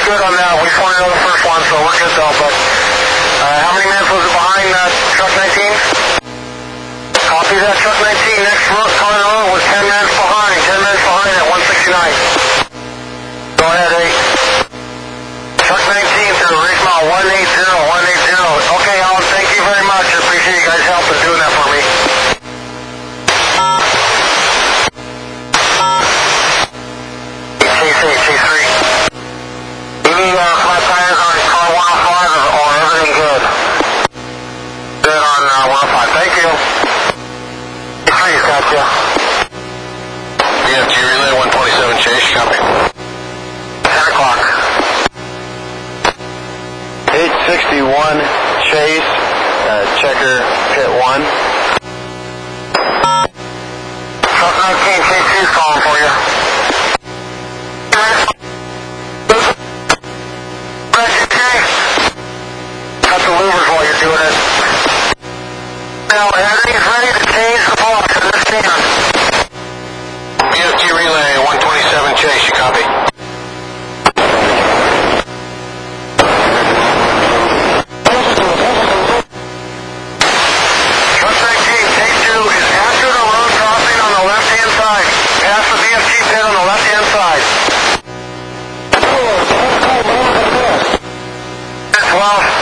good on that. We just want to know the first one, so we're good though. But how many minutes was it behind truck 19? Copy that, truck 19. Next car in the road was 10 minutes behind. 10 minutes behind at 169. Go ahead, 8. Truck 19 through race mile 180, 180. Okay, Alan, thank you very much. I appreciate you guys helping doing that for me. Chase 3. Any flat tires on car 105 or everything good? Good on 105. Thank you. Chase 3, gotcha. BFG relay 127 Chase, copy. 10 o'clock. 861 Chase, checker pit 1. Truck 19, Chase 2's calling for you. Cut the louvers while you're doing it. Now, everything's ready to change the box to this stand. BFG relay 127 Chase, you copy? Truck 19, Chase 2 is after the road crossing on the left-hand side. Past the BFG pit on the left-hand side. 12.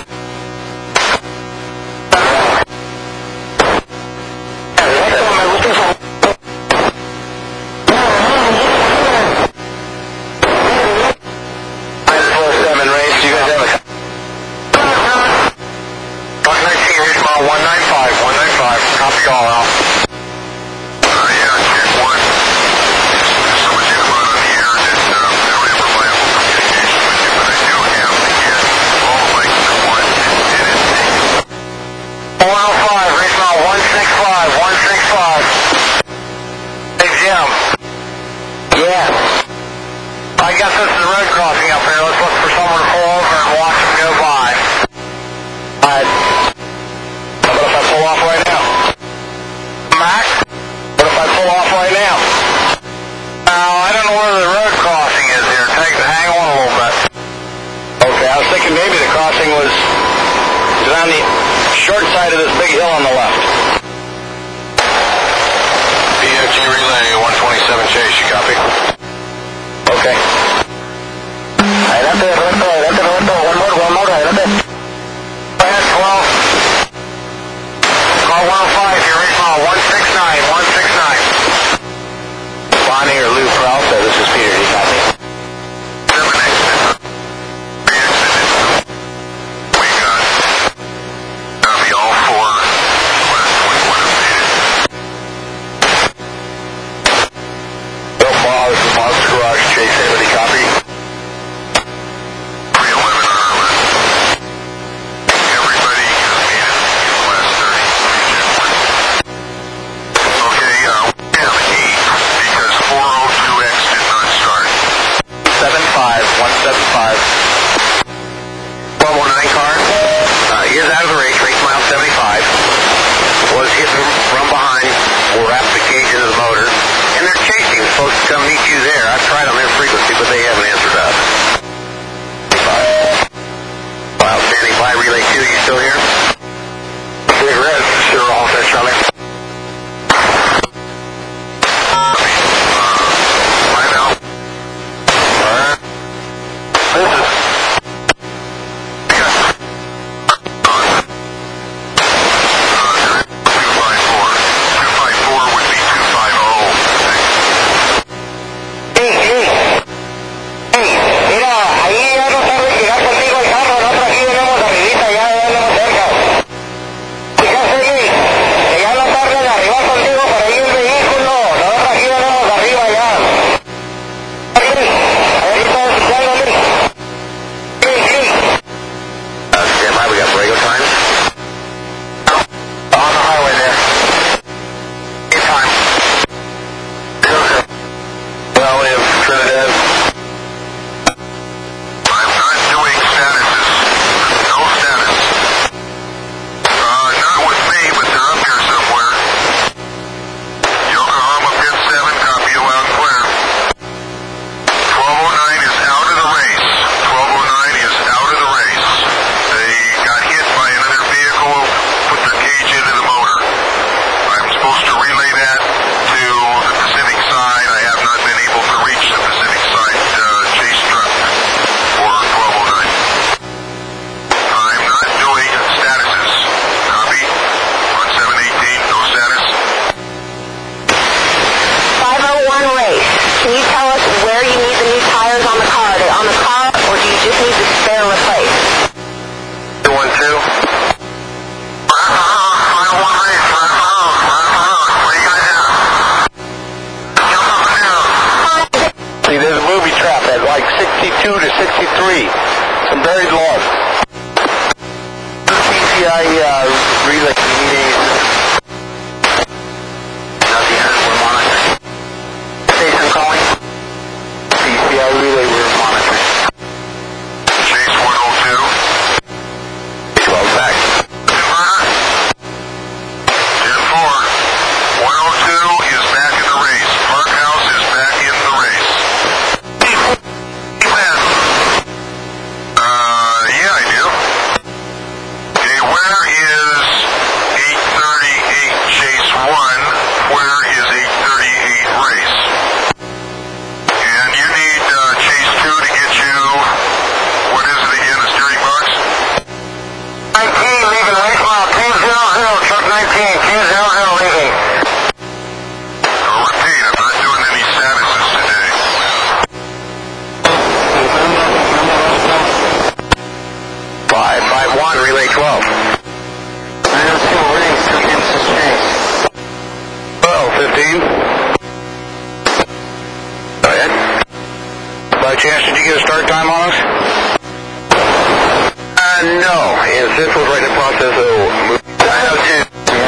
I guess this is the road crossing up here. Let's look for someone to pull over and watch them go by. How about if I pull off right now? Max? What if I pull off right now? I don't know where the road crossing is here. Hang on a little bit. Okay, I was thinking maybe the crossing was on the short side of this big hill on the left. BFG relay 127 Chase, you copy? Okay. Adelante, reto. One more, adelante. Fast 12. Call 105, you're reaching mile 169. Bonnie or Lou Peralta, this is Peter, you copy? 7 exit. 3 exit. We got copy all 4. Last 21 updated. Bill Paul, this is Monster Garage, Chase, anybody copy? 311 on our list. Everybody made it in the last 30. Okay, we have 8 because 402X did not start. 175. 119 car. He is out of the race mile 75. Was hit from behind. We'll wrap the cage into the motor. And they're chasing. Supposed to come meet you like 62 to 63. Some buried logs. PCI relay meeting. Nothing, we're monitoring. Station calling. PCI relay, we're monitoring. Chase 102. 12 back. Converter. 10-4. 102 is back in the race. Parkhouse is back in the race. Yeah, I do. Okay, where is 838 Chase 1? Where is 838 race? And you need Chase 2 to get you, what is it again, the steering box? 19, leaving race mile 200, truck 19, 200 leaving. I'll repeat, I'm not doing any statuses today. 551, relay 12. 902, race, Kansas Chase. 12, 15. Go ahead. By chance, did you get a start time on us? No. And since we're right in the process of moving. 902.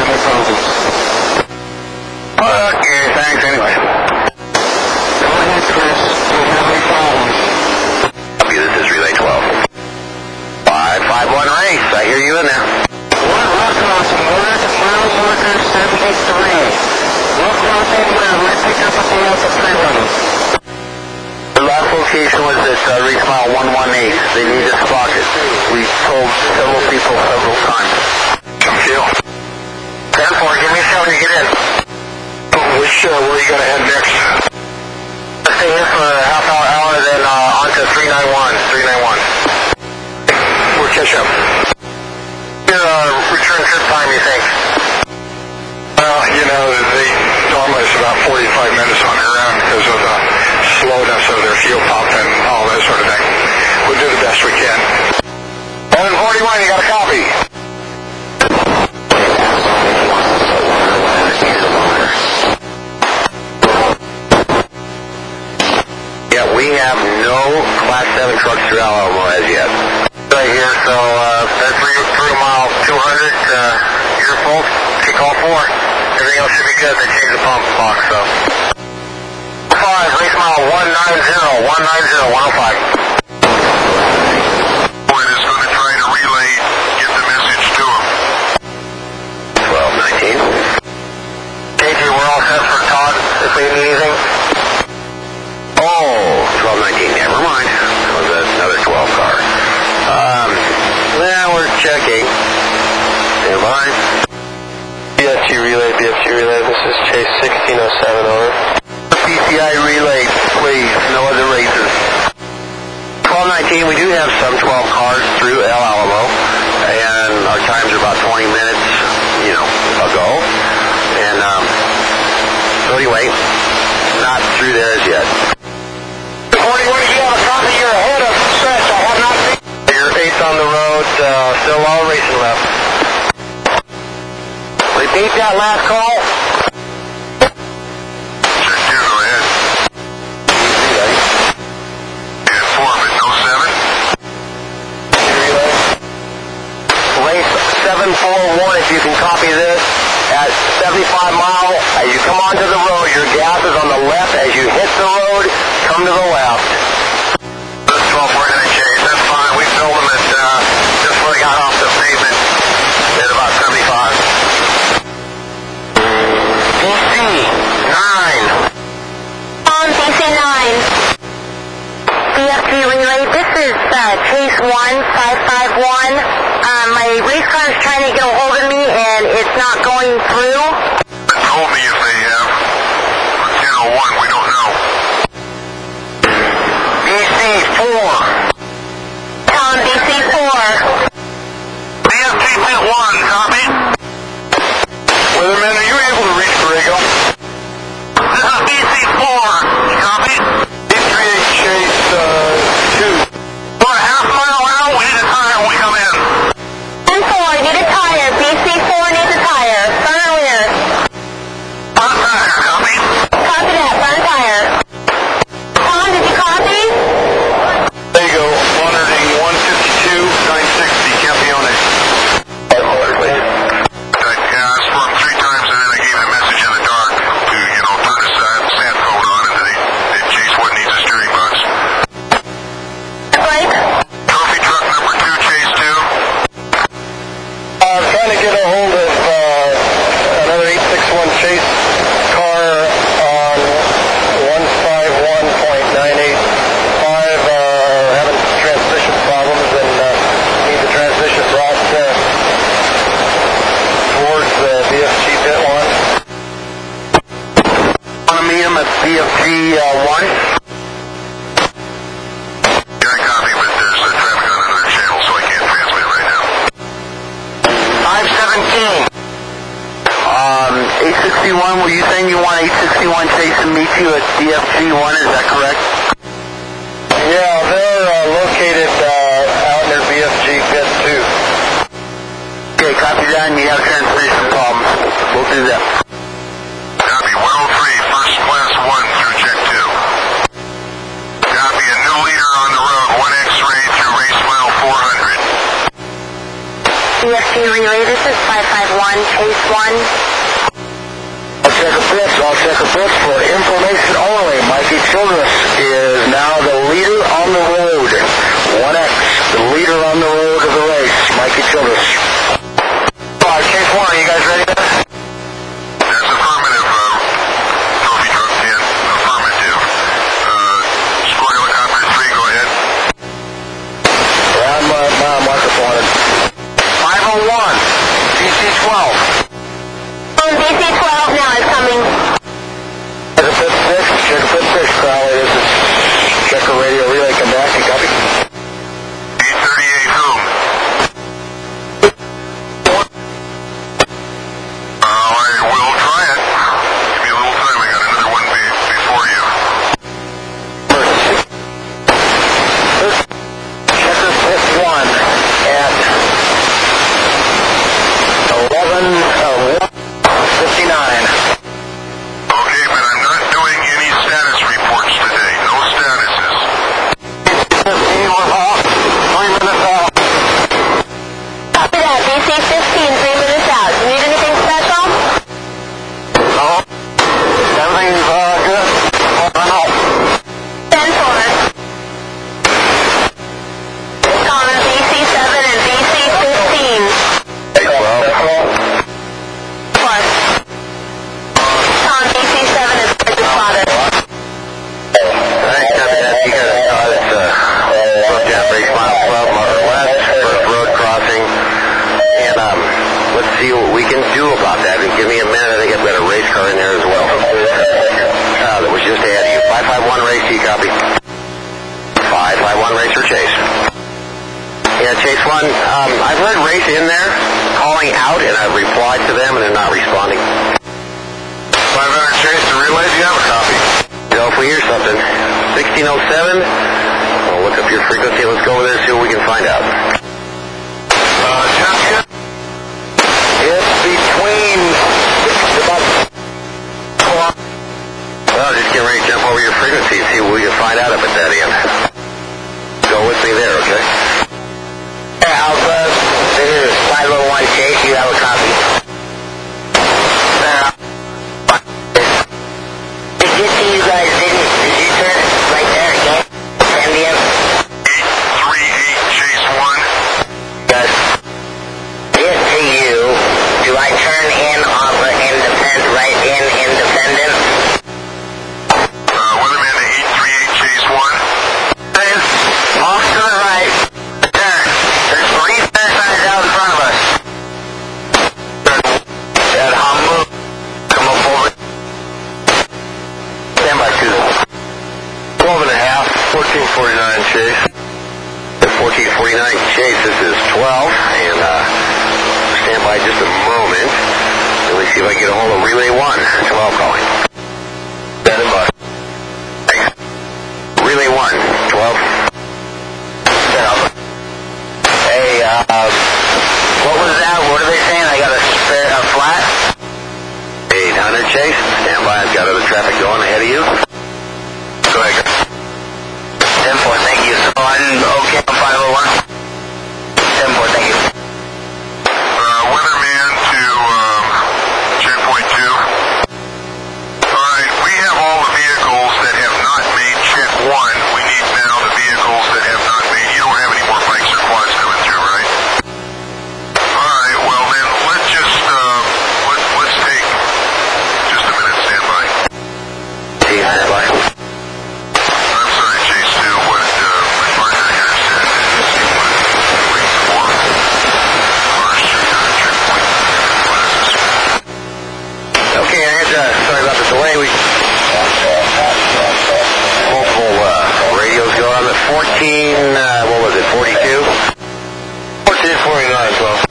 Okay, thanks anyway. Go ahead, Chris. Do you have any problems? This is relay 12. 551 race. I hear you in there. One rock crossing, word, mile marker 73. Rock crossing, let's pick up at the Alpha Freeway. The last location was at race mile 118. They need to spot it. We told several people several times. Come feel. 10-4, give me a shout when you get in. Where are you going to head next? Let's stay here for a half hour, then on to 391. We'll catch up. Your return trip time, you think? Well, you know, they normally it's about 45 minutes on their own because of the slowness of their fuel pump and all that sort of thing. We'll do the best we can. 1141, you got a copy? Yeah, we have no Class 7 trucks through Alamo as yet. Right here, so that's through mile 200, your fault, kick all 4. Everything else should be good, they changed the pump box, so. 5, race mile 190, 105. Boyd is going to try to relay, get the message to him. 1219. KJ, we're all set for Todd, if we need anything. Oh, 1219, never mind. That was another 12 car. Well, we're checking. Stand by. BFG relay, this is Chase 1607, over. PCI relay, please, no other races. 1219, we do have some 12 cars through El Alamo, and our times are about 20 minutes, ago. And, so anyway, not through there as yet. 41, you have a copy, you're ahead of stretch, I have not seen. You're 8th on the road, still all racing left. Repeat that last call. Check 2, go ahead. And 4, but no 7. Race 741, if you can copy this, at 75 mile, as you come onto the road, your gas is on the left. As you hit the road, come to the left. This 12 we're going to chase, that's fine. We filled them at just before they got off the pavement at about 75. DC 9. On DC 9. BFG relay, this is Chase 1551. My race car is trying to get a hold of me and it's not going through. Told me if they have 1001, we don't know. DC 4. On DC 4. BFG pit 1, copy. Weatherman, are you able to reach Borrego? This is BC 4, copy. 838 Chase 2. About a half mile out, we need a tire when we come in. 10-4, need a tire. BC 4 needs a tire. Start earlier. Chase to meet you at DFG 1, is that correct? Yeah, they're located out near BFG Pit 2. Okay, copy that, and you have transmission problems. We'll do that. Copy 103, first class 1 through check 2. Copy a new leader on the road, 1 X-ray through race mile 400. DFG relay, this is 551, Chase 1. I'll check a bit for information only. Mikey Childress is now the leader on the road. 1X, the leader on the road of the race. Mikey Childress. Chase 1, are you guys ready? That's affirmative, Trophy Truck 10. Affirmative. Squad Helicopter 3, go ahead. Yeah, I'm marker pointed. 501, DC 12. DC 12 now is coming. Check a pit 6, Crowley. This is checker radio relay. Come back and copy. 838 whom? I will try it. Give me a little time. I got another one before you. Checker pit 1 at 11:59. Okay, but I'm not doing any status reports today. No statuses. 15 was off. 3 minutes off. Copy that, DC 15, 3 minutes out. Do you need anything special? No. Everything's good. I'm out. 10-4. Calling DC 7 and DC 15. Plus. Calling DC 7 is ready to spot it. Alright, copy that. You got it. It's down race mile 12, marker west, first road crossing. And let's see what we can do about that. And give me a minute. I think I've got a race car in there as well. That was just ahead of you. 551 race, you copy. 551 racer Chase. Yeah, Chase 1, I've heard race in there calling out, and I've replied to them, and they're not responding. 500 Chase to relay. Do you have a copy? So if we hear something, 1607, we'll look up your frequency. Let's go over there and see what we can find out. Champion? It's between about Well, just get ready to jump over your frequency and see what we can find out up at that end. Go with me there, okay? Alpha, this is 501 Chase, you have a copy. Did you see you guys did you turn right there again? Sandium? 838 Chase 1. Yes. Did see you. Do I turn in off of independent, right in independent? Weatherman to 838 Chase 1. Off to the right. There. There's 3 fast signs out in front of us. That Hamu. Come up over. Stand by 2. 12 and a half. 1449 Chase. 1449 Chase. This is 12. And stand by just a moment. Let me see if I can get a hold of Relay 1. 12 calling. Stand by. Thanks. Relay 1. 12. Hey, what was that? What are they saying? I got a flat? 800 Chase, stand by. I've got other traffic going ahead of you. Go ahead. 10-4, thank you. So I'm okay on 501? 10-4, thank you. Weatherman to checkpoint 2. Alright, we have all the vehicles that have not made check 1. We need now the vehicles that have not made. You don't have any more bikes or quads coming through, right? Alright, well then let's just let's take just a minute, stand by. Stand by. I'm sorry, Chase 2, what my partner here said is he wanted to wait for cars through your checkpoint. What is this? Okay, I had sorry about the delay. We multiple radios going on. The 14, what was it, 42? 1449, well.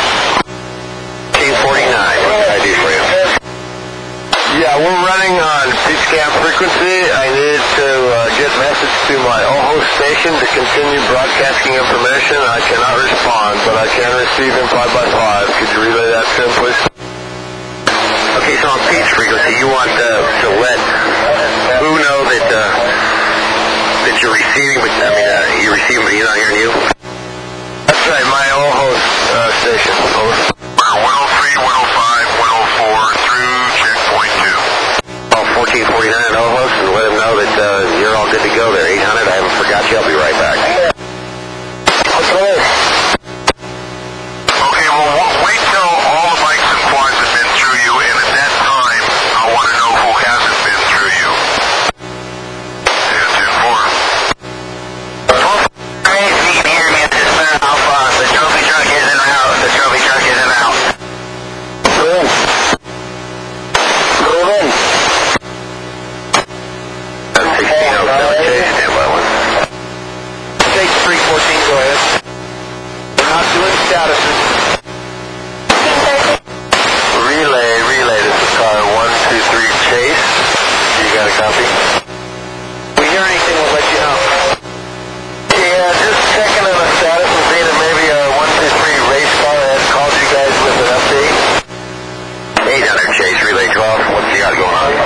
1449, what can I do for you? Yeah, we're running on frequency. I need to get message to my OHO station to continue broadcasting information. I cannot respond, but I can receive in 5x5. Could you relay that to him, please? Okay, so on Pete's frequency, you want to let who know that you're receiving, but you're receiving, but he's not hearing you? That's right, my OHO station. Over. 103, 105, 104 through checkpoint 2. Call 1449 at OHOS and let them know that you're all good to go there. 800, I haven't forgot you. I'll be right back. Okay. Okay, well, wait till all the bikes and quads have been through you, and at that time, I want to know who hasn't been through you. Yeah, 10-4. Great, if you can hear me, it's just Alpha. The trophy truck is in and out. The trophy truck is in and out. Go in. Go in. That's 1607, Chase, standby one. Stage 314, go ahead. We're not doing statuses. Relay, this is car 123 Chase. You got a copy? If we hear anything, we'll let you know. Yeah, just checking on the status and seeing that maybe our 123 race car has called you guys with an update. 800, Chase, relay 12. What's he got going on?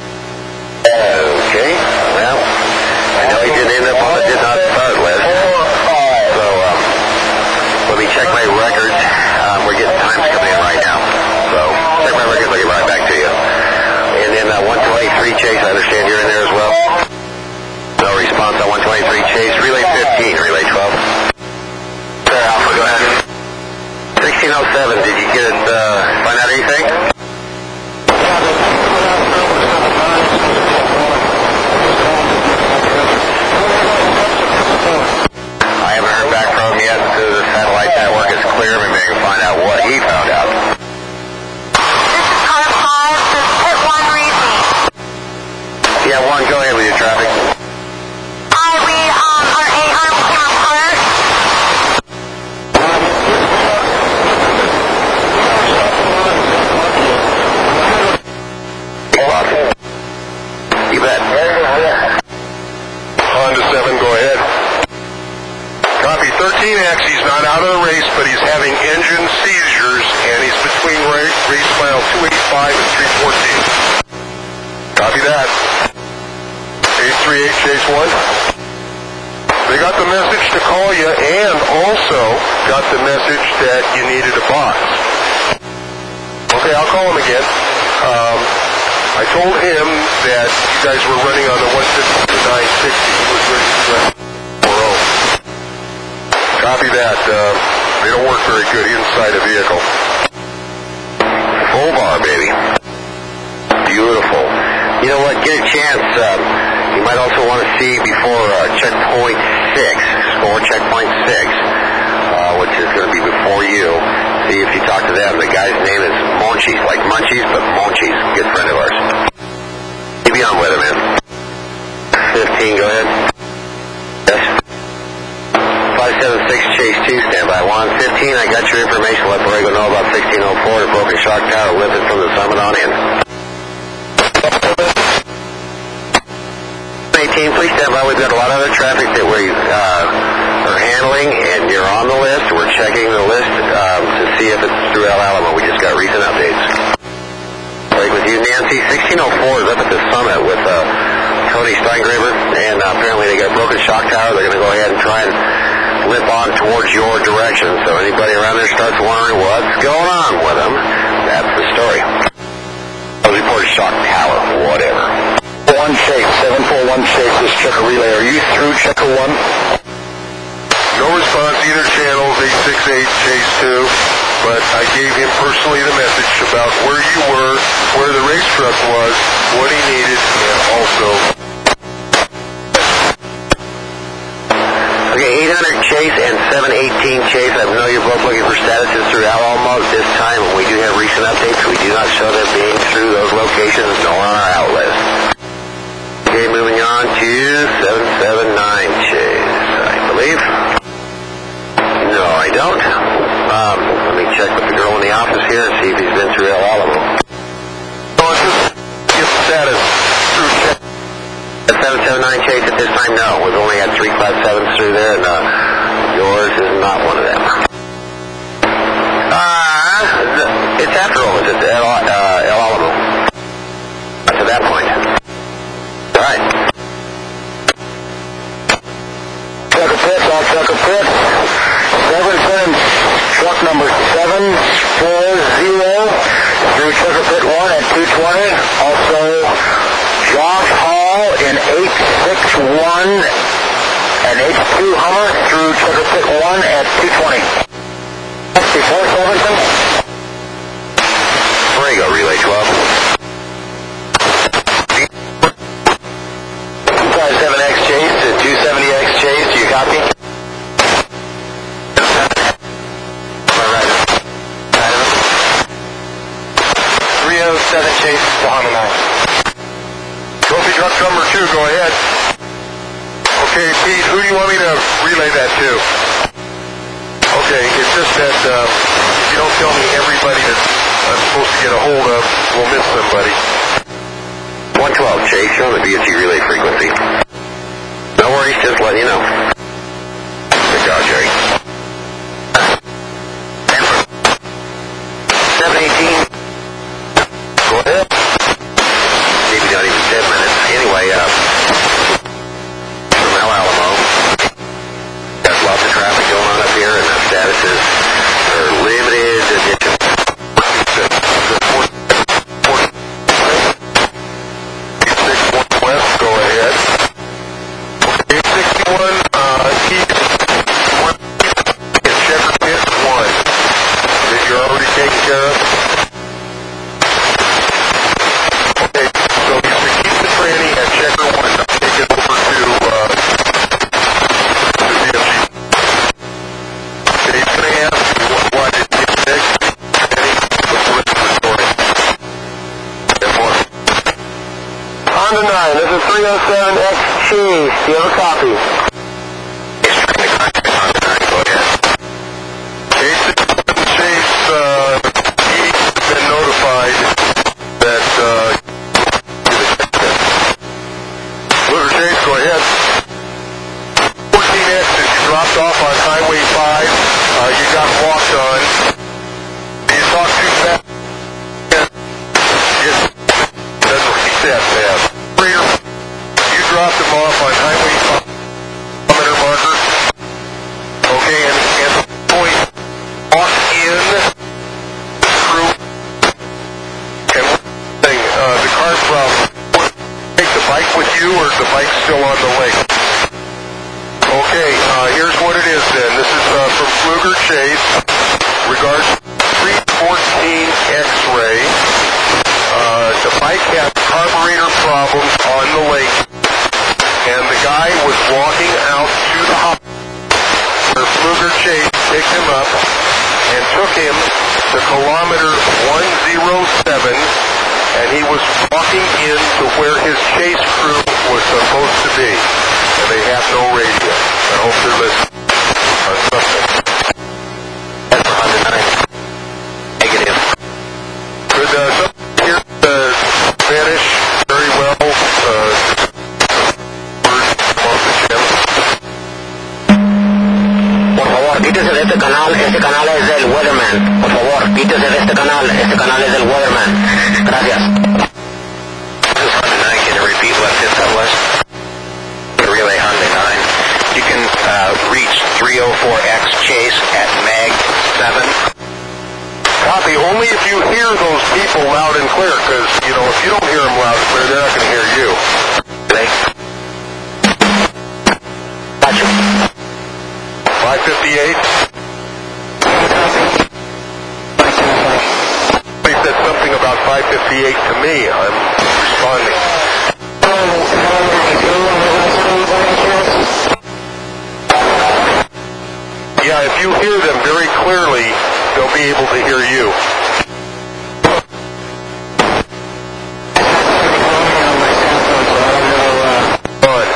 Okay, Well, I know he did end up on the did not start list. So, let me check my records. We're getting times coming in right now. So, check my records, I'll get right back to you. And then 123 Chase, I understand you're in there as well. No response on 123 Chase. Relay 15, relay 12. Sir, Alpha, go ahead. 1607, did you get it, find out anything? I haven't heard back from him yet. The satellite network is clear. Maybe I can find out what he found out. This is car 5. Does pit 1 read me? Yeah, 1, go ahead with your traffic. I read our 800 cam alert. You bet. Honda 7, go ahead. Copy 13X, he's not out of the race, but he's having engine seizures, and he's between race mile 285 and 314. Copy that. 838 Chase 1. They got the message to call you, and also got the message that you needed a box. Okay, I'll call him again. I told him that you guys were running on the 150 to 960. He was ready to run 4.0. Copy that. They don't work very good inside a vehicle. Full bar, baby. Beautiful. You know what? Get a chance. You might also want to see before checkpoint 6, score checkpoint 6, which is going to be before you. See if you talk to them. The guy's name is Monchis, like Munchies, but Monchis. Good friend of ours. Keep you on with it, man. 15, go ahead. Yes. 576 Chase 2, standby 1. 15, I got your information. Let Borrego know about 1604, the broken shock tower lifted from the summit on in. 18, please stand by. We've got a lot of other traffic that we are handling, and you're on the list. We're checking the list to see if it's through El Alamo. We just got recent updates. Like with you, Nancy, 1604 is up at the summit with Tony Steingraber, and apparently they got a broken shock tower. They're going to go ahead and try and lip on towards your direction. So anybody around there starts wondering what's going on with them, that's the story. I'll report a shock tower, whatever. 1 Chase, 741 Chase, this checker relay. Are you through checker 1? No response either channels, 868 Chase 2, but I gave him personally the message about where you were, where the race truck was, what he needed, and also... Okay, 800 Chase and 718 Chase. I know you're both looking for statuses through El Alamo at this time. We do have recent updates. We do not show them being through those locations nor on our out list. Okay, moving on to 779 Chase, I believe. No, I don't. Let me check with the girl in the office here and see if he's been through El Alamo. Get status through check. 779 Chase at this time, no. We've only had 357s through there, and yours is not one of them. It's after all, it's at El Alamo. To that point. All right. Checker pit, all checker pit. Severson, truck number 740 through checker pit 1 at 220. Also, Josh Hall in 861 and H2 Hummer through checker pit 1 at 220. Before Severson. There you go, relay 12. 257X Chase to 270X Chase, do you copy? Right. 307 Chase to Honda 9. Trophy truck number 2, go ahead. Okay, Pete, who do you want me to relay that to? Okay, it's just that if you don't tell me everybody that I'm supposed to get a hold of, we'll miss somebody. 112 Chase, you're on the VSG relay frequency. No worries, just letting you know. Good job, Jerry. 718. Go ahead. Maybe not even 10 minutes. Anyway, from El Alamo. Got lots of traffic going on up here, and the statuses are limited edition. 661 West, go ahead. 861 East, 1 in Checker Pit 1. That you're already taken care of? Okay, so you should keep the tranny at Checker 1. I'll take it over to VFG. Okay, he's going to ask you why did you get next? What's the rest of the story? Honda 9, this is 307X Chase. Do you have a copy? Chase, he's been notified that, Luger Chase, go ahead. 14X, as you dropped off on Highway 5, you got walked on. You talked too fast. It doesn't reset fast. You dropped him off on Highway 5, kilometer marker. Okay, and the point, walk in through, and the car from, take the bike with you, or is the bike still on the lake? Okay, here's what it is then. This is from Fluger Chase, regards 314 X-ray. The bike had carburetor problems on the lake, and the guy was walking out to the hospital. Fluger Chase picked him up and took him to kilometer 107, and he was walking in to where his chase crew was supposed to be, and they have no radio. I hope they're listening on something. That's 109. Negative. Could someone hear Spanish very well? Por favor, quítese de este canal es del Weatherman. Por favor, quítese de este canal es del Weatherman. Gracias. This is Honda 9, can you repeat left hit southwest? Relay Honda 9. You can reach 304X Chase at Mag 7. Copy, only if you hear those people loud and clear, because, if you don't hear them loud and clear, they're not going to hear you. Gotcha. 558. He said something about 558 to me. I'm responding. Yeah, if you hear them very clearly, they'll be able to hear you. On.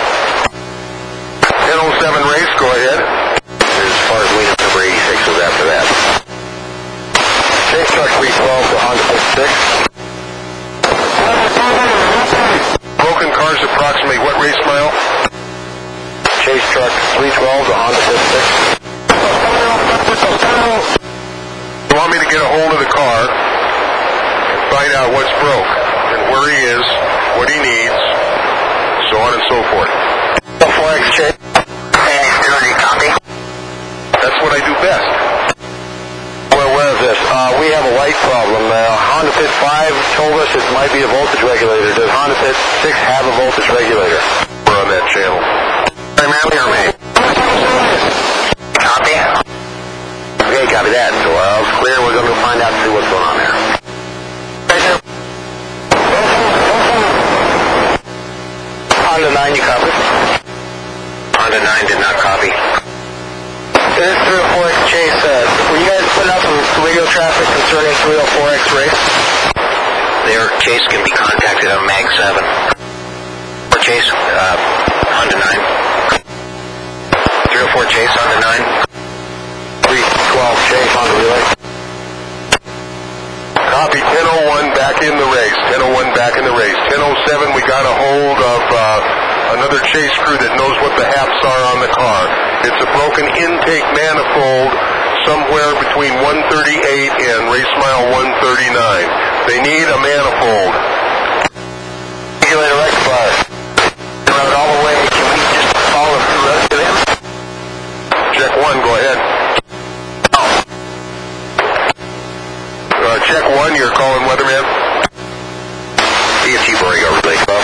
1007 race, go ahead. As far as lead up number 86 was after that. Chase truck 312 to Honda 6. Broken cars approximately what radius? truck 312 to Honda Fit 6. You want me to get a hold of the car and find out what's broke and where he is, what he needs, so on and so forth. 4X Chase. Copy. That's what I do best. Well, where is this? We have a light problem. Honda Fit 5 told us it might be a voltage regulator. Does Honda Fit 6 have a voltage regulator? We're on that channel. Primarily or me? Copy. Okay, copy that. So it's clear. We're going to find out and see what's going on there. Honda 9, you copy? Honda 9 did not copy. This is 304X Chase. Were you guys putting out some radio traffic concerning 304X race? Their Chase can be contacted on MAG 7. Or Chase, Honda 9. 304 Chase, Honda 9. 312 Chase on the relay. Copy 1001 back in the race. 1001 back in the race. 1007 we got a hold of another chase crew that knows what the haps are on the car. It's a broken intake manifold somewhere between 138 and race mile 139. They need a manifold. Regulator rectifier. Run all the way. Can we just follow through the rest of them? Check 1, go ahead. Check 1, you're calling Weatherman. DFT Borrego relay club.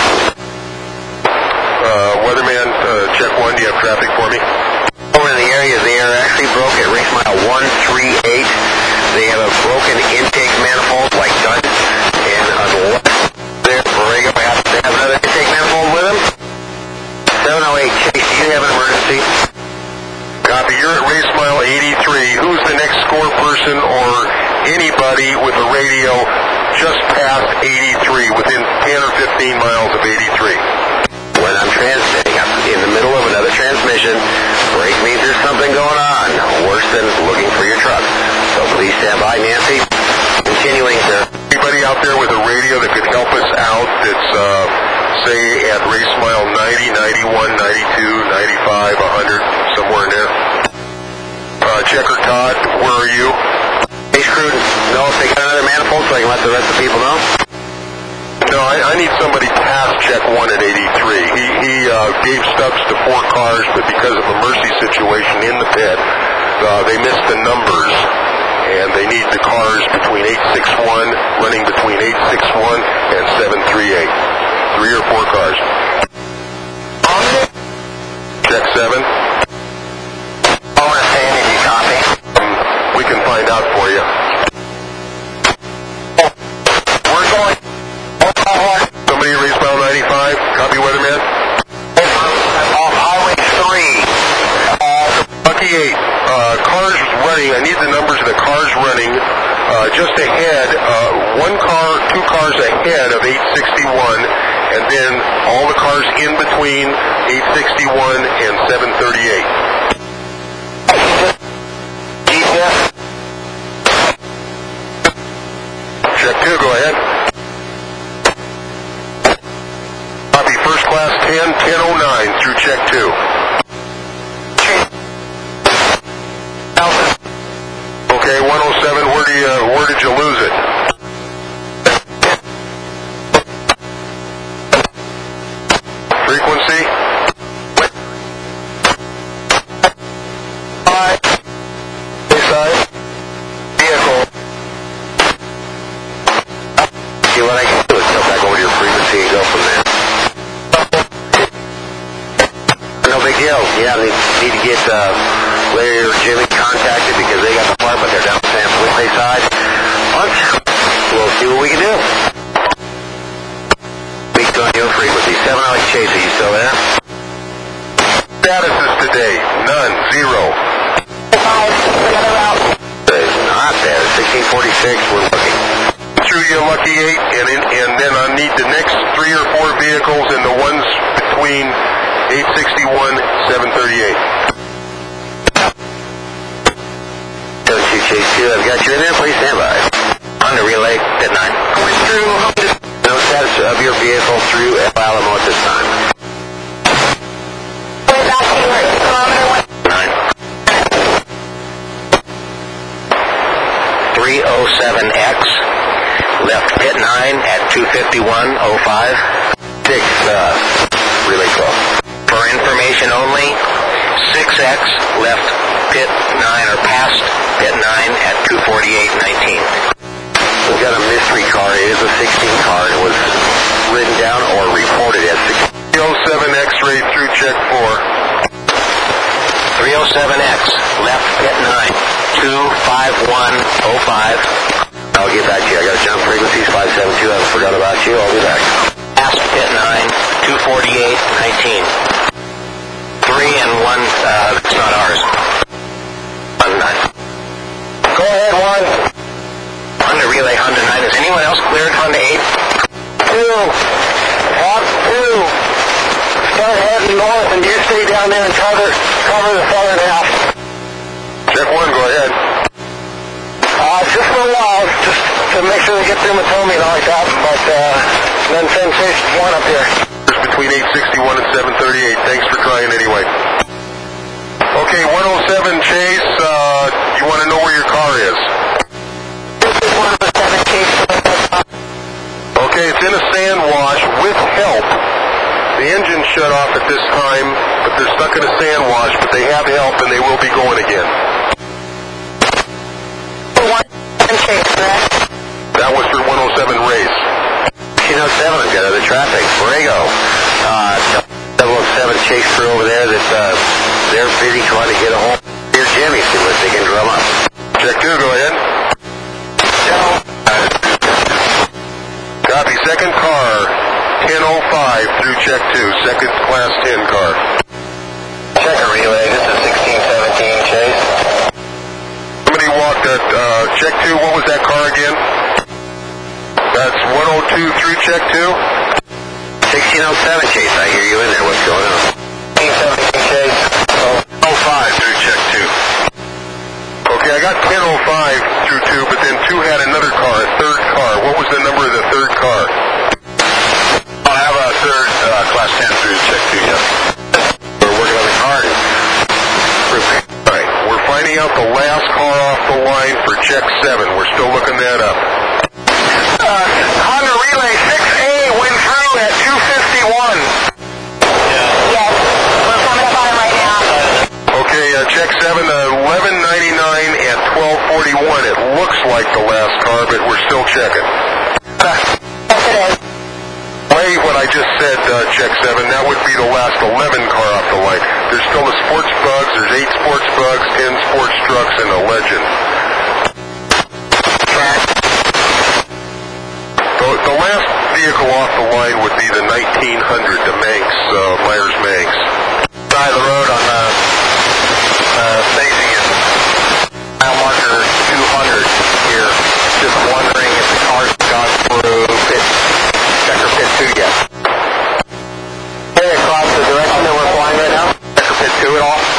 Weatherman, check 1, do you have traffic for me? Over in the area, they are actually broke at race mile 138. They have a broken intake manifold like done. And on the left there, Borrego has to have another intake manifold with them. 708 Chase, do you have an emergency? Copy, you're at race mile 83. Who's the next score person or anybody with a radio just past 83, within 10 or 15 miles of 83? When I'm transmitting, I'm in the middle of another transmission. Break means there's something going on, worse than looking for your truck. So please stand by, Nancy. Continuing to... Anybody out there with a radio that could help us out that's, say, at race mile 90, 91, 92, 95, 100, somewhere in there? Checker Todd, where are you? Chase crew, know if they got another manifold so I can let the rest of the people know? No, I need somebody past check 1 at 83. He gave stubs to 4 cars, but because of a mercy situation in the pit, they missed the numbers, and they need the cars between 861, running between 861 and 738. 3 or 4 cars. Check 7. Understanding, you copy? We can find out for you. We're going... Somebody at race mile 95, copy Weatherman? Off Highway 3. Lucky 8, cars running, I need the numbers of the cars running just ahead, 2 cars ahead of 861, and then all the cars in between 861 and 738. Check 2, go ahead. Copy, first class 10, 1009 through check 2. Okay, 107, where did you lose it? Frequency? Vehicle. See, what I can do is go back over to your frequency and go from there. No big deal. Yeah, they need to get Larry or Jimmy contacted because they got the part, but they're down the San Felipe side. We'll see what we can do. Week on your frequency. 708 Chase, are you still there? Status is today, none, 0. It's not there. 1646, we're looking. Through your Lucky 8, and then I need the next 3 or 4 vehicles and the ones between 861, 738. 72 Chase 2, I've got you in there. Please stand by. On the relay, at 9. Going through. No status of your vehicle through El Alamo at this time. We're back here. 307X, left pit 9 at 2:51:05. 6, relay 12. For information only, 6X, left pit 9, or past pit 9 at 2:48:19. We've got a mystery car. It is a 16 car. It was written down or reported as 307 X-ray through check 4. 307X, left pit 9, 2:51:05. I'll get back to you. I got to jump frequencies, 572. I forgot about you. I'll be back. Past pit 9, 2:48:19. 3 and 1, it's not ours. 1 9. Go ahead, 1. Honda relay, Honda 9. Is anyone else cleared Honda 8? 2. Hawk 2. Start heading north and you stay down there and cover the southern half. Check 1, go ahead. Just for a while, just to make sure they get through Matome and all like that, but then send station 1 up here. Just between 861 and 738. Thanks for trying anyway. Okay, 107 Chase, you want to know where your car is? This is 107 Chase. Okay, it's in a sand wash with help. The engine shut off at this time, but they're stuck in a sand wash, but they have help and they will be going again. 107 Chase, correct? That was for 107 race. 7, I've got other traffic. Borrego. 007 Chase crew over there that they're busy trying to get a hold. Here's Jimmy, see what they can drum up. Check 2, go ahead. Copy, second car, 10:05 through check 2, second class 10 car. Check a relay, this is 1617 Chase. Somebody walked at check 2, what was that car again? That's 102 through check 2? 1607 Chase, I hear you in there, what's going on? 1617 Chase, 05 through check 2. Okay, I got 10:05 through 2, but then 2 had another car, a third car. What was the number of the third car? I have a third class 10 through check 2, yes. We're working on the car. Right, we're finding out the last car off the line for check 7. We're still looking that up. Honda relay 6A went through at 2:51. Yes, we're coming up on it right now. Okay, check 7, 11:99 and 12:41. It looks like the last car, but we're still checking. Yes, it is. Way what I just said, check 7, that would be the last 11 car off the line. There's still the sports bugs, there's 8 sports bugs, 10 sports trucks, and a legend. The last vehicle off the line would be the 1900, the Manx, Myers Manx. Side of the road on facing it. Mile marker 200 here. Just wondering if the car's gone through pit, checker pit 2 yet. Hey, across the direction that we're flying right now? Checker pit 2 at all?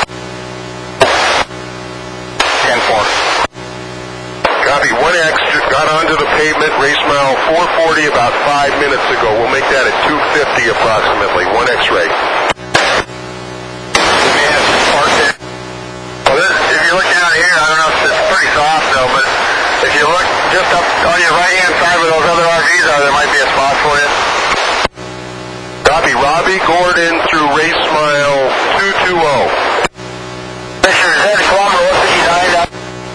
10-4. Copy, 1X got onto the pavement, race mile 440 about 5 minutes ago. We'll make that at 250 approximately, 1 X-ray. If you look down here, I don't know if it's pretty soft though, but if you look just up on your right-hand side where those other RVs are, there might be a spot for you. Copy, Robbie Gordon through race mile 220. Mr. Z, kilometer 159.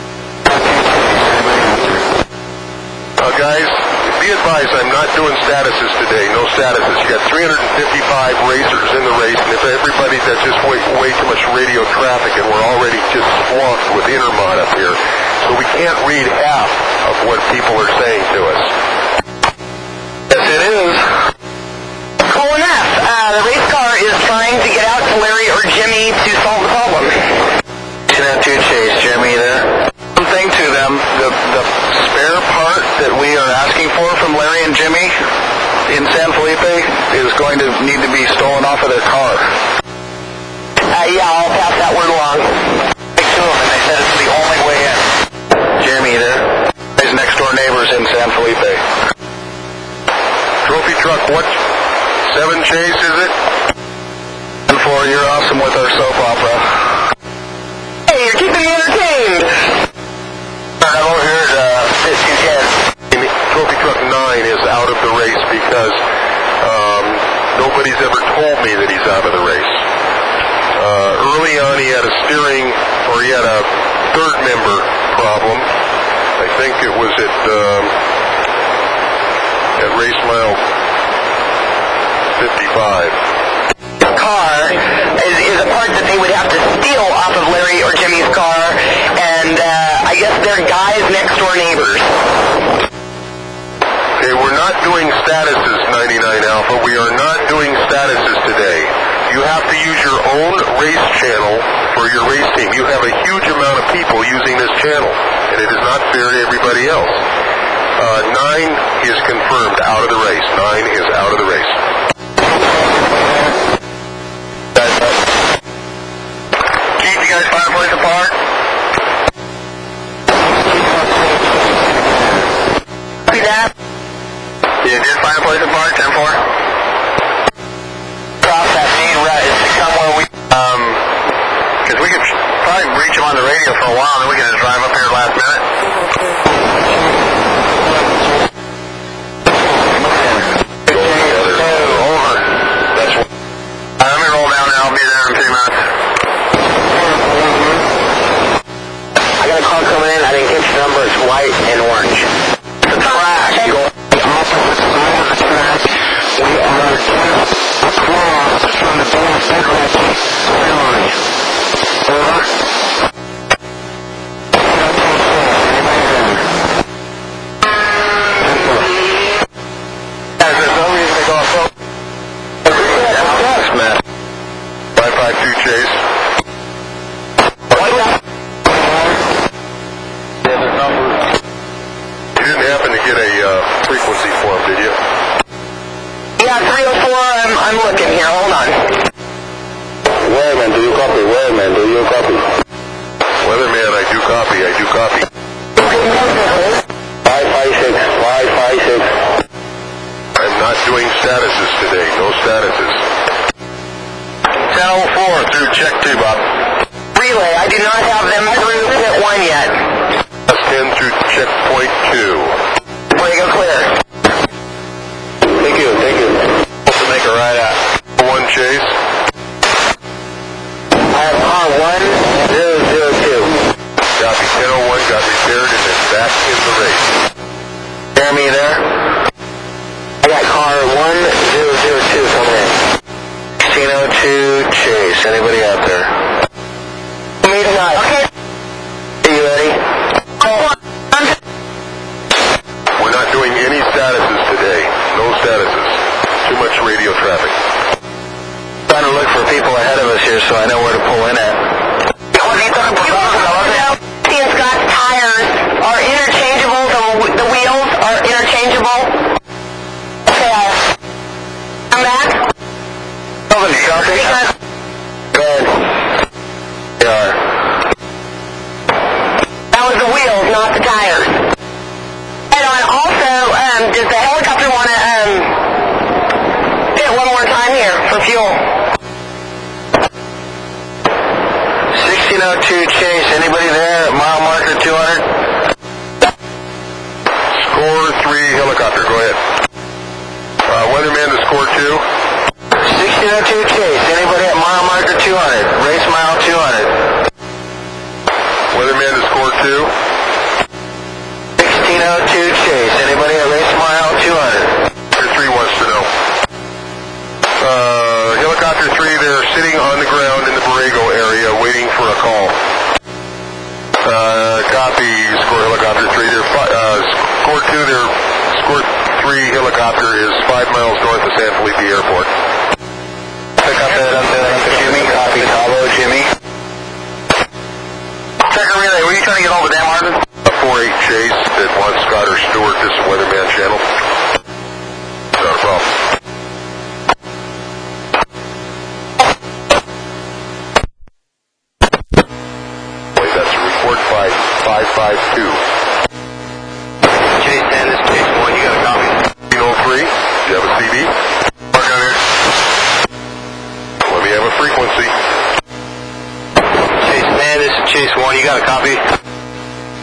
Guys, be advised, I'm not doing statuses today, no statuses. You got 355 racers in the race, and if everybody, that's just way too much radio traffic, and we're already just swamped with Intermod up here, so we can't read half of what people are saying to us. Yes, it is. Cool enough. The race car is trying to get out to Larry or Jimmy to solve the problem. That 2 Chase, Jimmy there. One thing to them, the spare part that we are asking for from Larry and Jimmy in San Felipe is going to need to be stolen off of their car. Yeah, I'll pass that word along. Speak to them, and they said it's the only way in. Jimmy there. His next door neighbors in San Felipe. Trophy truck, what? 7 Chase, is it? And 4, you're awesome with our soap opera. Hey, you're keeping me entertained. I'm over here at because nobody's ever told me that he's out of the race. Early on, he had a third member problem. I think it was at race mile 55. Car is a part that they would have to steal off of Larry or Jimmy's car, and I guess they're guys next door neighbors. Okay, we're not doing statuses, 99 Alpha. We are not doing statuses today. You have to use your own race channel for your race team. You have a huge amount of people using this channel, and it is not fair to everybody else. 9 is confirmed out of the race. 9 is out of the race. Keith, you guys find a place to park? See that? You did find a place to park, 10-4? Cross that main road to come where we... Because we could probably reach him on the radio for a while, and then we can just drive up here last minute. Over. Let me roll down there. I'll be there in 2 minutes. I got a car coming in. I didn't catch the number. It's white and orange. The track. We are across from the ball line. Over. There's no reason to go off road. Yes, Matt. 552 Chase. You didn't happen to get a frequency form, did you? Yeah, 304. I'm looking here. Hold on. Weatherman, do you copy? Weatherman, do you copy? Weatherman, I do copy. 556, 556. I'm not doing statuses today. No statuses. 10-4 through check 2, Bob. Relay. I do not have them through pit 1 yet. That's 10 through checkpoint 2. Before you go clear. Thank you. To make a right at 1 Chase. I have car 1002. Copy. 1001 got repaired and is back in the race. Jeremy, you there? I got car 1002 coming in. 1602 Chase. Anybody out there? Me tonight. Okay. Are you ready? We're not doing any statuses today. No statuses. Too much radio traffic. Trying to look for people ahead of us here so I know where to pull in at. Scott's tires are interchangeable. The wheels are interchangeable. Okay, I'm back. Over, Sharky. Good. They are. That was the wheels, not the tires. And also, does the helicopter want to hit one more time here for fuel? 1602 Chase. Anybody there at mile marker 200? Score 3 helicopter. Go ahead. Weatherman to score 2. 1602 Chase. Anybody at mile marker 200? Race mile 200. Weatherman to score 2. 1602 Chase. Anybody at race mile 200? Helicopter 3 wants to know. Helicopter 3, they're sitting on the ground in the Borrego area waiting for a call. Copy, score helicopter 3. Score 2, their score 3 helicopter is 5 miles north of San Felipe Airport. Pick up that up there. Jimmy, copy. Bravo, Jimmy. Checker relay, were you trying to get hold of Dan Martin? A 4-8 Chase that wants Scott or Stewart, this Weatherman channel. Not a problem. That's a report 552. Chase 10, this is Chase 1. You got a copy? 3. Do you have a CD? Mark on here. Let me have a frequency. Chase 10, this is Chase 1. You got a copy?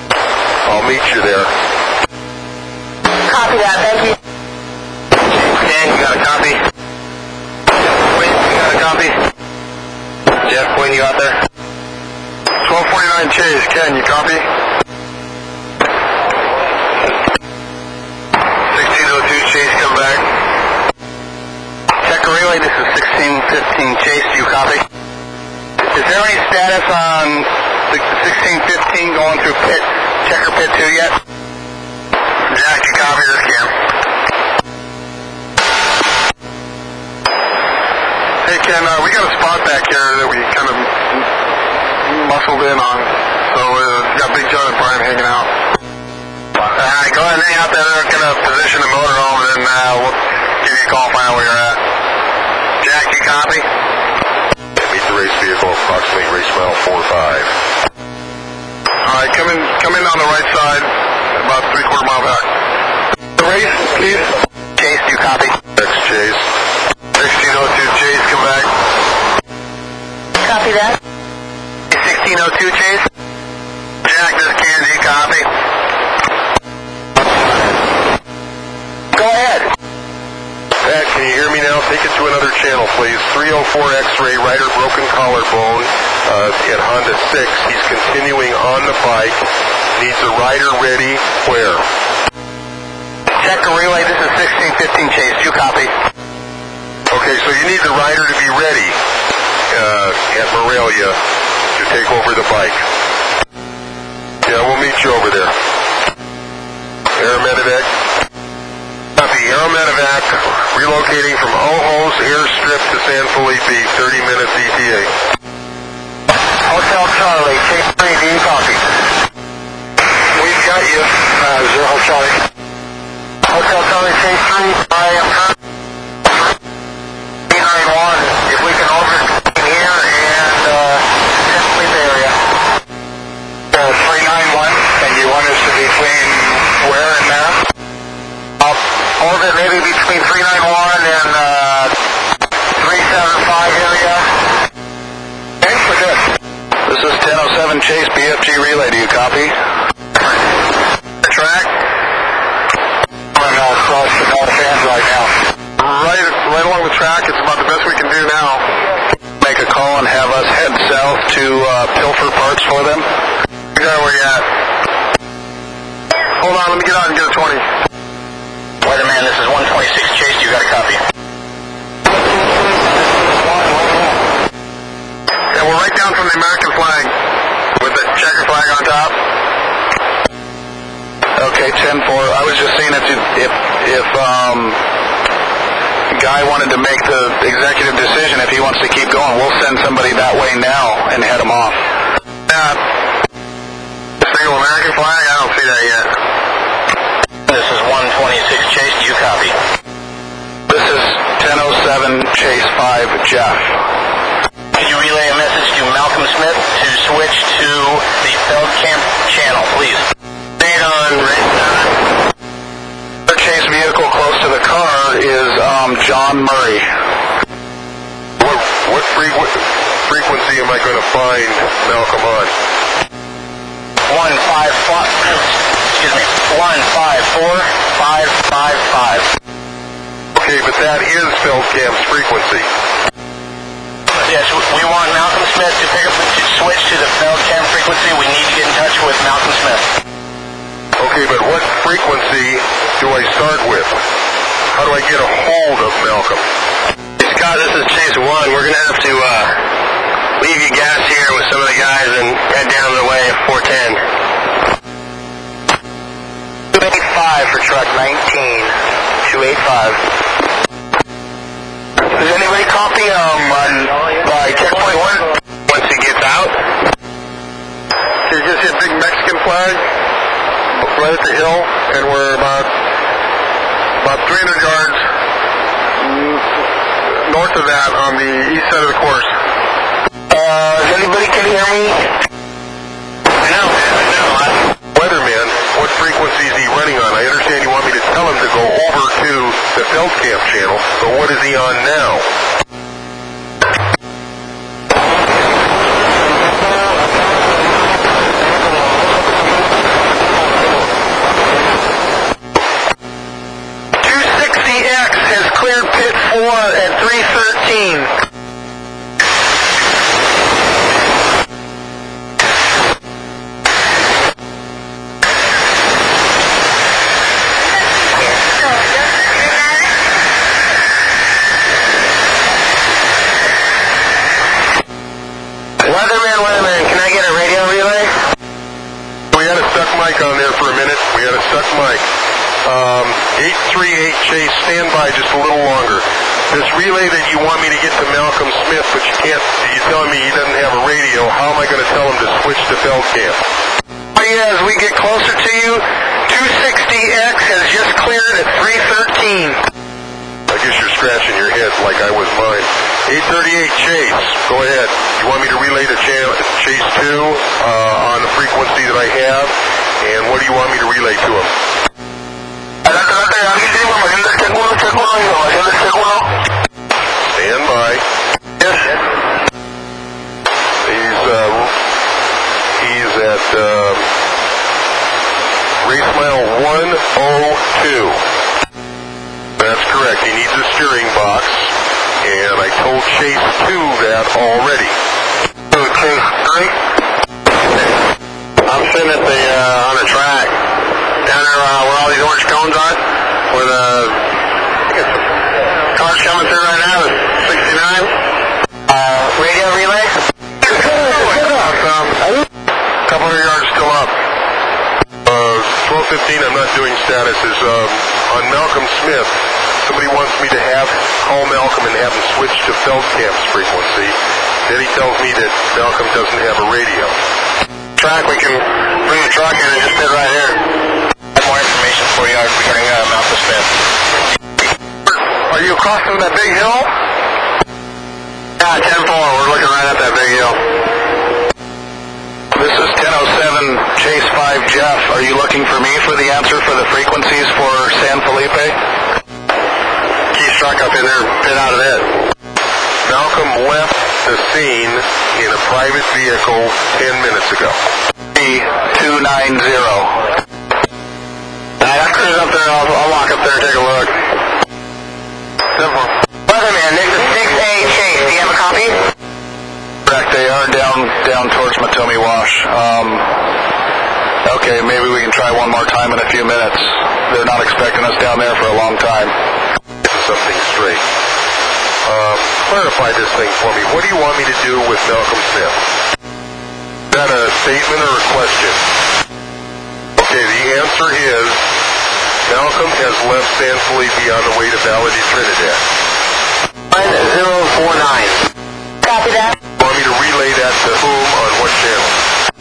I'll meet you there. Copy that. Thank you. Chase 10, copy? Wait, you got a copy? Jeff Quinn, you out there? 1249 Chase, Ken, you copy? 1602 Chase, come back. Checker relay, this is 1615 Chase, do you copy? Is there any status on 1615 going through pit, checker pit 2 yet? Jack, you copy this, Cam? Hey, Ken, we got a spot back here that we kind of muscled in on. So, got Big John and Brian hanging out. Alright, go ahead and hang out there. They're going to position the motorhome, and then we'll give you a call, find out where you're at. Jack, you copy? Meet the race vehicle approximately race mile 45. Alright, come in on the right side, about 3/4 mile back. The race, please. Chase, do you copy? Next Chase. 1602 Chase, come back. Copy that. 1602 Chase? Jack, this is Ken, do you copy? Go ahead. Pat, can you hear me now? Take it to another channel, please. 304 X-ray, rider broken collarbone at Honda 6. He's continuing on the bike. Needs a rider ready. Where? Checker relay, this is 1615 Chase, do you copy? Okay, so you need the rider to be ready at Morelia to take over the bike. Yeah, we'll meet you over there. Aeromedevac. Copy. Aeromedevac relocating from Ojos Airstrip to San Felipe, 30 minutes ETA. Hotel Charlie, Chase 3, do you copy? We've got you. Zero Charlie. Hotel Charlie, Chase 3, I am currently 391. If we can over here and San Felipe area. 391, and you want us to be between where and there? Orbit maybe between 391 and 375 area. Okay, we're good. This is 1007 Chase, BFG relay, do you copy? Track. I'm across the north end right now. Right along the track. It's about the best we can do now. Make a call and have us head south to pilfer parts for them. You know where you at? Hold on, let me get out and get a 20. Weatherman, this is 126 Chase, you got a copy? Yeah, we're right down from the American flag with the checker flag on top. Okay, 10-4. I was just saying if Guy wanted to make the executive decision, if he wants to keep going, we'll send somebody that way now and head him off. The single American flag? I don't see that yet. This is 126 Chase, do you copy? This is 1007 Chase 5 Jeff. Could you relay a message to Malcolm Smith to switch to the Feldkamp channel, please? Staying on the chase vehicle close to the car is John Murray. What frequency am I going to find Malcolm on? 154-555. Okay, but that is Feldkamp's frequency. Yes, we want Malcolm Smith to pick up to switch to the Feldkamp frequency. We need to get in touch with Malcolm Smith. Okay, but what frequency do I start with? How do I get a hold of Malcolm? Scott, this is Chase 1. We're going to have to leave you gas here with some of the guys and head down the way at 410. 285 for truck 19. 285. Does anybody copy by checkpoint 1 once he gets out? You just hit big Mexican flag right at the hill, and we're about 300 yards north of that on the east side of the course. Is anybody can hear me? I know. Weatherman, what frequency is he running on? I understand you want me to tell him to go over to the Feldkamp channel, but what is he on now? X has cleared pit Mike. 838 Chase, stand by just a little longer. This relay that you want me to get to Malcolm Smith, but you can't, you're telling me he doesn't have a radio, how am I going to tell him to switch to Feldkamp? Yeah, as we get closer to you, 260X has just cleared at 313. I guess you're scratching your head like I was mine. 838 Chase, go ahead. You want me to relay to Chase 2 on the frequency that I have, and what do you want me to relay to him? Stand by. Yes. He's at race mile 102. That's correct. He needs a steering box, and I told Chase 2 that already. Chase 3? I'm sitting at the on the track down there where all these orange cones are, where the cars coming through right now is 69. Radio relay? A couple of yards still up. 12:15. I'm not doing statuses. On Malcolm Smith, somebody wants me to call Malcolm and have him switch to Feldkamp's frequency. Then he tells me that Malcolm doesn't have a radio. Track, we can bring the truck in and just sit right here. More information for you regarding Malcolm Smith. Are you across from that big hill? Yeah, 10-4. We're looking right at that big hill. This is 1007 Chase 5 Jeff. Are you looking for me for the answer for the frequencies for San Felipe? Keith's truck up in there, been out of it. Malcolm left the scene in a private vehicle 10 minutes ago. 290. I'll cruise up there. I'll walk up there and take a look. Simple. Weatherman, this is 6A Chase. Do you have a copy? Correct. They are down towards Matomi Wash. Okay, maybe we can try one more time in a few minutes. They're not expecting us down there for a long time. Something straight. Clarify this thing for me. What do you want me to do with Malcolm Smith? Is that a statement or a question? Okay, the answer is Malcolm has left San Felipe on the way to Valle de Trinidad. 049. Copy that. Want me to relay that to whom on what channel?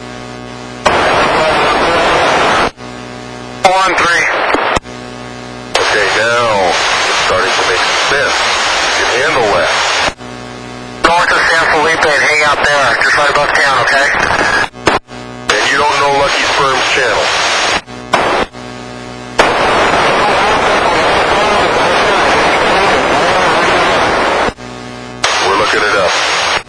413. Okay, now it's starting to make sense. You can handle that. North of San Felipe and hang out there, just right above town, okay? And you don't know Lucky Sperm's channel? We're looking it up.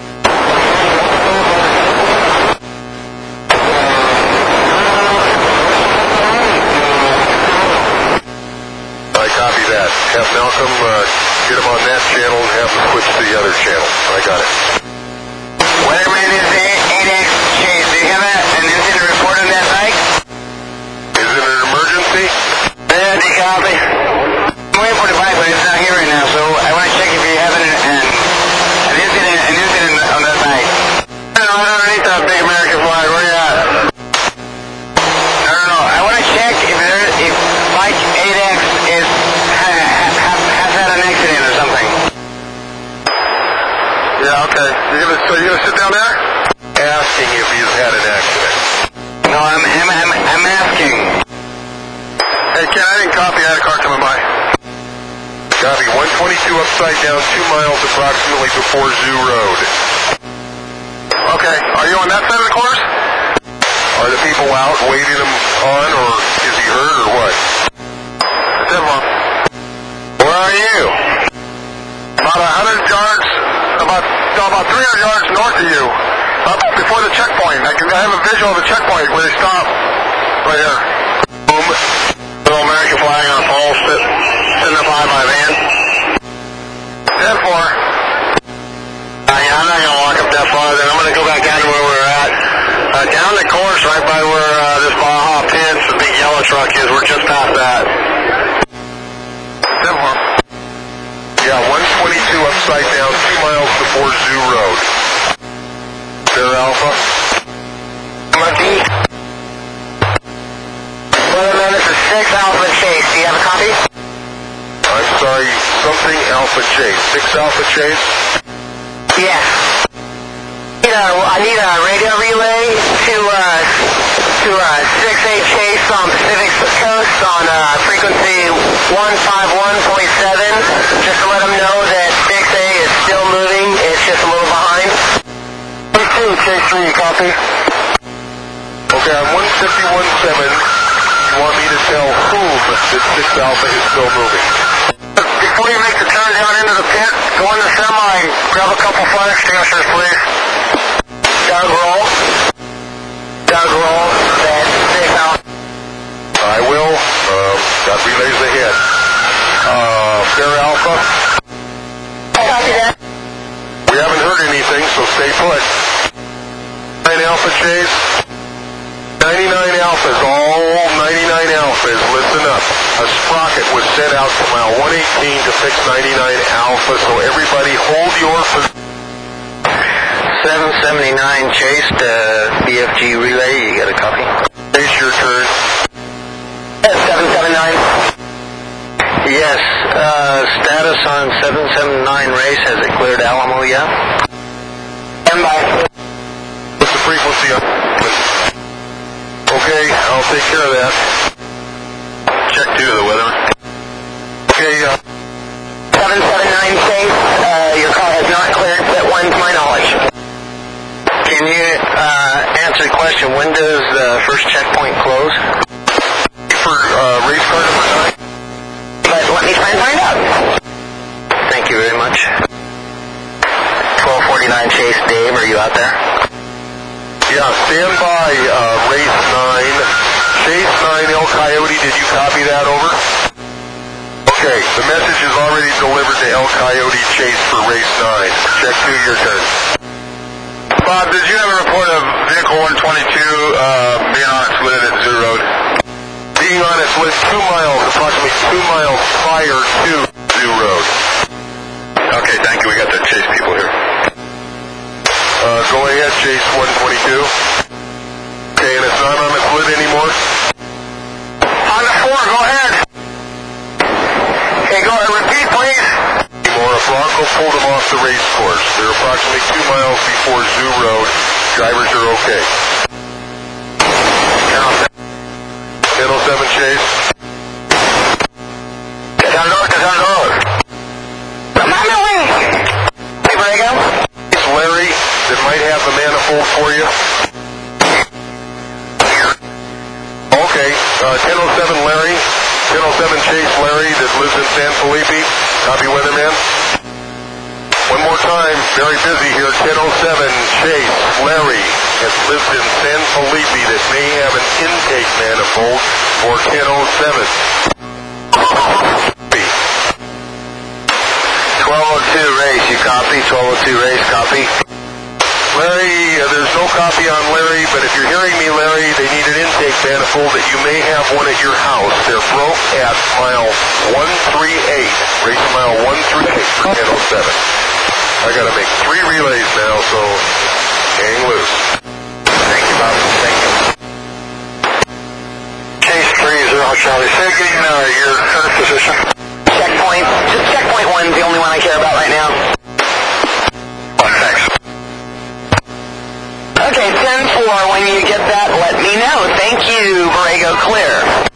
I copy that. Have Malcolm get him on that channel and have him switch to the other channel. I got it. Whatever it is, 8X Chase, do you have an incident report on that bike? Is it an emergency? Yeah, do you copy? I'm waiting for the bike, but it's not here right now, so I want to check if you have an incident on that bike. I don't know, right underneath that big American flag, where you at? I don't know, I want to check if bike 8X has had an accident or something. Yeah, okay. So you're gonna sit down there? Asking if he's had an accident. No, I'm asking. Hey, Ken, I didn't copy. I had a car coming by. Copy. 122 upside down, 2 miles approximately before Zoo Road. Okay, are you on that side of the course? Are the people out waiting him on, or is he hurt, or what? Simple. Where are you? About 100 yards, about 300 yards north of you, up before the checkpoint. I have a visual of the checkpoint where they stop. Right here. Boom. Little American flag on a pole, sitting up behind my van. 10-4. I'm not going to walk up that far, then I'm going to go back down to where we're at. Down the course, right by where this Baja Pits, the big yellow truck is, we're just past that. 10-4. Yeah, 122 upside down, 2 miles before Zoo Road. There, Alpha? Monkey. Well, man, this is 6. I chasing Alpha Chase. 6 Alpha Chase? Yeah. I need a radio relay to 6A Chase on Pacific Coast on frequency 151.7, just to let them know that 6A is still moving. It's just a little behind. Chase 3, you copy? Okay, on 151.7, you want me to tell whom that 6 Alpha is still moving? Before you make the turn down into the pit, go in the semi and grab a couple fire extinguishers, please. Doug roll. That 6 Alpha. I will. Got relays ahead. Fair Alpha? Copy that. We haven't heard anything, so stay put. 9 Alpha Chase. 99 Alphas, all 99 Alphas, listen up. A sprocket was sent out to mile 118 to fix 99 Alpha, so everybody hold your position. 779 Chase to BFG relay, you got a copy? Chase, your turn. 779. Yes, status on 779 race, has it cleared Alamo yet? Stand by. What's the frequency on? Okay, I'll take care of that. Check 2 of the weather. Okay, 779 Chase, your car has not cleared that one to my knowledge. Can you answer the question, when does the first checkpoint close? for race car number 9. But let me try and find out. Thank you very much. 1249 Chase, Dave, are you out there? Yeah, stand by, race 9. Chase 9, El Coyote, did you copy that over? Okay, the message is already delivered to El Coyote Chase for race 9. Check 2, your turn. Bob, did you have a report of vehicle 122 being on its lid at Zoo Road? Being on its lid 2 miles, approximately 2 miles prior to Zoo Road. Okay, thank you. We got the Chase people here. Go ahead, Chase 122. Okay, and it's not on its lid anymore? On the 4, go ahead. Okay, go ahead. Repeat, please. Anymore. A Bronco pulled them off the race course. They're approximately 2 miles before Zoo Road. Drivers are okay. 1007 Chase. Down north. Hey, Borrego? It's Larry that might have the manifold for you. Okay, 1007 Larry. 1007 Chase Larry that lives in San Felipe. Copy, weatherman. One more time, very busy here. 1007 Chase Larry that lives in San Felipe that may have an intake manifold for 1007. 1202 race, you copy? 1202 race, copy? Larry, there's no copy on Larry, but if you're hearing me, Larry, they need an intake manifold that you may have one at your house. They're broke at mile 138, race mile 138 for 1007. I gotta make 3 relays now, so hang loose. Thank you, Bob. Thank you. Chase 30 Charlie. Say again your current position. Checkpoint. Just checkpoint 1 is the only one I care about right now. Thanks. Okay, 10-4. When you get that, let me know. Thank you, Borrego. Clear.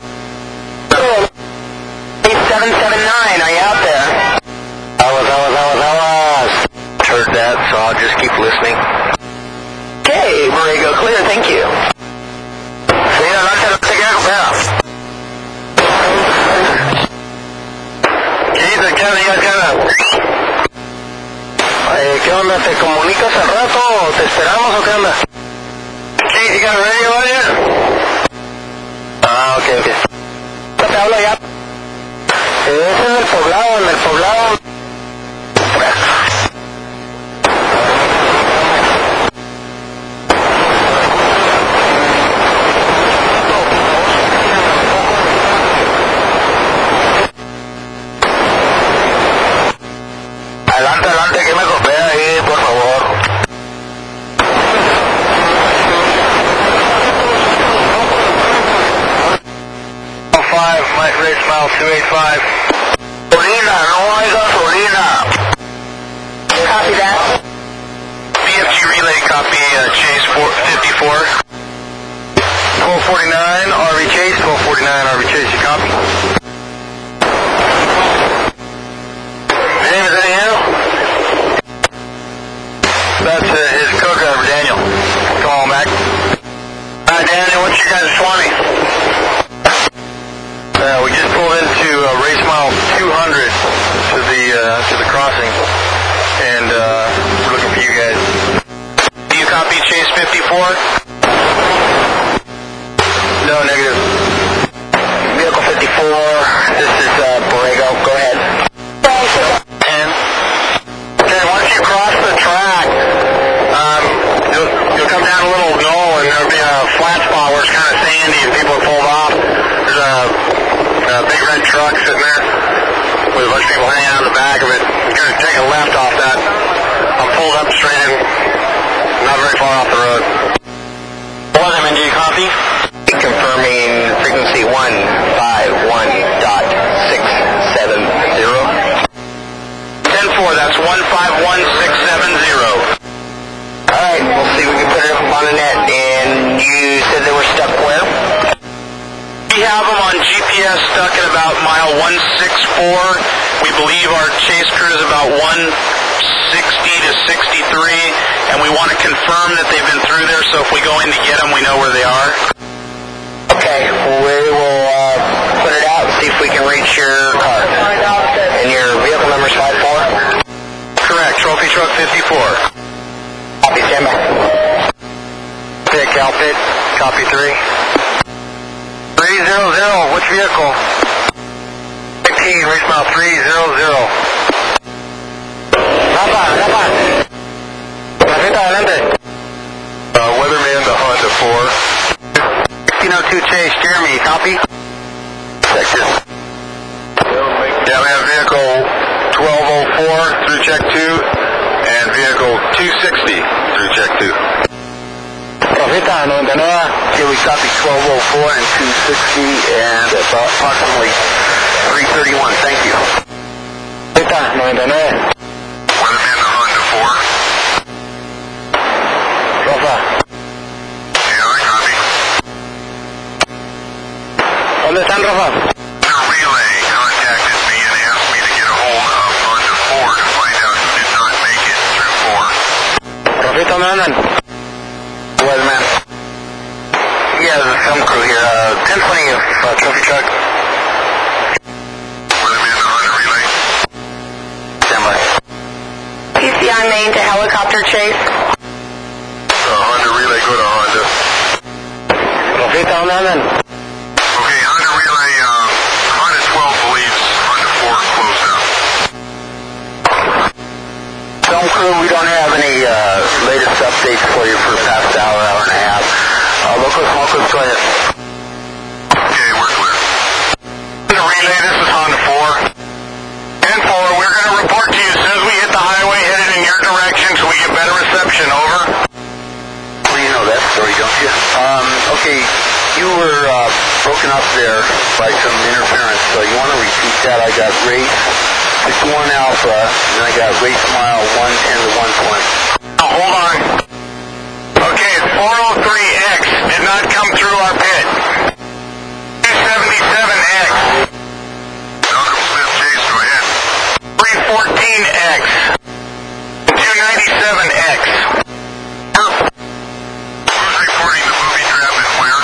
779, are you out there? I was. Heard that, so I'll just keep listening. Okay, Borrego. Clear. Thank you. Sí, adelante, no te quedes fuera. ¿Qué onda? ¿Qué onda? ¿Te comunicas al rato o te esperamos o qué onda? Sí, you got a radio on here? Ah, ok. Te hablo ya. Es en el poblado. Adelante, que me copia ahí, por favor. Race mile 285. Gasolina, no hay gasolina. copy that. BFG relay, copy Chase 54. 1249, RV Chase, 1249, RV Chase, you copy? His name is Daniel? That's his co-driver, Daniel. Come on back. Daniel, what's your guys' 20? We just pulled into race mile 200 to the crossing, and we're looking for you guys. Do you copy Chase 54? No, negative. Vehicle 54, this is Borrego, go ahead. And, okay, once you cross the track, you'll come down a little knoll and there'll be a flat spot where it's kind of sandy and people have pulled off. There's a big red truck sitting there with a bunch of people hanging out in the back of it. You're going to take a left off that. I'm pulled up straight in, not very far off the road. Well, do you copy? Confirming frequency 151.670. That's 151.670. Alright, we'll see if we can put it up on the net. And you said they were stuck where? We have them on GPS stuck at about mile 164. We believe our chase crew is about 160 to 63, and we want to confirm that they've been through there, so if we go in to get them, we know where they are. Okay, we will put it out and see if we can reach your car. And your vehicle number is 54? Correct, Trophy Truck 54. Copy, stand by. Okay, Calpit, copy 3. 300, which vehicle? 15, race mile 300. Rafa. Rafita, adelante. Weatherman to Honda 4. 1602 Chase, Jeremy, copy? Sector. Yeah, we have vehicle 1204 through check 2 and vehicle 260 through check 2. Rafita, 99. Okay, we copy 1204 and 260 and approximately 331. Thank you. Rafita, 99. Weatherman to Honda 4. Rafa. Yeah, I copy. ¿Dónde están, Rafa? The relay contacted me and asked me to get a hold of Honda 4 to find out who did not make it through 4. Rafita, ¿me andan? Weatherman. Yeah, there's a film crew here. 1020 of Trophy Truck. Weatherman to Honda relay. Stand by. PCI main to helicopter chase. Honda relay, go to Honda. Rafita, ¿dónde andan? Okay, Honda relay, Honda 12 believes Honda 4 closed out. Film crew, we don't have any latest updates for you for the past hour and a half. Locals, go ahead. Okay, we're clear. The relay, this is Honda 4. 10-4, we're going to report to you as soon as we hit the highway headed in your direction so we get better reception, over. Well, you know that story, don't you? Okay, you were broken up there by some interference, so you want to repeat that? I got race 61 Alpha, and then I got race mile 110 to 120. Now, hold on. Okay, it's 403X. Did not come through our pit. 277X. Malcolm Smith, Chase, go ahead. 314X. 297X. Who's reporting the movie trap and where?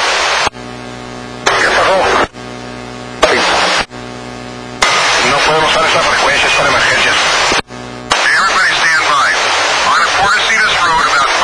No podemos usar esa frecuencia, es para emergencias. Okay, everybody stand by. On Portesitas Road, about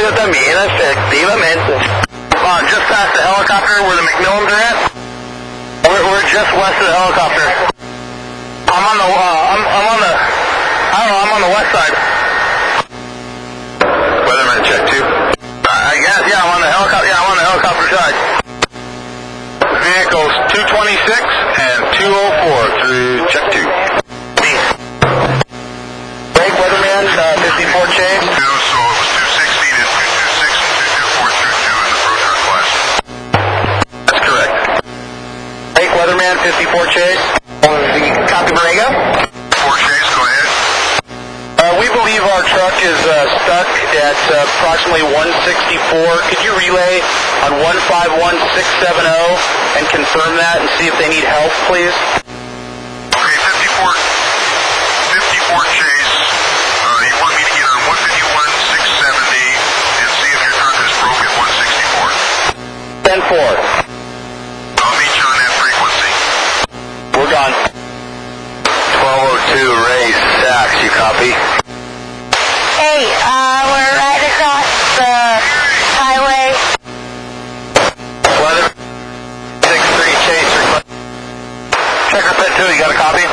yo también, efectivamente. Just past the helicopter where the McMillans are at. We're just west of the helicopter. I'm on the west side. Weatherman check 2. I guess, yeah, I'm on the helicopter. Yeah, I'm on the helicopter side. Vehicles 226 and 204 through check 2. Break, Weatherman, 54 Chase. So it was 260 to 226 and 224 through 2 in the Proton class. That's correct. Break, Weatherman, 54 Chase. Copy, Borrego. 4 Chase, go ahead. We believe our truck is stuck at approximately 164. Could you relay on 151670 and confirm that and see if they need help, please? Okay, 54 Chase. You want me to get on 151-670 and see if your truck is broke at 164? 10-4. I'll meet you on that frequency. We're gone. 1202 Ray Sachs, you copy? Hey, we're right across the highway. Weather 63 Chase. Checker pit 2, you got a copy?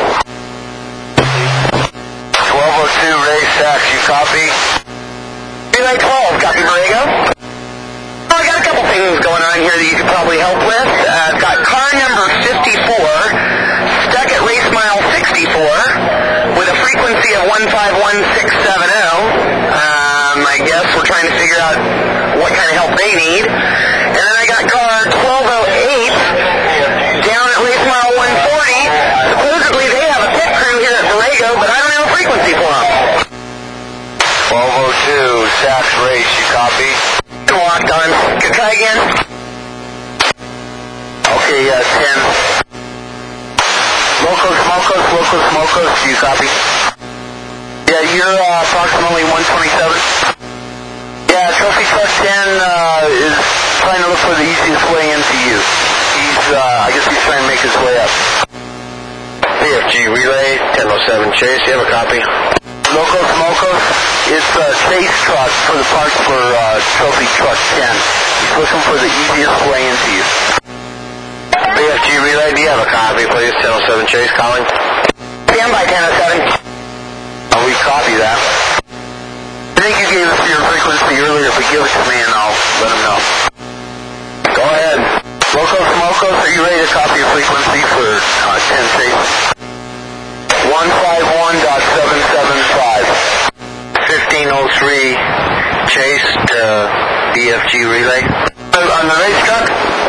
1202 Ray Sachs, you copy? Relay 12, copy, Borrego. Oh, I got a couple things going on here that you could probably help with. I've got car number 54 stuck at race mile 64 with a frequency of 151670. I guess we're trying to figure out what kind of help they need. And then I got car 1208 down at race mile 140. Supposedly they have a pit crew here at Borrego, but I don't have a frequency for them. 1202 Sachs Race, you copy? Locked on. Could try again. Okay, 10. Locos, you copy? Yeah, you're approximately 127. Yeah, Trophy Truck 10 is trying to look for the easiest way into you. I guess he's trying to make his way up. BFG Relay, 1007 Chase, you have a copy? Locos, it's a Chase truck for the parts for Trophy Truck 10. He's looking for the easiest way into you. BFG Relay, do you have a copy, please? 1007 Chase calling? Stand by 1007. We copy that. I think you gave us your frequency earlier, but give it to me and I'll let him know. Go ahead. Locos, are you ready to copy your frequency for 10 Chase? 151.775. 1503 Chase to BFG Relay. On the race truck?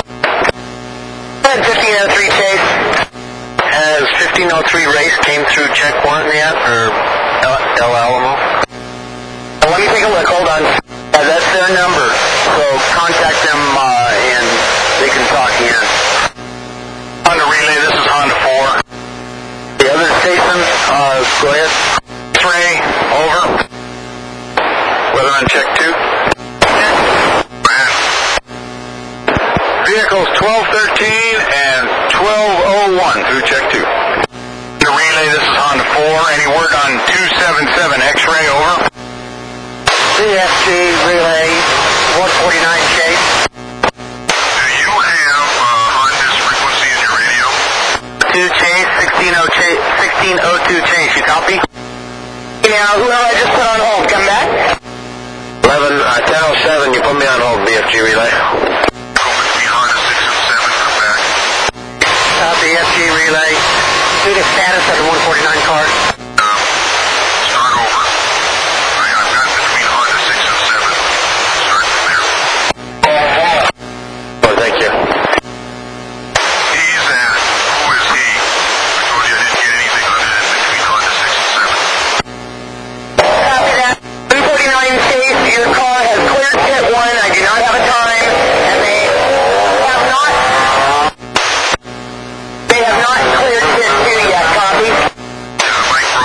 1503 Chase. Has 1503 Race came through check 1 yet, or El Alamo? Let me take a look, hold on. That's their number, so contact them and they can talk in. Honda Relay, this is Honda 4. The other station, go ahead. Ray, over. Weatherman check 2. Man. Vehicles 1213 and 1201 through check 2. The Relay, this is Honda 4. Any word on 277 X-Ray, over? CFG Relay 149 Chase. Do you have Honda's frequency in your radio? 2 Chase, 1602 Chase, you copy? Now, who I just put on hold, come back? 1007, you put me on hold, BFG Relay. Honda 6 and 7, come back. BFG Relay. See the status of the 149 car. Start over. I've got between Honda 6 and 7. Start from there. Oh, thank you. He's at. Who is he? I told you I didn't get anything other than between Honda 6 and 7. Copy that. 349 Chase, your car has cleared pit 1. I do not have a time, and they have not cleared pit 2 yet, copy? Mike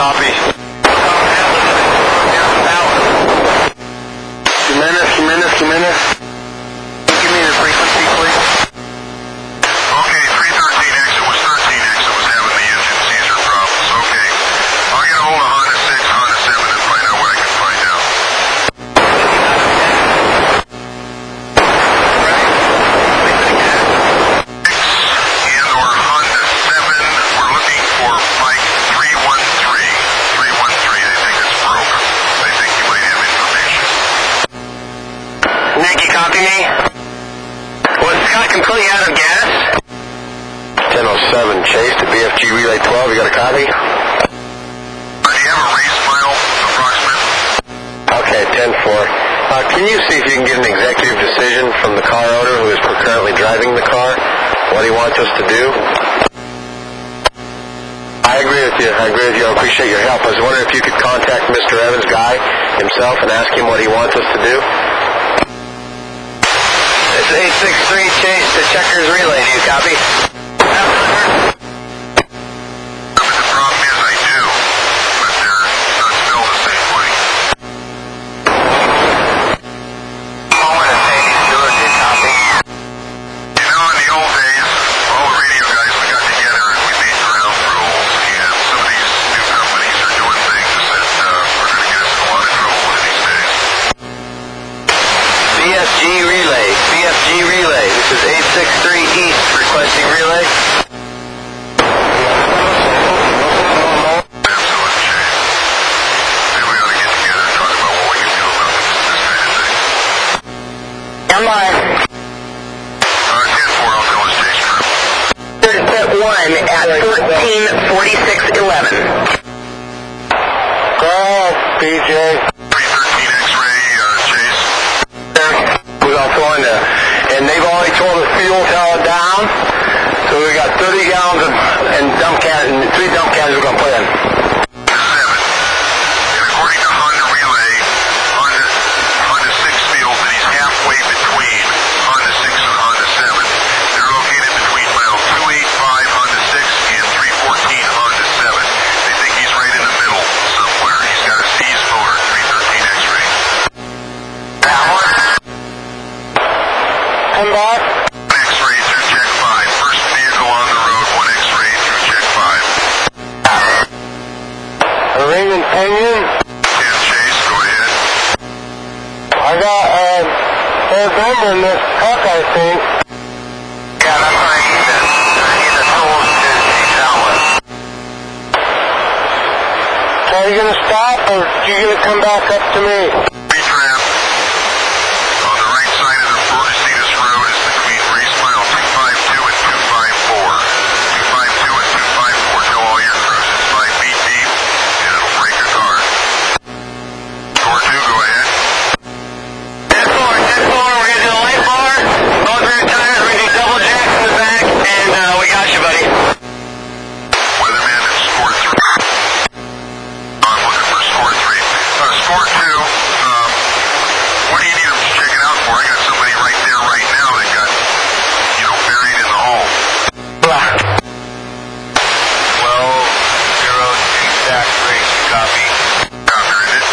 Copy. Jimenez. Give me the frequency, please. Okay, 313X, it was 13X that was having the engine seizure problems. Okay. I'll get a hold of Honda 6, Honda 7 and find out what I can find out. And or Honda 7, we're looking for Mike 313. 313, I think it's broken. I think you might have information. Nick, you copy me? Was Scott completely out of gas? 1007 Chase to BFG Relay 12. You got a copy? Do you have a race mile approximate? Okay, 10-4. Can you see if you can get an executive decision from the car owner who is currently driving the car, what he wants us to do? I agree with you. I appreciate your help. I was wondering if you could contact Mr. Evans' guy himself and ask him what he wants us to do. It's 863 Chase to Checkers Relay. Do you copy? The problem is I do, but they're not spelled the same way. I want to say he's doing it, copy. You know, in the old days, all the radio guys, we got together and we made ground rules, and some of these new companies are doing things that are going to get us in a lot of trouble one of these days. BFG Relay. This is 863 East requesting relay. Absolute shame. Maybe we ought to get together and talk about what we can do about this kind of thing. I'm on. 10-4, I'll tell us Chase crew. There's set 1 at 144611. Go ahead, BJ. 313 X-ray, Chase. We're going to throw in there. And they've already told us fuel tower down. So we got 30 gallons and dump cans, and 3 dump cans we're going to put in. 7. And according to Honda Relay, Honda 6 feels that he's halfway between Honda 6 and Honda 7. They're located between mile 285 Honda 6 and 314 Honda 7. They think he's right in the middle somewhere. He's got a seized motor, 313 X-ray. Come back. X-ray through check 5. First vehicle on the road, 1 X-ray through check 5. A ring and pinion. 10 Chase, go ahead. I got third number in this truck, I think. Yeah, that's what I need the tools to take that one. So are you going to stop, or are you going to come back up to me? Retrap. On the right side of the Borges Road is between race mile 252 and 254. 252 and 254. Tell all your crews it's 5 feet deep and it'll break a car. Score 2, go ahead. 10-4, we're going to do the light bar, both rear tires, we're going to do double jacks in the back, and we got you, buddy. Weatherman and score 3. I'm looking for score 3. Score 2, what do you need them checking out for? I got somebody right there right now that got, buried in the hole. 12-0 stack race, copy. Copy, it.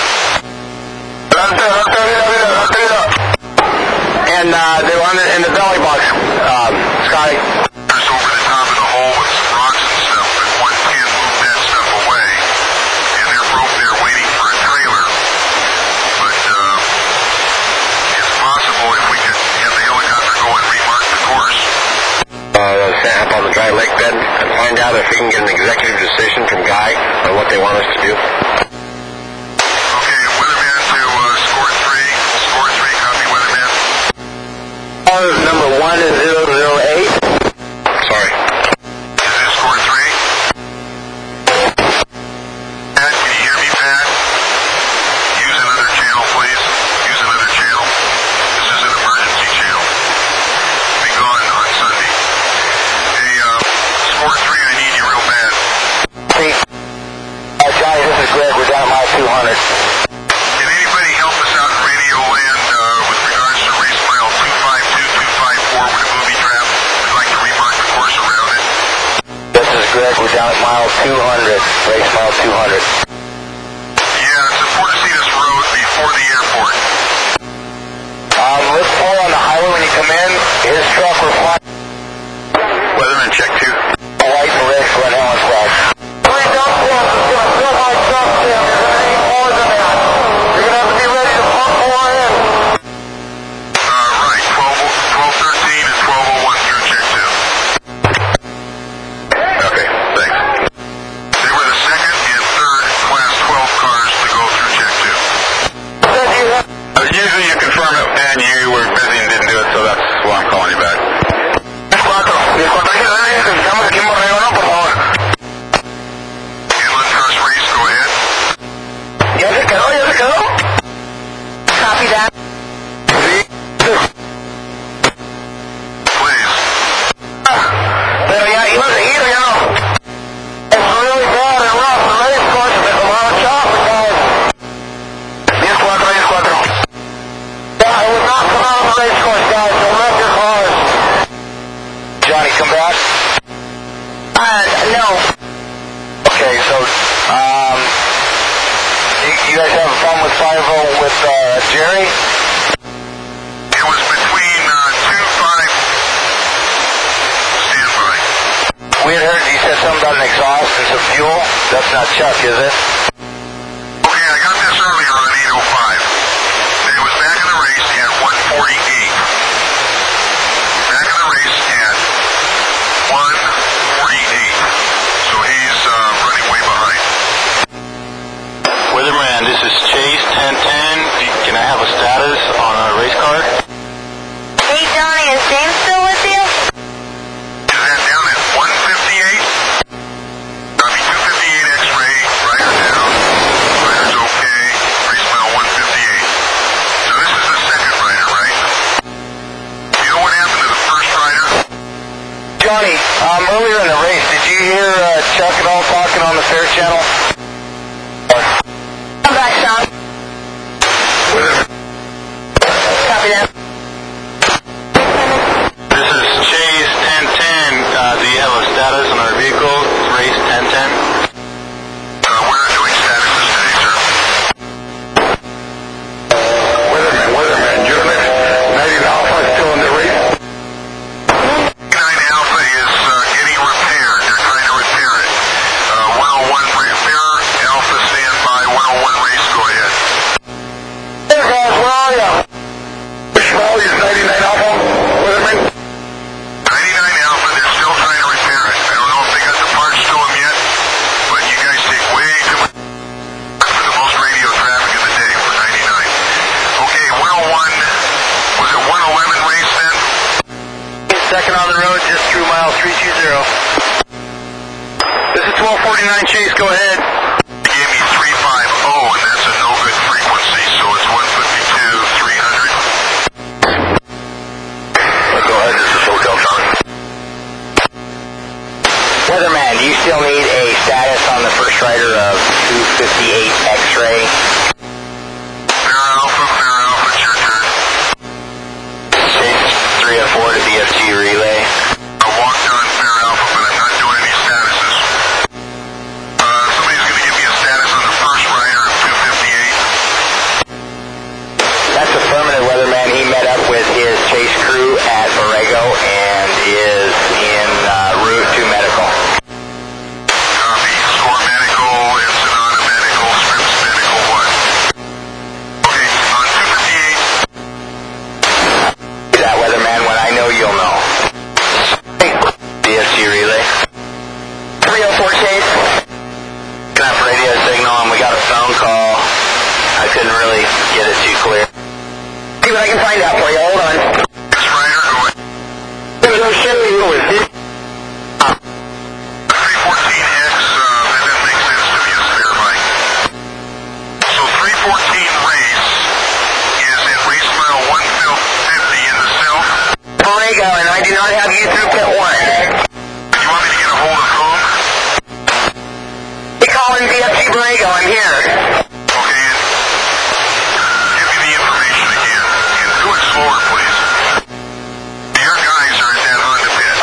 And they want it in the belly box, Scotty. There's over the top of the hole with some rocks and stuff, but one can move that stuff away. And they're broke there waiting for a trailer. But it's possible if we could have the helicopter go and remark the course. Stand up on the dry lake bed and find out if we can get an executive decision from Guy on what they want us to do. Okay, Weatherman to score 3. Score 3, copy, Weatherman. Number 1008. Sorry. Is this score 3? Pat, can you hear me, Pat? Use another channel, please. Use another channel. This is an emergency channel. Be gone on Sunday. Hey, score 3, I need you real bad. Hey, Johnny, this is Greg. We're down mile 200. Can anybody help us out in radio land with regards to race mile 252, 254 with a movie trap? We'd like to remark the course around it. This is Greg. We're down at mile 200. Race mile 200. before the airport. Let's pull on the highway when you come in. His truck replied. Weatherman, check 2. White and red Glen Helen flag. Please don't pull. It's going to fill my truck down. There's going to need more than that. You're going to have to be ready to pump more in. Right, 1213 and 1201 through check 2. Okay, thanks. They were the second and third class 12 cars to go through check 2. Usually you confirm it and you were busy and didn't do it, so that's why I'm calling you back. Inland first race, go ahead. Ya se quedó. Copy that. Please. Pero ya iba a seguir, ya no. It's really bad and rough. The race course, there's a lot of traffic, guys. 10-4. Yeah, it would not come out of the race course, guys. They'll wreck your cars. Johnny, come back? No. Okay, so, you guys have a problem with 5-0 with, Jerry? It was between 2-5. Stand by. We had heard you said something about an exhaust and some fuel. That's not Chuck, is it? Okay, I got this earlier on 8:05. And it was back in the race at 1:48. Back in the race at 1:48. So he's running way behind. Weatherman, this is Chase 1010. Can I have a status on a race car? Hey, Johnny, is James still with you? Is that down at 1:58? Copy 258 X-ray, rider down. Rider's okay. Race mile 158. So this is the second rider, right? You know what happened to the first rider? Johnny, earlier in the race, did you hear Chuck and all talking on the Fair Channel? Come back, Sean. Copy that. This is Chase 1010. Do you have a status on our vehicle? Race 1010. We're not doing statuses today, sir. Weatherman, you're 90 Alpha still in the race? 9 Alpha is getting repaired. They're trying to repair it. 101 repair. Alpha stand by. 101 race. Go ahead. Hey guys, where are you? Which value is 99 Alpha? Weatherman? 99 Alpha. They're still trying to repair it. I don't know if they got the parts to them yet, but you guys take way too much for the most radio traffic of the day for 99. Okay, 101. Was it 111 race then? Second on the road, just through mile 320. This is 1249 Chase, go ahead. They gave me 350, and that's a no good frequency, so it's 152, 300. Go ahead, this is Hotel John. Weatherman, do you still need a status on the first rider of 258 X-ray? Fair Alpha, it's your turn. Chase 304 to BFG relay. I walked on Fair Alpha, but I'm not doing any statuses. Somebody's going to give me a status on the first rider of 258. That's affirmative, Weatherman. He met up with his chase crew at Borrego and is en route to medical. Copy. Score medical, Ensenada medical, Scripps medical, what? Okay, on 258. That Weatherman, when I know, you'll know. BFG relay. 304 Chase. Got a radio signal and we got a phone call. I couldn't really get it too clear. See what I can find out for you. Hold on. This rider going. No shit, who is this? 314X, that doesn't make sense to me, it's verifying. So 314 race is at race mile 150 in the south. Borrego, and I do not have you through pit 1. You want me to get a hold of whom? Be calling BFG Borrego, I'm here. Okay, and give me the information again. And do it slower, please. Your guys are at that Honda pit.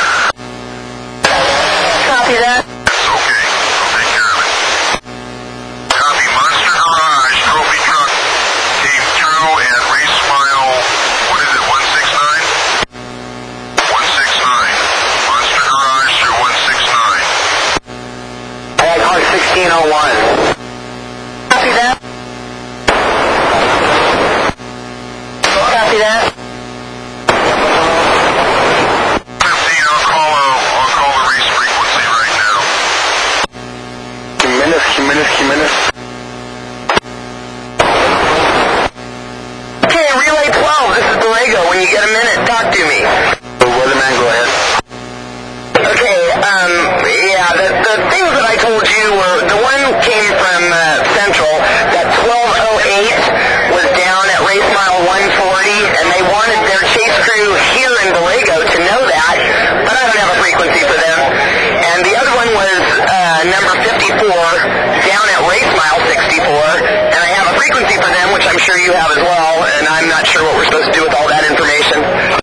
Copy that. That's okay. I'll take care of it. Copy. Monster Garage, trophy truck, 1601. Copy that. Copy that. 15, I'll call the race frequency right now. Jimenez. Okay, Relay 12, this is Borrego. When you get a minute, talk to me. Weatherman, go ahead. Okay, the things that I told you were, the one came from Central, that 1208 was down at race mile 140, and they wanted their chase crew here in Borrego to know that, but I don't have a frequency for them. And the other one was number 54, down at race mile 64, and I have a frequency for them, which I'm sure you have as well, and I'm not sure what we're supposed to do with all that information.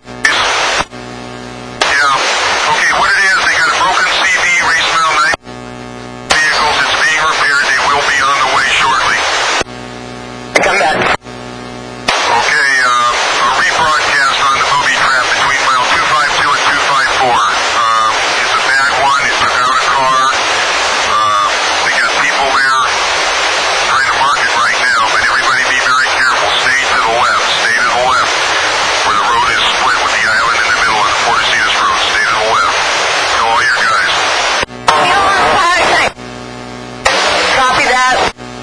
Come back. Okay, a rebroadcast on the booby trap between mile 252 and 254. It's a bad one. It's without a car. We got people there trying to mark it right now, but everybody be very careful. Stay to the left. Stay to the left. Where the road is split with the island in the middle on the Portesitas Road. Stay to the left. Tell all your guys. Copy that.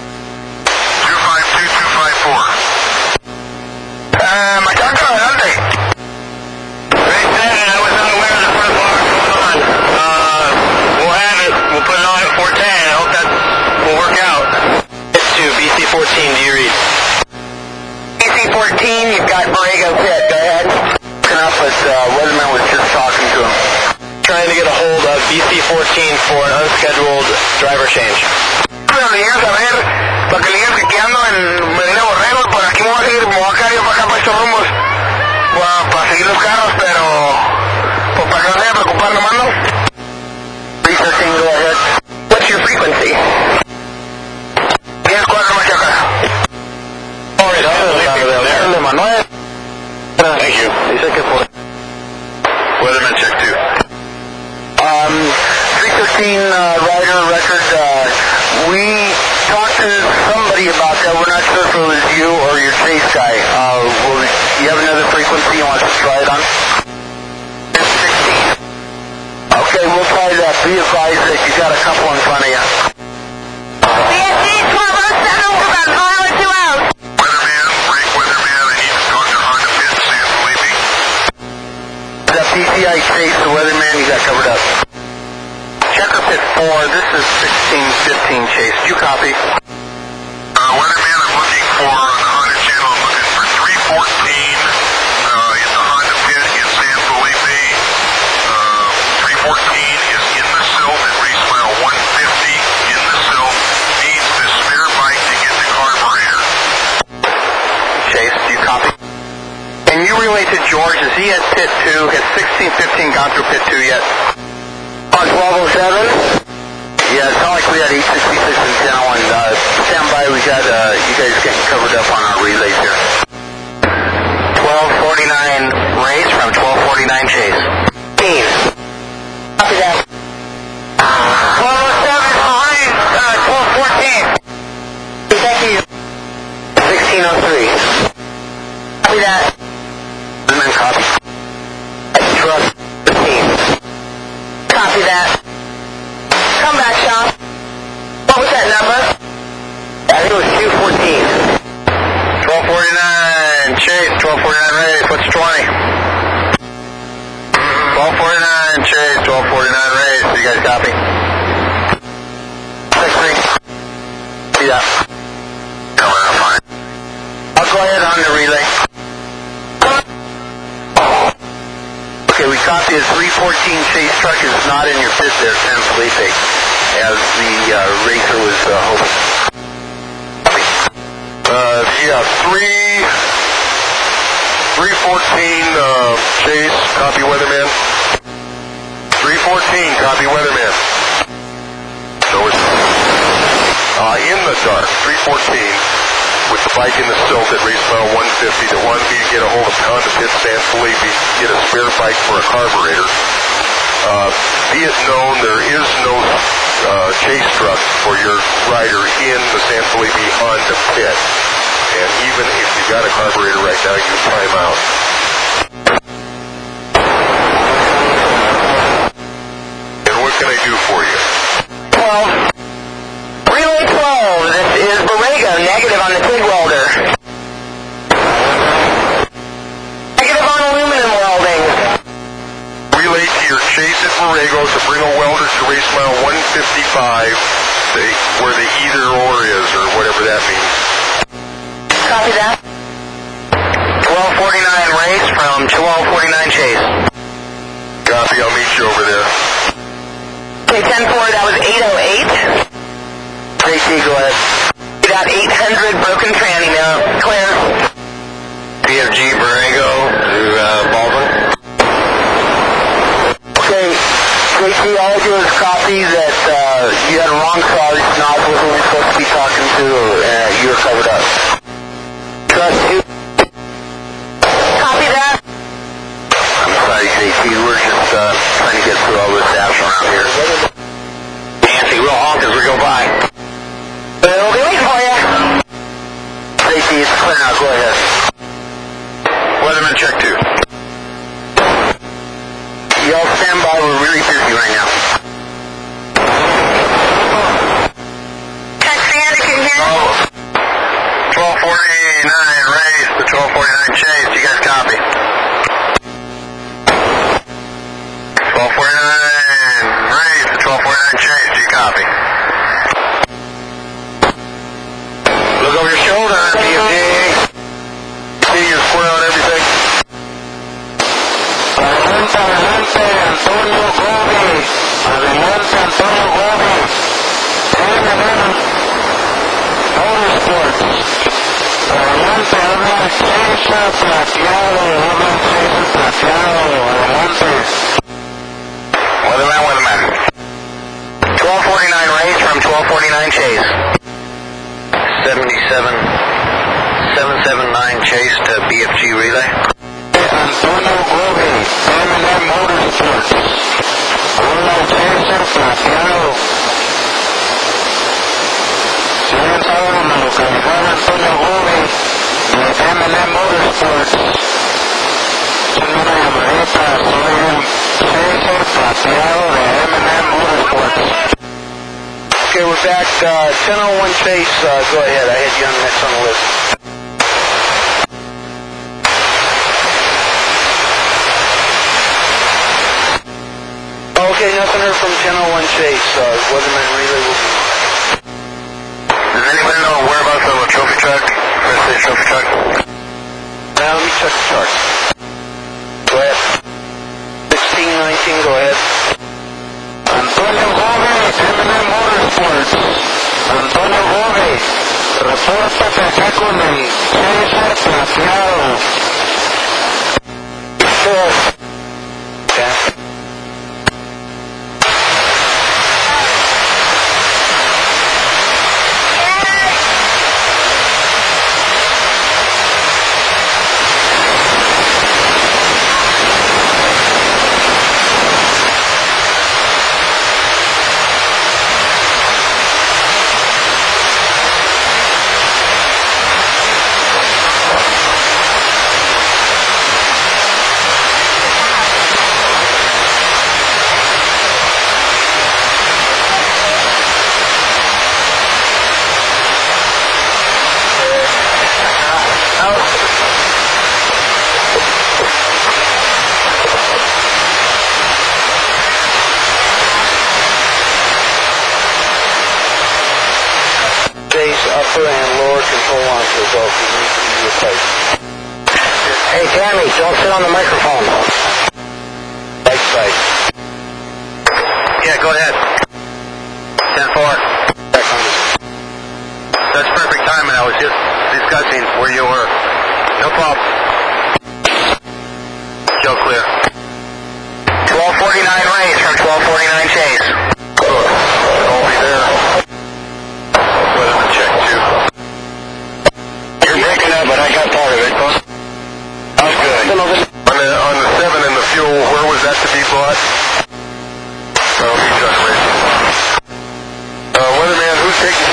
252, 254. Machaca, adelante. Right then, I was unaware of the first bar going on. We'll have it. We'll put it on at 410. I hope that will work out. It's to BC14, do you read? BC14, you've got Borrego Pit. Go ahead. Looking up, but Weatherman was just talking to him. Trying to get a hold of BC14 for an unscheduled driver change. Pero le digas a ver, para que le digas que ando en Medina Borrego, por aquí me voy a seguir, me voy a caer para acá para estos rumbos, para seguir los carros, pero pues para que no se vaya a preocupar nomás, ¿no? 313, go ahead. What's your frequency? 10-4, Machaca. Déjale, Manuel. Thank you. Dice que por... Weatherman check 2. 313 rider record, we talked to somebody about that. We're not sure if it was you or your chase guy. You have another frequency you want us to try it on? 16. Okay, we'll try that. Be advised that you got a couple in front of you. BSG 1207, we're about 5 or 2 out. Weatherman, break Weatherman. I need to talk to Honda Pit in San Felipe. That PCI chase, the Weatherman, you got covered up. Checker Pit 4, this is 1615 chase. Do you copy? Weatherman, I'm looking for on the Honda channel. I'm looking for 314 in the Honda Pit in San Felipe. 314 is in the silt at race mile 150 in the silt. Needs the spare bike to get the carburetor. Chase, do you copy? Can you relate to George? Is he at Pit 2? Has 1615 gone through Pit 2 yet? On 1207? Yeah, it's not like we had 866 and 1001. Stand by, we got you guys getting covered up on our relays here. 1249 race from 1249 chase. 15. Copy that. 1207 behind 1214. Thank you. 1603. Copy that. And then copy. Trust 15. Copy that. Come back, Sean. What was that number? I think it was 214. 1249 chase, 1249 race. What's 20? 1249 chase, 1249 race. You guys copy? 6-3. See that? Coming out fine. I'll go ahead on the relay. Okay, we copy the 314 chase truck is not in your pit there, San Felipe, as the racer was hoping. Yeah, 314 chase, copy Weatherman. 314, copy Weatherman. So it's in the dark, 314, with the bike in the silt at race mile 150 that wanted me to get a hold of Honda Pit San Felipe, get a spare bike for a carburetor. Be it known, there is no chase truck for your rider in the San Felipe Honda pit. And even if you got a carburetor right now, you time out. And what can I do for you? 12. Relay 12, this is Borrego, negative on the TIG welder. Negative on aluminum welding. Relay to your chase at Borrego to bring a welder to race mile 155, where the either or is, or whatever that means. Copy that. 1249 race from 1249 chase. Copy, I'll meet you over there. Okay, 10-4, that was 808. JT, go ahead. We got 800 broken tranny now. Clear. BFG Borrego to Baldwin. Okay, JT, all I do is copy that you had a wrong charge, not with who we're supposed to be talking to, you were covered up. Trust you. Copy that. I'm sorry, JT, we're just trying to get through all this ash around here. Nancy, we'll honk as we go by. We'll be waiting for you. JT, it's clear now, go ahead. Weatherman check 2. Y'all stand by, we're really busy right now. Texana, can you hear me? 1249 race to 1249 chase, you guys copy? 1249 race to 1249 chase, do you copy? Look over your shoulder, BFG. See you're square on everything? Adelante, Antonio Gómez. Adelante, Antonio Gómez. Motorsports. Adelante, habla César Plateado. Adelante. Weatherman. 1249 race from 1249 chase. 779 chase to BFG relay. Antonio Gómez, M&M Motorsports. Hola, César Plateado. Si bien saben a localizar a Antonio Gómez de M&M Motorsports. Soy una llamadita, soy César Plateado de M&M Motorsports. Okay, we're back. 1001 chase, go ahead. I had you on next on the list. Okay, nothing heard from 1001 chase. Weatherman relay will be. Does anybody know whereabouts of a trophy truck? First stage trophy truck? Now let me check the chart. Go ahead. 1619, go ahead. Antonio Gómez, M&M Motorsports. Antonio Gómez, repórtate acá con el César Plateado. Okay. Upper and lower control launchers both need to be replaced. Hey, Tammy, don't sit on the microphone. Right side. Yeah, go ahead. 10-4. Back on this. That's perfect timing. I was just discussing where you were. No problem. Show clear. 1249 race from 1249 chase. I'll be there. Weatherman check 2. You're breaking up, but I got part of it. How's good? On the 7 and the fuel, where was that to be bought? Oh, you just racing.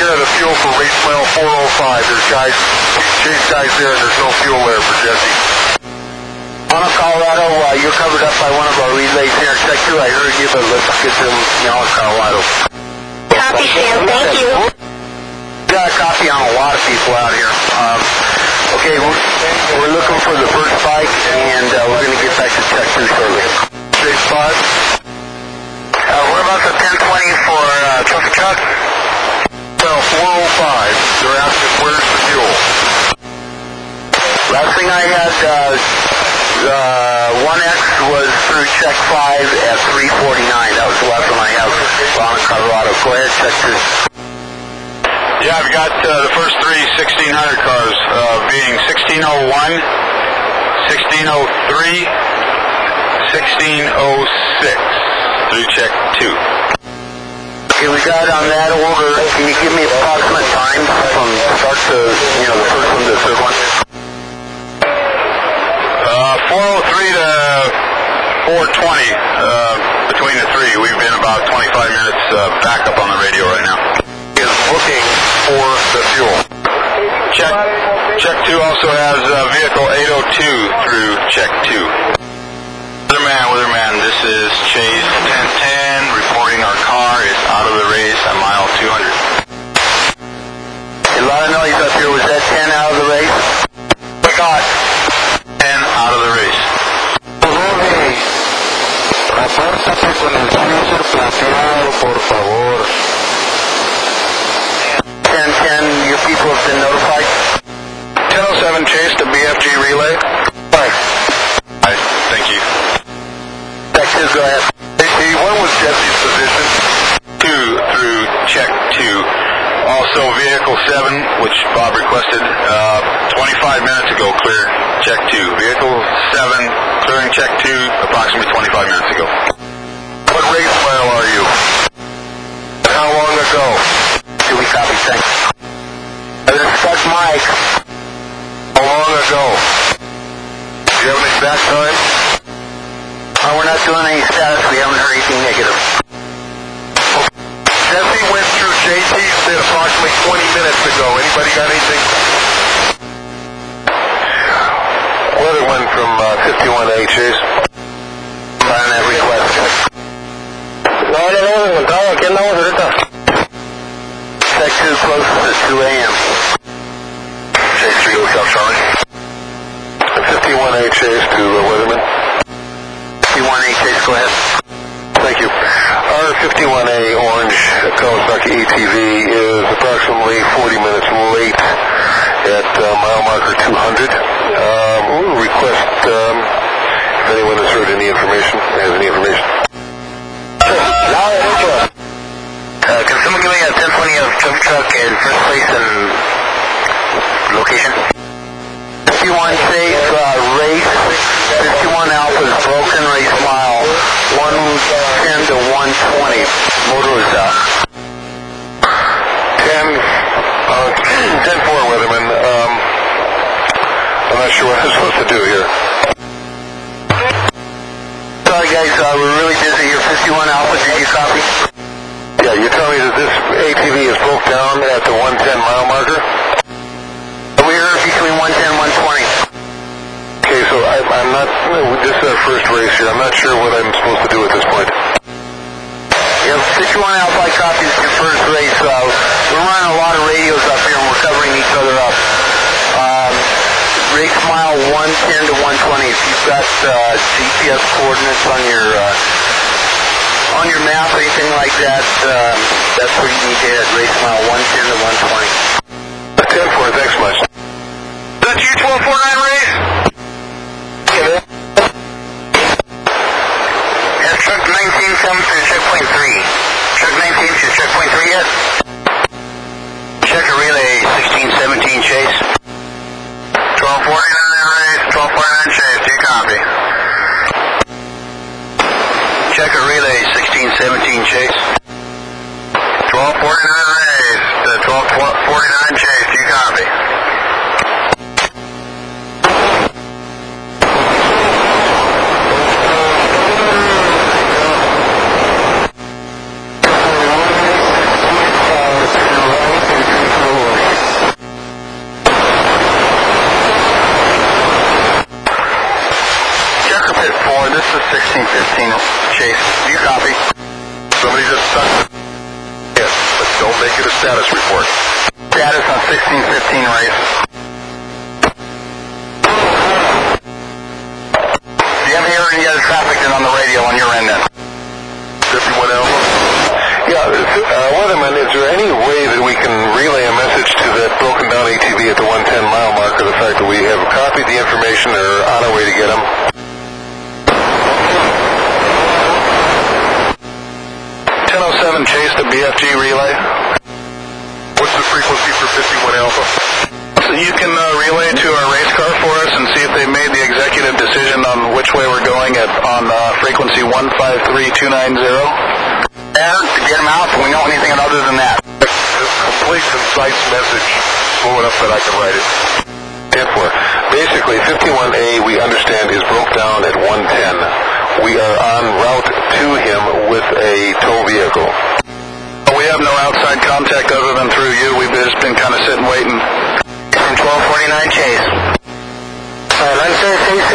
of the fuel for race mile 405. There's guys, chase guys there, and there's no fuel there for Jesse. Mono, Colorado, you're covered up by one of our relays here. Check 2, I heard you, but let's get to Mono, Colorado. Copy, Sam. Thank you. Got a copy on a lot of people out here. Okay, we're looking for the first bike, and we're going to get back to check 2 shortly. Chase 5. What about the 1020 for Trophy Truck? Well, 405. They're asking where's the fuel. Last thing I had, 1X was through check 5 at 349. That was the last one I have on Colorado. Go ahead, check 2. Yeah, I've got the first three 1600 cars, being 1601, 1603, 1606, through check 2. Okay, we got on that order. Can you give me approximate time from start to, the first one to the third one? 403 to 420, between the three. We've been about 25 minutes back up on the radio right now. Is looking for the fuel. Check 2 also has vehicle 802 through check 2. Weatherman, this is Chase 1010 reporting our car is out of the race at mile 200. A lot of noise up here. Was that 10 out of the race? We got 10 out of the race. Apártate con el sensor plateado, por favor. 1010, your people have been notified? 1007 Chase to BFG relay. Right. Thank you. Texas, go ahead. Hey, what was Jesse's position? 2 through check 2. Also vehicle 7, which Bob requested 25 minutes ago, clear check 2. Vehicle 7 clearing check 2 approximately 25 minutes ago. What race mile are you? How long ago? 2 weeks copy, thanks. This is Doug Mike. How long ago? Do you have an exact time? We're not doing any status. We haven't heard anything negative. Jesse went through JT approximately 20 minutes ago. Anybody got anything? Weatherman from 51A Chase. On that request. No, ya lo hemos encontrado. Aquí andamos ahorita. Check 2 closest at 2 a.m. Chase 3 Hotel Charlie. 51A Chase to Weatherman. 51A Chase, go ahead. Thank you. Our 51A orange Kawasaki ATV is approximately 40 minutes late at mile marker 200. We'll request if anyone has heard any information, has any information. Can someone give me a 1020 of Trophy Truck in first place and location? 51 Chase, race, 51 Alpha is broken, race mile 110 to 120. Motor is out. 10-4 Weatherman. I'm not sure what I'm supposed to do here. Sorry guys, we're really busy here. 51 Alpha, did you copy? Yeah, you're telling me that this ATV is broke down at the 110 mile marker? We heard between 110 and 120. Okay, so I'm not, this is our first race here. I'm not sure what I'm supposed to do at this point. Yeah, 51 Alpha, I copy this your first race. We're running a lot of radios up here and we're covering each other up. Race mile 110 to 120. If you've got GPS coordinates on your map or anything like that, that's where you need to head. Race mile 110 to 120. 10-4, thanks much. The G1249 race? Has truck 19 come to checkpoint 3? Truck 19 to checkpoint 3 yet? Check a relay 1617 Chase. 1249 race, 1249 Chase, do you copy? Check a relay 1617 Chase. 1249 race, the 1249 Chase, do you copy? Chase. Do you copy? Somebody just sucked it in, but don't make it a status report. Status on 1615 race. Do you ever hear any other traffic than on the radio on your end then? 51 Alpha? Yeah, Weatherman, is there any way that we can relay a message to that broken down ATV at the 110-mile marker, the fact that we have copied the information or are on our way to get them? 1007 Chase to BFG relay. What's the frequency for 51 Alpha? So you can relay to our race car for us and see if they made the executive decision on which way we're going on frequency 153290. And to get them out, do we know anything other than that? Just complete, concise message, slow enough that I can write it. 10-4. Basically, 51A, we understand, is broke down at 110. We are en route to him with a tow vehicle. We have no outside contact other than through you. We've just been kind of sitting waiting. From 1249 Chase. Adelante,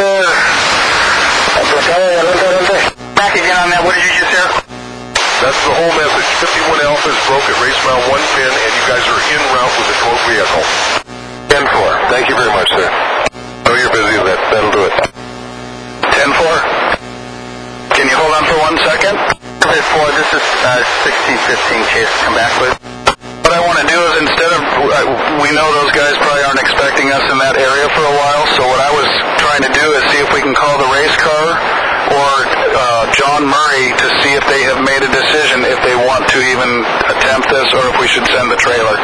6. Back again on that. What did you just hear? That's the whole message. 51 Alpha is broke at race mile 110, and you guys are en route with a towed vehicle. 10-4. Thank you very much, sir. I know you're busy. That'll do it. 10-4. Can you hold on for 1 second? 10-4. This is 1615 Chase. Come back, please. What I want to do is instead of, we know those guys probably aren't expecting us in that area for a while, so what I was trying to do is see if we can call the race car or John Murray to see if they have made a decision if they want to even attempt this or if we should send the trailer.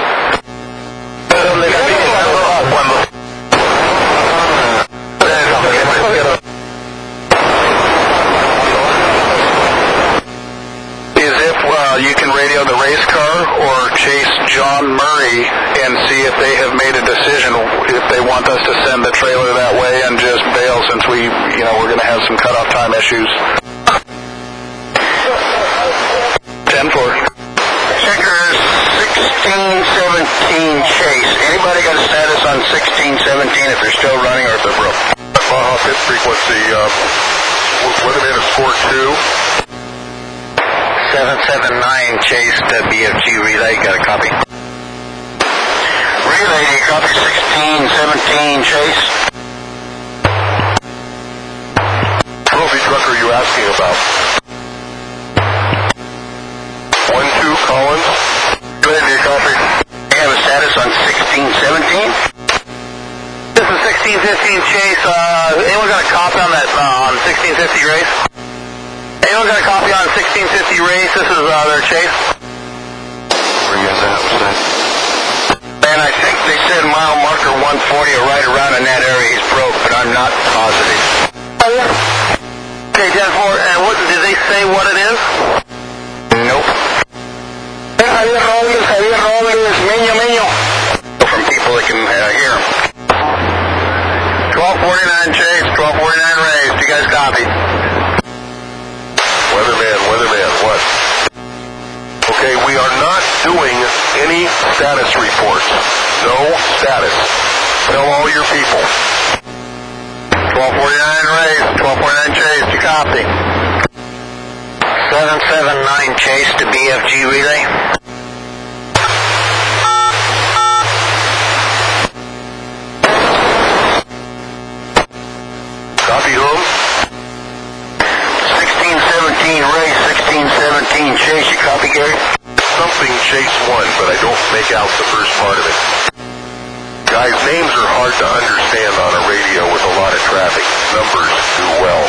Is if you can radio the race car or chase John Murray and see if they have made a decision if they want us to send the trailer that way and just bail since we're going to have some cutoff time issues. 10-4. Checker 1617 Chase. Anybody got a status on 1617 if they're still running or if they're broke? Baja pit frequency, Weatherman is 42. 779 Chase to BFG relay. Got a copy? Relay, do you copy 1617 Chase? Trophy truck are you asking about? 12 Collins. Go ahead, do you copy? I have a status on 1617. This is 1615 Chase. Anyone got a copy on that on 1650 race? Anyone got a copy on 1650 race? This is their Chase. Where you guys at? What's that? And I think they said mile marker 140 or right around in that area he's broke, but I'm not positive. Okay, 10-4. And what did they say what it is? Nope. Javier Robles, Meño. From people that can hear him. 1249 Chase, 1249 raised. You guys copy? Weatherman, what? Okay, we are not doing any status reports. No status. Tell all your people. 1249 raised, 1249 Chase. You copy? 779 Chase to BFG relay. Copy whom? 1617 race, 1617 Chase. You copy, Gary? Something Chase 1, but I don't make out the first part of it. Guys, names are hard to understand on a radio with a lot of traffic. Numbers do well.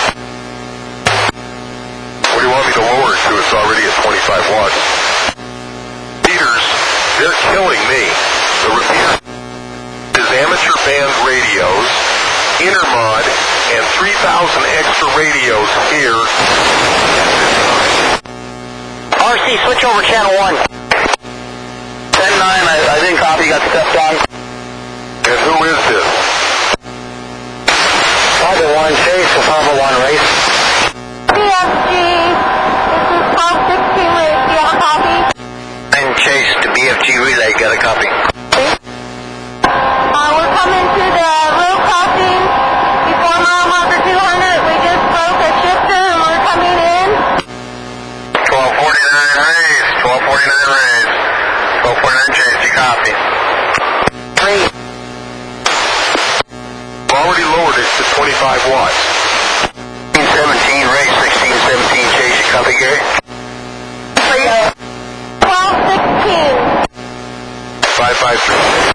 What do you want me to lower it to? It's already at 25 watts. Repeaters, they're killing me. The repeater is amateur band radios, intermod, and 3,000 extra radios here. RC, switch over channel 1. 10-9, I didn't copy, got stepped on. And who is this? Father 1 Chase, the Father 1 race. BFG, this is 1216 race. Do you have a copy? And Chase to BFG relay, got a copy. We're coming to the road crossing before mile marker 200. We just broke a shifter and we're coming in. 1249 raise. 1249 chase, you copy. 3. I've already lowered it to 25 watts. 1617 raise, 1617 chase, you copy, Gary? 1216. 553.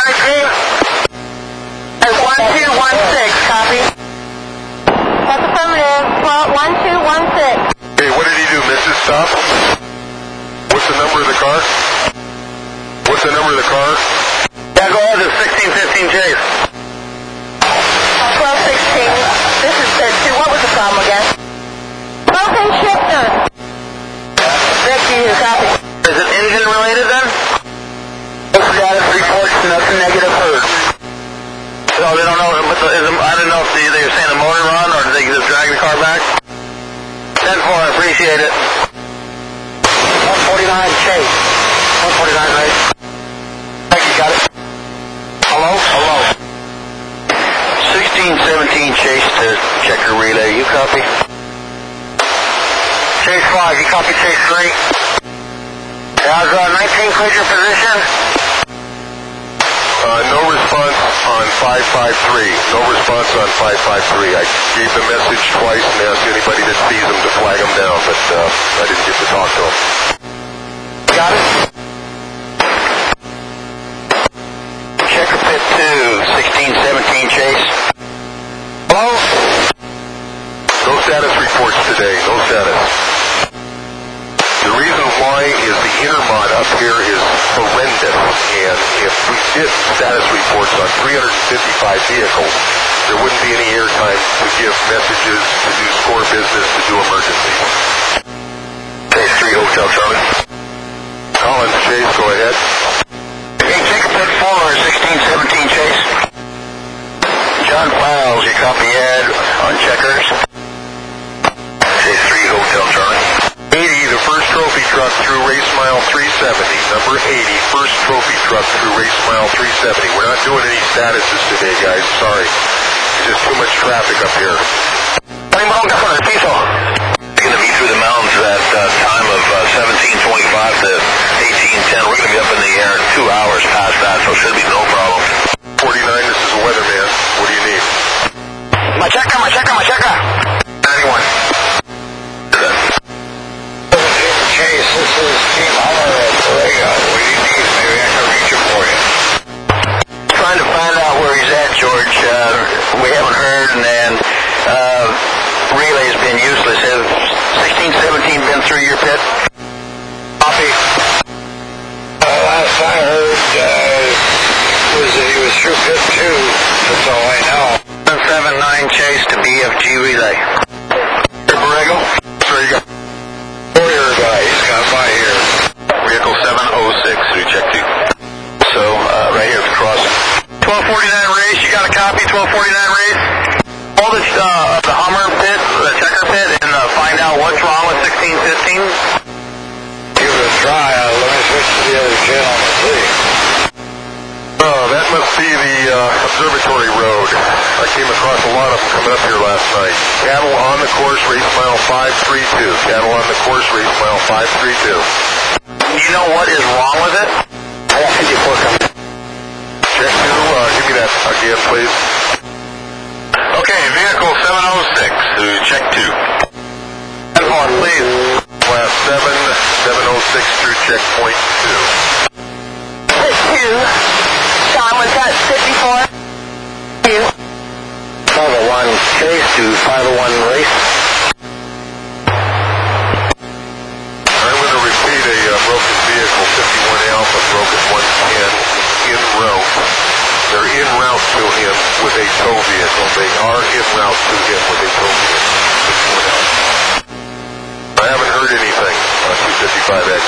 1216, copy. That's affirmative. 1216. Hey, what did he do? Miss his stop? What's the number of the car? What's the number of the car? Yeah, go ahead, it's 1615 chase. 1216. This is the 2. What was the problem again? Broken shifter. Back to you, copy. Is it engine related then? No status reports, nothing negative heard. So they don't know, I don't know if they're saying the motor run or did they just drag the car back? 10-4, I appreciate it. 149 chase. 149 race. Thank you, got it. Hello? Hello. 1617 chase to checker relay, you copy? Chase 5, you copy chase 3. How's 19 cleared your position? No response on 553. No response on 553. I gave the message twice and asked anybody that sees him to flag him down, but I didn't get to talk to him. Got it. Checker pit 2, 1617 chase. Hello? No status reports today. No status. The reason why is the intermod up here is horrendous, and if we did status reports on 355 vehicles, there wouldn't be any airtime to give messages, to do score business, to do emergencies. Chase 3 Hotel Charlie. Collins, Chase, go ahead. Hey, checker pit 4, 1617 chase. John Files, you copy Ed on checkers. Chase 3 Hotel Charlie. 80, the first trophy truck through race mile 370. Number 80, first trophy truck through race mile 370. We're not doing any statuses today, guys. Sorry. There's just too much traffic up here. Going to be through the mountains at time of 1725 to 1810. We're going to be up in the air in 2 hours past that, so it should be no problem. 49, this is a weatherman. What do you need? My checker. 91. Chase, this is Team Hunter at Borrego. What do you need? Maybe I can reach him for you. Trying to find out where he's at, George. We haven't heard, and then relay's been useless. Has 1617 been through your pit? Copy. Last I heard was that he was through pit 2. That's all I know. 779 chase to BFG relay. Borrego? Sir, you got Warrior guy, he's got by here. vehicle 706 through check 2. So, right here at the crossing. 1249 race, you got a copy, 1249 race? Call the Hummer pit, the checker pit, and find out what's wrong with 1615. Give it a try. Let me switch to the other channel and see. Oh, that must be the Observatory Road. I came across a lot of them coming up here last night. Cattle on the course, race mile 532. Cattle on the course, race mile 532. Do you know what is wrong with it? I got 54 coming. Check 2, give me that again, please. Okay, vehicle 706 through check 2. 10-4, please. Class 7, 706 through checkpoint 2. Pit 2. John, was that 54? You. 501 chase to 501 race. I'm going to repeat a broken vehicle, 51 Alpha, broken 110, en route. They're en route to him with a tow vehicle. They are en route to him with a tow vehicle. 51 Alpha. I haven't heard anything on 255X.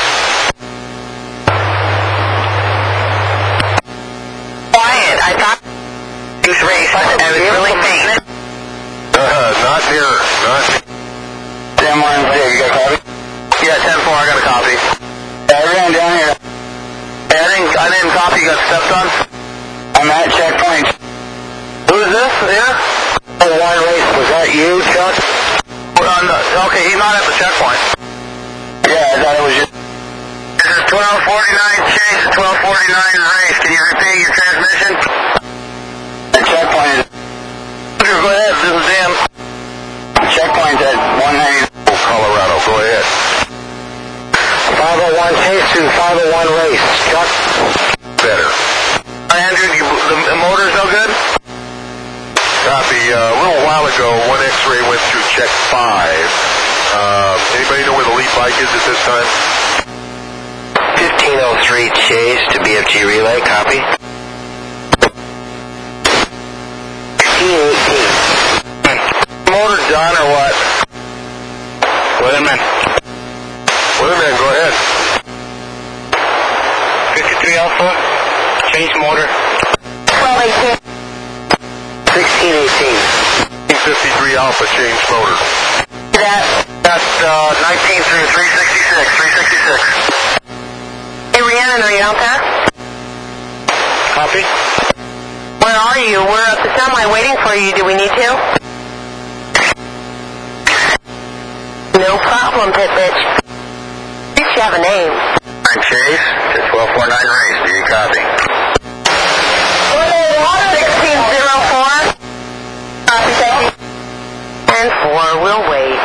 Quiet. I thought this race was really faint. Not here. Not. 10-1, you got a copy? Yeah, 10-4, I got a copy. I ran down here. I didn't copy, you got stepped on? I'm at checkpoint. Who is this? Yeah? Oh, one race. Was that you, Chuck? Okay, he's not at the checkpoint. Yeah, I thought it was you. 1249 Chase, 1249 Race. Can you repeat your transmission? Checkpoint. Go ahead, this is Dan. Checkpoint at 190 Colorado, go ahead. 501 Chase to 501 Race. Chuck? Better. Andrew, the motor's no good? Copy. A little while ago, one X-ray went through check 5. Anybody know where the lead bike is at this time? 1503 Chase to BFG Relay. Copy. 1518. Motor done or what? Weatherman. Weatherman, go ahead. 53 Alpha. Change motor. 1218. 1618. 53 Alpha, change motor. That's 19 through 366. Hey, Rhiannon, are you out there? Copy. Where are you? We're at the semi waiting for you. Do we need to? No problem, Pit Bitch. At least you have a name. I'm Chase to 1249 Race. Do you copy? 1604. Copy, thank you. And 4, we'll wait.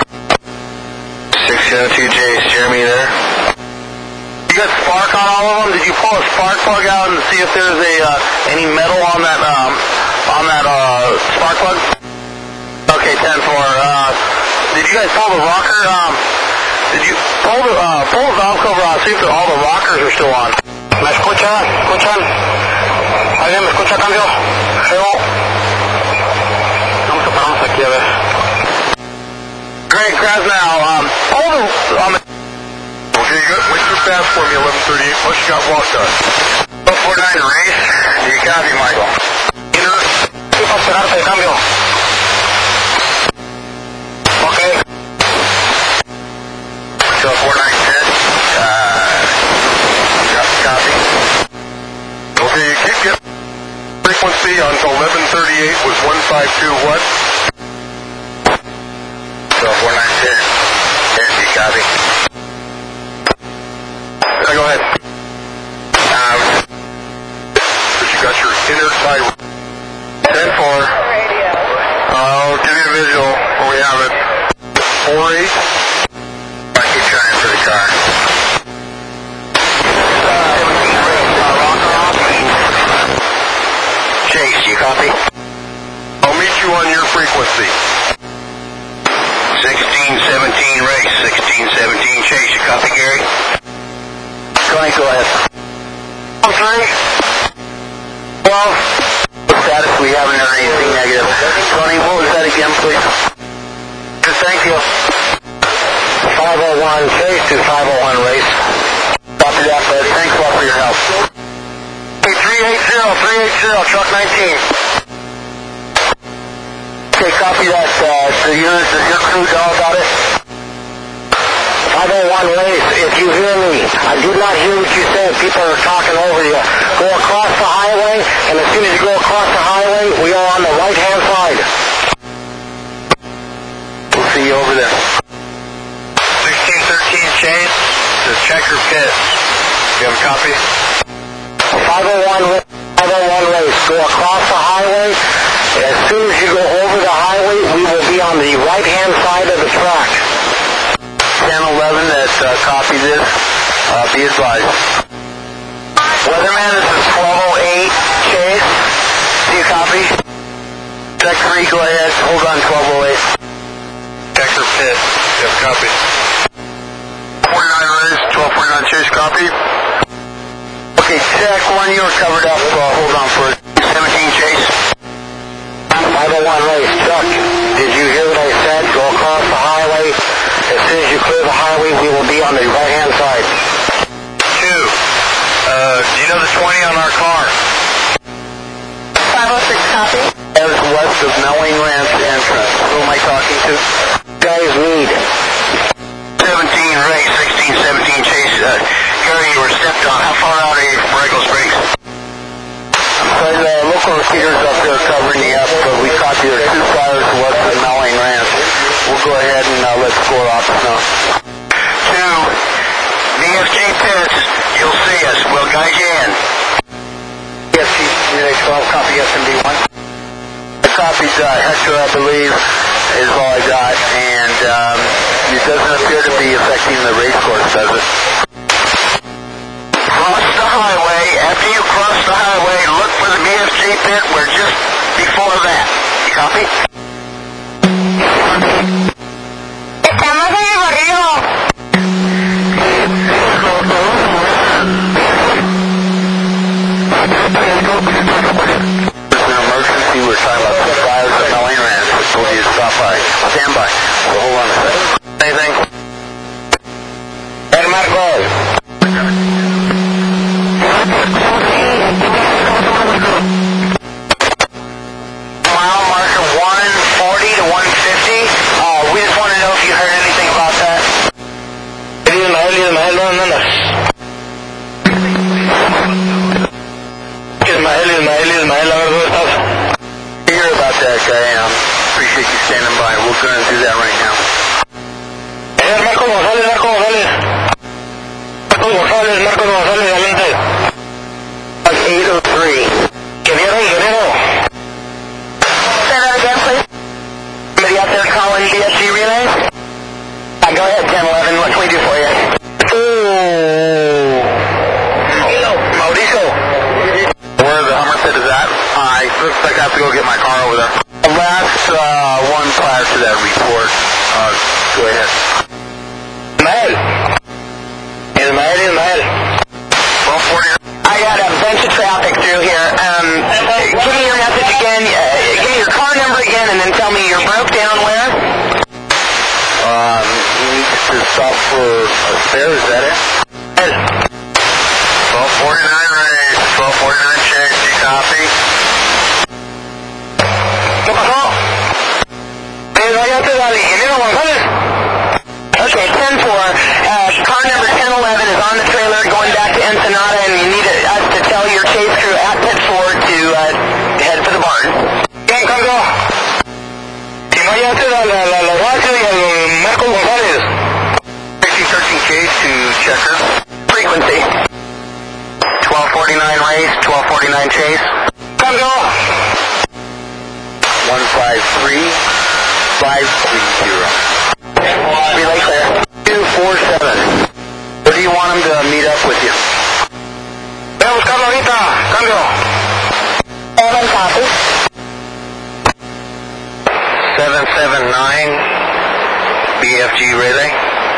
602 Chase, Jeremy there? You got spark on all of them? Did you pull a spark plug out and see if there's any metal on that spark plug? Okay, 10-4. Did you guys pull the rocker? Did you pull the valve cover out? See if all the rockers are still on. ¿Me escuchan? ¿Alguien me escucha, cambio? Hello. Vamos a pararnos aquí a ver. Greg Krasnow, pull the... Okay, you got, wait too fast for me, 1138, plus you got walk done. 1249 Race. Do you copy, Michael? Inner. Keep up esperarte, cambio. Okay. 1249 copy. Okay, you keep getting frequency until 1138 was 152 what? 1249 Yes, you copy. Go ahead. But you got your inner side. 10-4. I'll give you a visual where we have it. 4-8. I keep trying for the car. Chase, you copy? I'll meet you on your frequency. 1617 Race, 1617 Chase, you copy, Gary? Tony, go ahead. I'm sorry? Well, what status? We haven't heard anything negative. Tony, what was that again, please? Just thank you. 501 Chase to 501 Race. Copy that, bud. Thanks a lot for your help. Hey, 380, truck 19. Okay, copy that. Does your crew know about it? 501 Race, if you hear me, I did not hear what you said. People are talking over you. Go across the highway, and as soon as you go across the highway, we are on the right-hand side. We'll see you over there. 1613 Chase to Checker Pit. You have a copy? 501 Race, go across the highway. As soon as you go over the highway, we will be on the right-hand side of the track. 1011 that copy this, be advised. Weatherman, this is 1208 Chase. Do you copy? Check 3, go ahead. Hold on, 1208. Checker Pit. You have a copy. 49 Race, 1249 Chase, copy. Okay, check 1, you are covered up. Hold on for 17 Chase. 501 Race, Chuck, did you hear what I said? Go across the highway. As soon as you clear the highway, we will be on the right-hand side. 2, do you know the 20 on our car? 506 copy. That is west of Melling Ranch entrance. Who am I talking to? Guys, Mead. 17 Race, 1617 Chase. Gary, you were stepped on. How far out are you from Borrego Springs? The local recruiters up there covering you up, but we caught you there 2 fires west of Melling Ranch. We'll go ahead and let's score off now. 2, be minutes, you'll see us. We'll guide you in. BFG Relay 12, copy SMD1. Copies Hector, I believe, is all I got, and it doesn't appear to be affecting the race course, does it? Cross the highway. After you cross the highway, look for the BFG pit. We're just before that. You copy? Estamos en el barrio. There's an emergency. We're talking about some fires at Melanie Ranch. We told you to stop by. Stand by. So hold on a second. Anything? El Marcos. Mile marker 140 to 150. We just want to know if you heard anything about that. Ismael, ¿dónde andas? Ismael, a ver, ¿dónde estás? I hear about that guy. Appreciate you standing by. We're going to do that right now. Marco González. Marco González, adelante. 803. ¿Qué vieron, ingeniero? Say that again, please. Somebody out there calling BFG Relay? Go ahead, 1011. What can we do for you? Mauricio. Where the Hummer pit is at? Looks like I have to go get my car over there. The last one prior to that report. Go ahead. Ismael. 1240. I got a bunch of traffic through here. Give me your message again. Give me your car number again, and then tell me you're broke down where? You need to stop for a spare. Is that it? 1249 race. 1249 chase. You copy? ¿Qué pasó? Váyate al ingeniero González. Okay, 10-4. Car number 1011 is on the trailer going back to Ensenada, and you need us to tell your chase crew at pit 4 to head for the barn. Bien, cargo. Si no hallaste la base y el Marco González. 1613 chase to checker. Frequency. 1249 race, 1249 chase. Cargo. 153 530. Relay clear. 247. Where do you want them to meet up with you? Voy a buscarlo ahorita. Cambio. Evan, copy. 779 BFG Relay.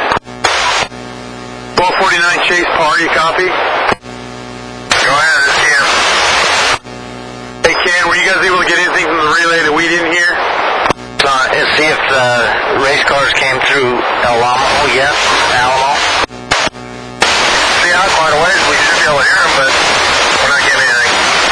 1249 Chase Par, you copy? Go ahead, it's Ken. Hey Ken, were you guys able to get anything from the relay that we didn't hear? See if race cars came through Alamo yet. Alamo. See how quite a ways. We should be able to hear them, but we're not getting anything.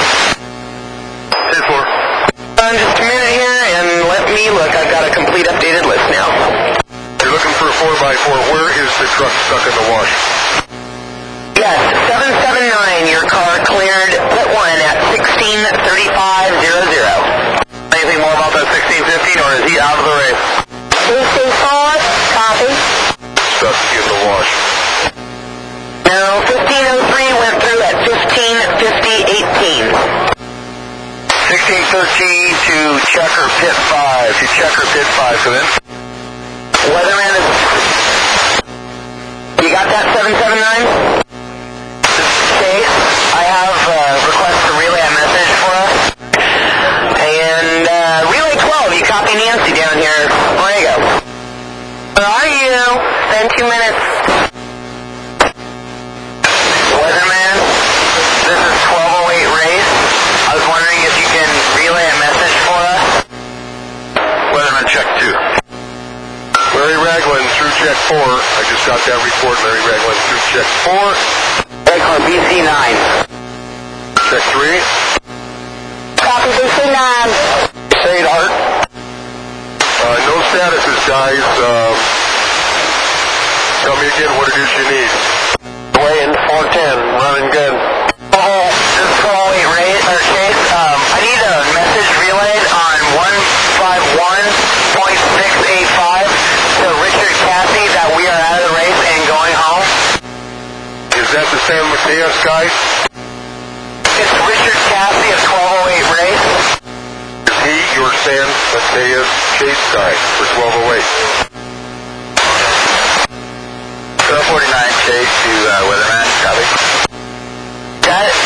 10-4. Just a minute here, and let me look. I've got a complete updated list now. You're looking for a 4x4. Where is the truck stuck in the wash? Yes, 779. Your car cleared pit 1 at 16:35:00. Anything more about that 1615, or is he out of the race? BC4, copy. Stuck in the wash. No, 1503 went through at 15:50:18. 1613 to checker pit 5. To checker pit 5, come in. Weatherman is... You got that 779? Chase, I have request to relay a message for us. And relay 12, you copy Nancy down here, Borrego. Where are you? Spend 2 minutes. Weatherman, this is 1208 race. I was wondering if you can relay a message for us. Weatherman, check 2. Larry Ragland through check 4. I just got that report, Larry Ragland through check 4. Red car BC9. Check 3. Copy BC9. St. Art. No statuses, guys. Tell me again what it is you need. Way in 410, running good. Oh, this is 1208 race, or Chase. I need a message relayed on 151.685 to Richard Cassie that we are out of the race and going home. Is Is that the San Mateos guy? It's Richard Cassie of 1208 Race. Is he your San Mateos chase guy for 1208? 1249 chase to Weatherman, copy. That's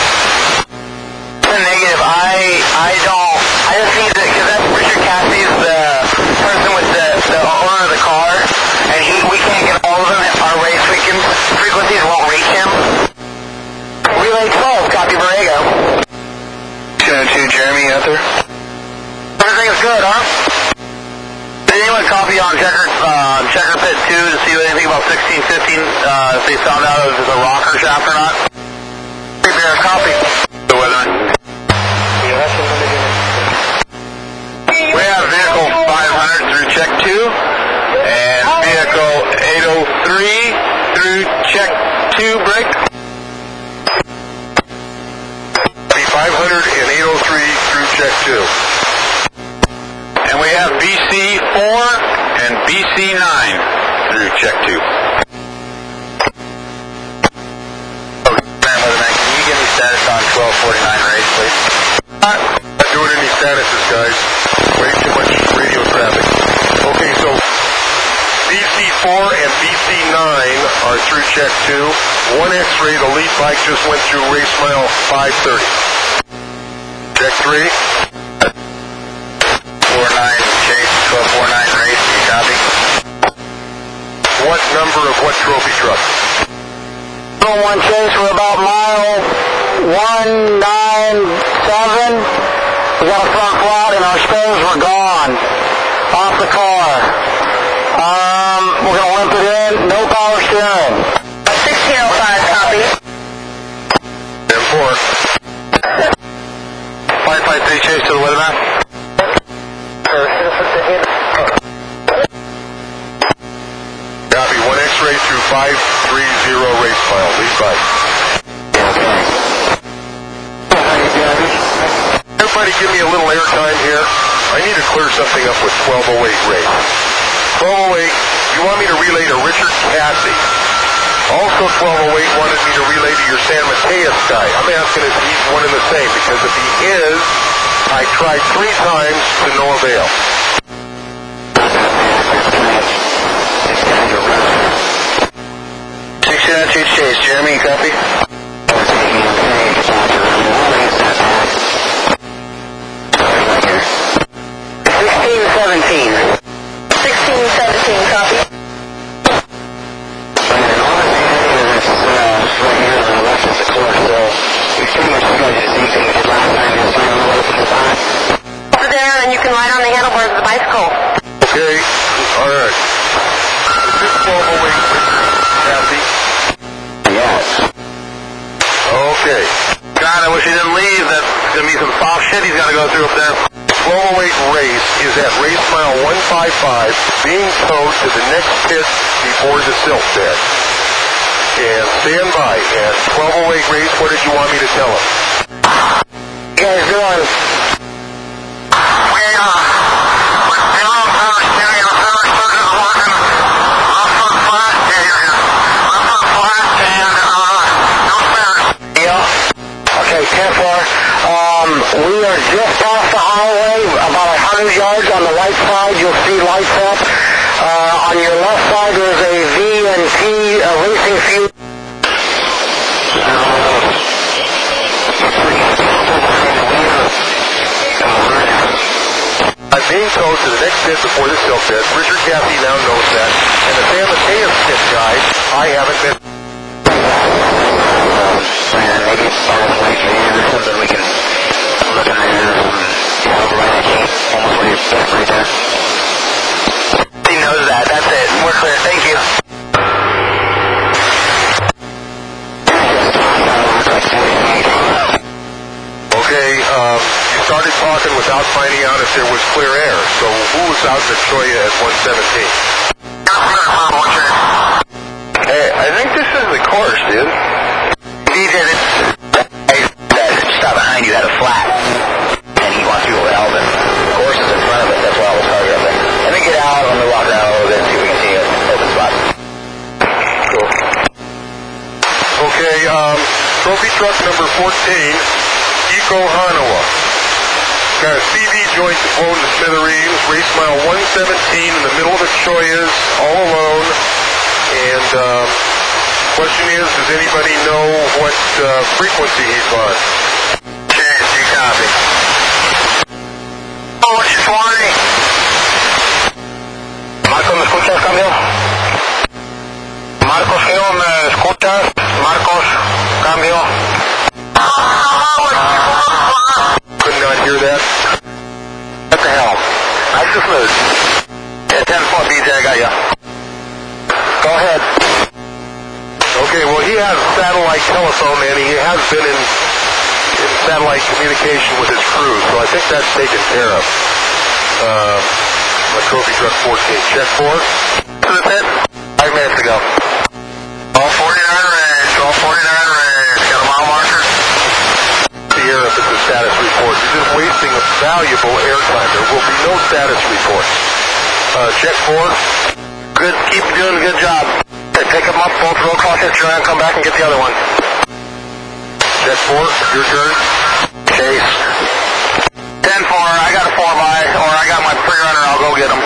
a negative. I just need to, because that's Richard Cassie's the person with the owner of the car, and we can't get all of them. Our race frequencies won't reach him. Relay 12, copy Borrego. 202, Jeremy out there? Everything's good, huh? Did anyone copy on checker pit 2 to see anything about 1615, if they found out if it's a rocker shaft or not? Prepare a copy. The weatherman. We have vehicle 500 through check 2, and vehicle 803 through check 2 break. 500 and 803 through check 2. And we have BC4 and BC9 through check 2. Weatherman, can you give me status on 1249 race, please? Not doing any statuses, guys. Way too much radio traffic. Okay, so BC4 and BC9 are through check 2. One X-ray, the lead bike just went through race mile 530. Check 3. 49 chase, 1249 race, you copy? What number of what trophy truck? 1 chase, we're about mile 197. We got a front flat and our spares were gone off the car. We're going to limp it in, no power steering. 1605, copy. 10-4. 553 chase to the weatherman. Copy, 1 X-ray through 530 race mile, lead bike. Everybody give me a little airtime here. I need to clear something up with 1208 race. 1208, you want me to relay to Richard Cassie. Also 1208 wanted me to relay to your San Mateos guy. I'm asking if he's one and the same, because if he is, I tried 3 times to no avail. 1602 chase, Jeremy, you copy? 1617. 1617, copy? There, and you can ride on the handlebars of the bicycle. Okay, alright. Is this 1208 Kathy? Yes. Okay. God, I wish he didn't leave. That's going to be some soft shit he's got to go through up there. 1208 race is at race mile 155, being towed to the next pit before the silt bed. And stand by. And 1208 race, what did you want me to tell him? You guys doing? Okay, 10-4. We are just off the highway, about 100 yards on the right side. You'll see lights up. On your left side, there's a V&T racing fuel. I'm being towed to the next pit before the silt bed. Richard Cassie now knows that. And the San Mateos pit guy, I haven't been. Maybe it's something we can look at right the gate, almost where you're back right there. He knows that. That's it. We're clear. Thank you. Okay, you started talking without finding out if there was clear air. So who was out in Detroit at 117? Hey, I think this is the course, dude. DJ, stop behind you had a flat, and he wants to go with Alvin. The course is in front of us, that's why I was targeted up there. Let me get out, let me walk around a little bit, see if we can see an open spot. Cool. Okay, trophy truck number 14, Eco Hanawa. Got a CV joint blown to smithereens, race mile 117 in the middle of the Choyas, all alone. And question is, does anybody know what frequency he's on? Chance, you copy. Oh, what's your 20? Marcos, ¿me escuchas, cambio? Marcos, Geo, ¿me escuchas? Marcos, cambio. Could not hear that. What the hell? I just moved. Yeah, 10-4 BJ, I got you. Go ahead. Okay, well, he has satellite telephone, and he has been in satellite communication with his crew, so I think that's taken care of. My trophy truck 14. Check 4. To the pit. 5 minutes ago. All 49 range. All 49 range. Got a mile marker? Here, if it's a status report. You're just wasting valuable airtime. There will be no status report. Check 4. Good. Keep doing a good job. Okay, pick them up, both roll cross history around, come back and get the other one. Check 4. Your turn. Chase. 10-4. I got a 4-by, or I got my pre-runner. I'll go get him.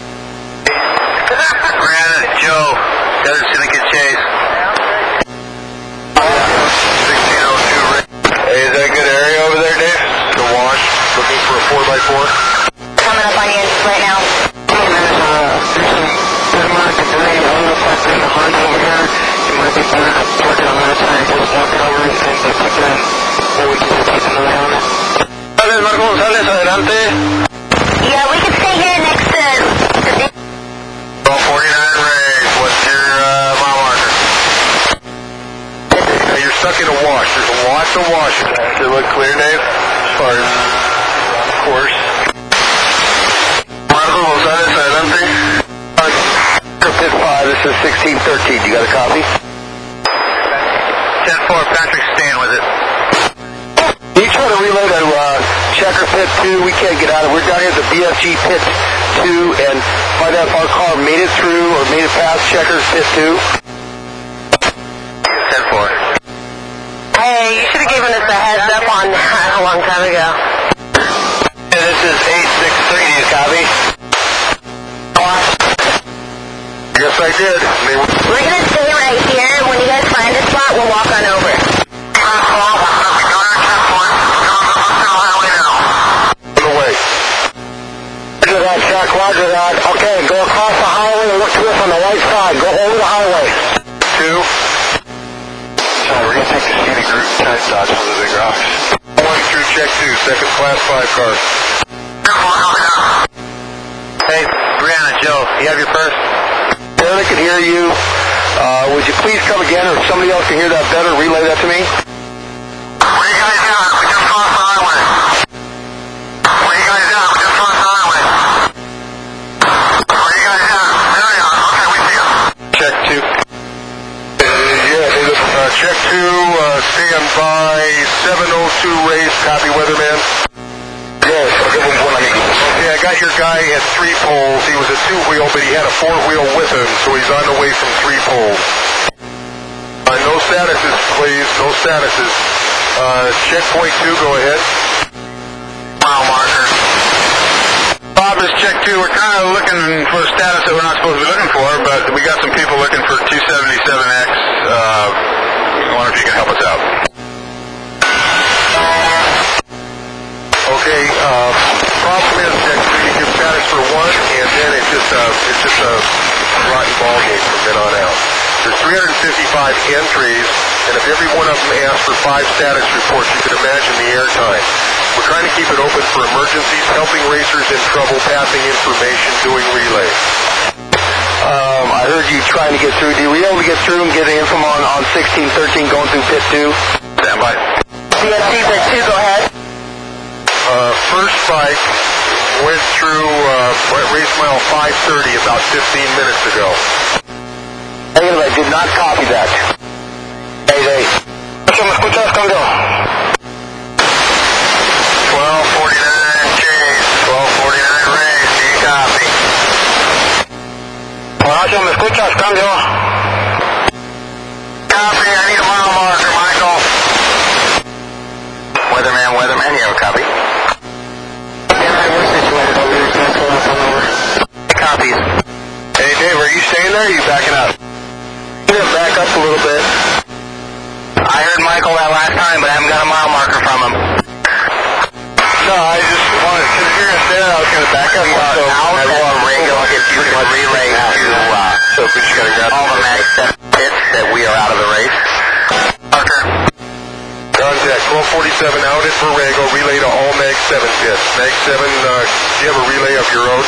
Brandon, Joe. There's Syndicate Chase. 1602. Hey, is that a good area over there, Dave? The wash. Looking for a 4x4. Coming up on you right now. There's a lot of debris all the way in the hard over here. You might be better to plug it on that side. Just walk over and pick that. Or we can just keep an eye on it. González, Marco González, adelante. Yeah, we can stay here next to the... All 49 range. What's your mile marker? Hey, you're stuck in a wash. There's lots of washes. Does it look clear, Dave? As far as course. Marco González, adelante. Pit 5, this is 1613. You got a copy? 10-4, Patrick, staying with it. You try to relay to Checker Pit 2. We can't get out of it. We're down here at the BFG Pit 2 and find out if our car made it through or made it past Checker's Pit 2. 10-4. Hey, you should have given us a heads up on that a long time ago. Yeah, this is 863, do you copy? Yes, I did. We're going to stay right here. When you guys find a spot, we'll walk on over. Roger that, Chuck. Roger that. Okay, go across the highway and look to us on the right side. Go over the highway. 2. So we're going to take the scenic route and try to dodge one of the big rocks. 1 through check 2, second class 5 car. Hey, Brianna, Joe, you have your purse? I can hear you. Would you please come again, or if somebody else can hear that better, relay that to me? Where you guys at? We just crossed the highway. Where you guys at? We just crossed the highway. Where you guys at? There you are. Okay, we see you. Check 2. Check 2, stand by 702 race, copy weatherman. Yes, Okay, I got your guy at 3 poles. He was a 2-wheel, but he had a 4-wheel with him, so he's on the way from 3 poles. No statuses, please. No statuses. Checkpoint 2, go ahead. Mile marker. Bob, this check 2. We're kind of looking for a status that we're not supposed to be looking for, but we got some people looking for 277X. I wonder if you can help us out. Okay, problem is that you give status for 1, and then it's just a rotten ball game from then on out. There's 355 entries, and if every one of them asks for 5 status reports, you can imagine the airtime. We're trying to keep it open for emergencies, helping racers in trouble, passing information, doing relays. I heard you trying to get through. Were you able to get through and get the info on 1613 going through Pit 2? Stand by. BFG Pit 2, go ahead. First bike went through race mile 530 about 15 minutes ago. I did not copy that. Hey. ¿Me escuchas, cambio? 1249 chase, 1249 race, do you copy? Horacio, ¿me escuchas, cambio? Copy, I need a mile marker. I heard Michael that last time, but I haven't got a mile marker from him. No, I just wanted, because you're going to say that, I was going to back up. So out at Ringo, if you could relay to all the Mag 7 pits that we are out of the race. Parker. Contact 1247 out at Borrego, relay to all Mag 7 pits. Mag 7, do you have a relay of your own?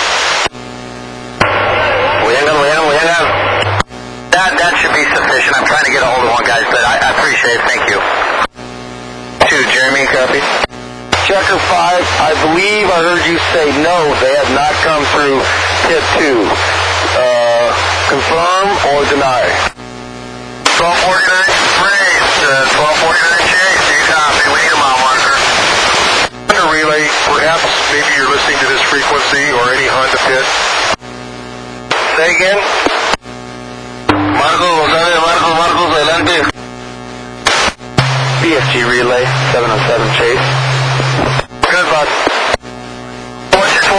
That should be sufficient. I'm trying to get a hold of one, guys, but I appreciate it. Thank you. 2, Jeremy, copy. Checker 5, I believe I heard you say no, they have not come through pit 2. Confirm or deny? 1249 race, 1249 chase, you copy. We need a mile marker. A relay, perhaps maybe you're listening to this frequency or any Honda pit. Say again. Marcos, adelante. BFG relay, 707 chase. Good, bud. What's your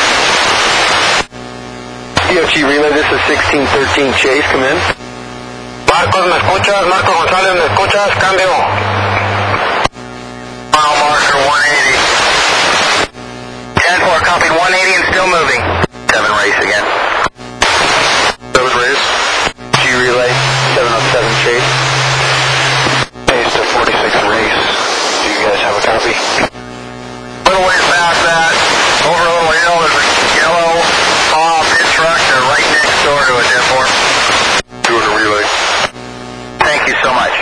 20? BFG relay, this is 1613 chase, come in. Marcos, ¿me escuchas? Marcos González, ¿me escuchas? Cambio. Mile marker 180. 10-4, copied 180 and still moving. 7 race again. 7 race. G relay, 707 chase. Chase to 46 race. Do you guys have a copy? A little ways past that, over a little hill, there's a yellow pit truck. They're right next door to a 10-4. Doing a relay. Thank you so much.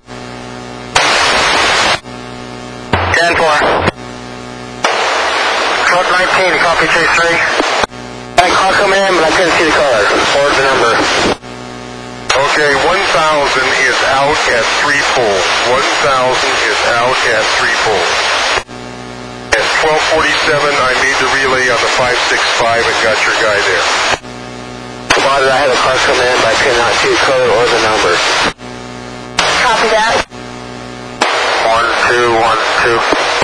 10-4. Truck 19, copy chase 3. That car come in, but I couldn't see the car. Or the number. Okay, 1000 is out at 3 poles. 1000 is out at 3 poles. At 1247, I made the relay on the 565 and got your guy there. Spotted, I had a car come in, but I could not see the color or the number. Copy that. 1, 2, 1, 2.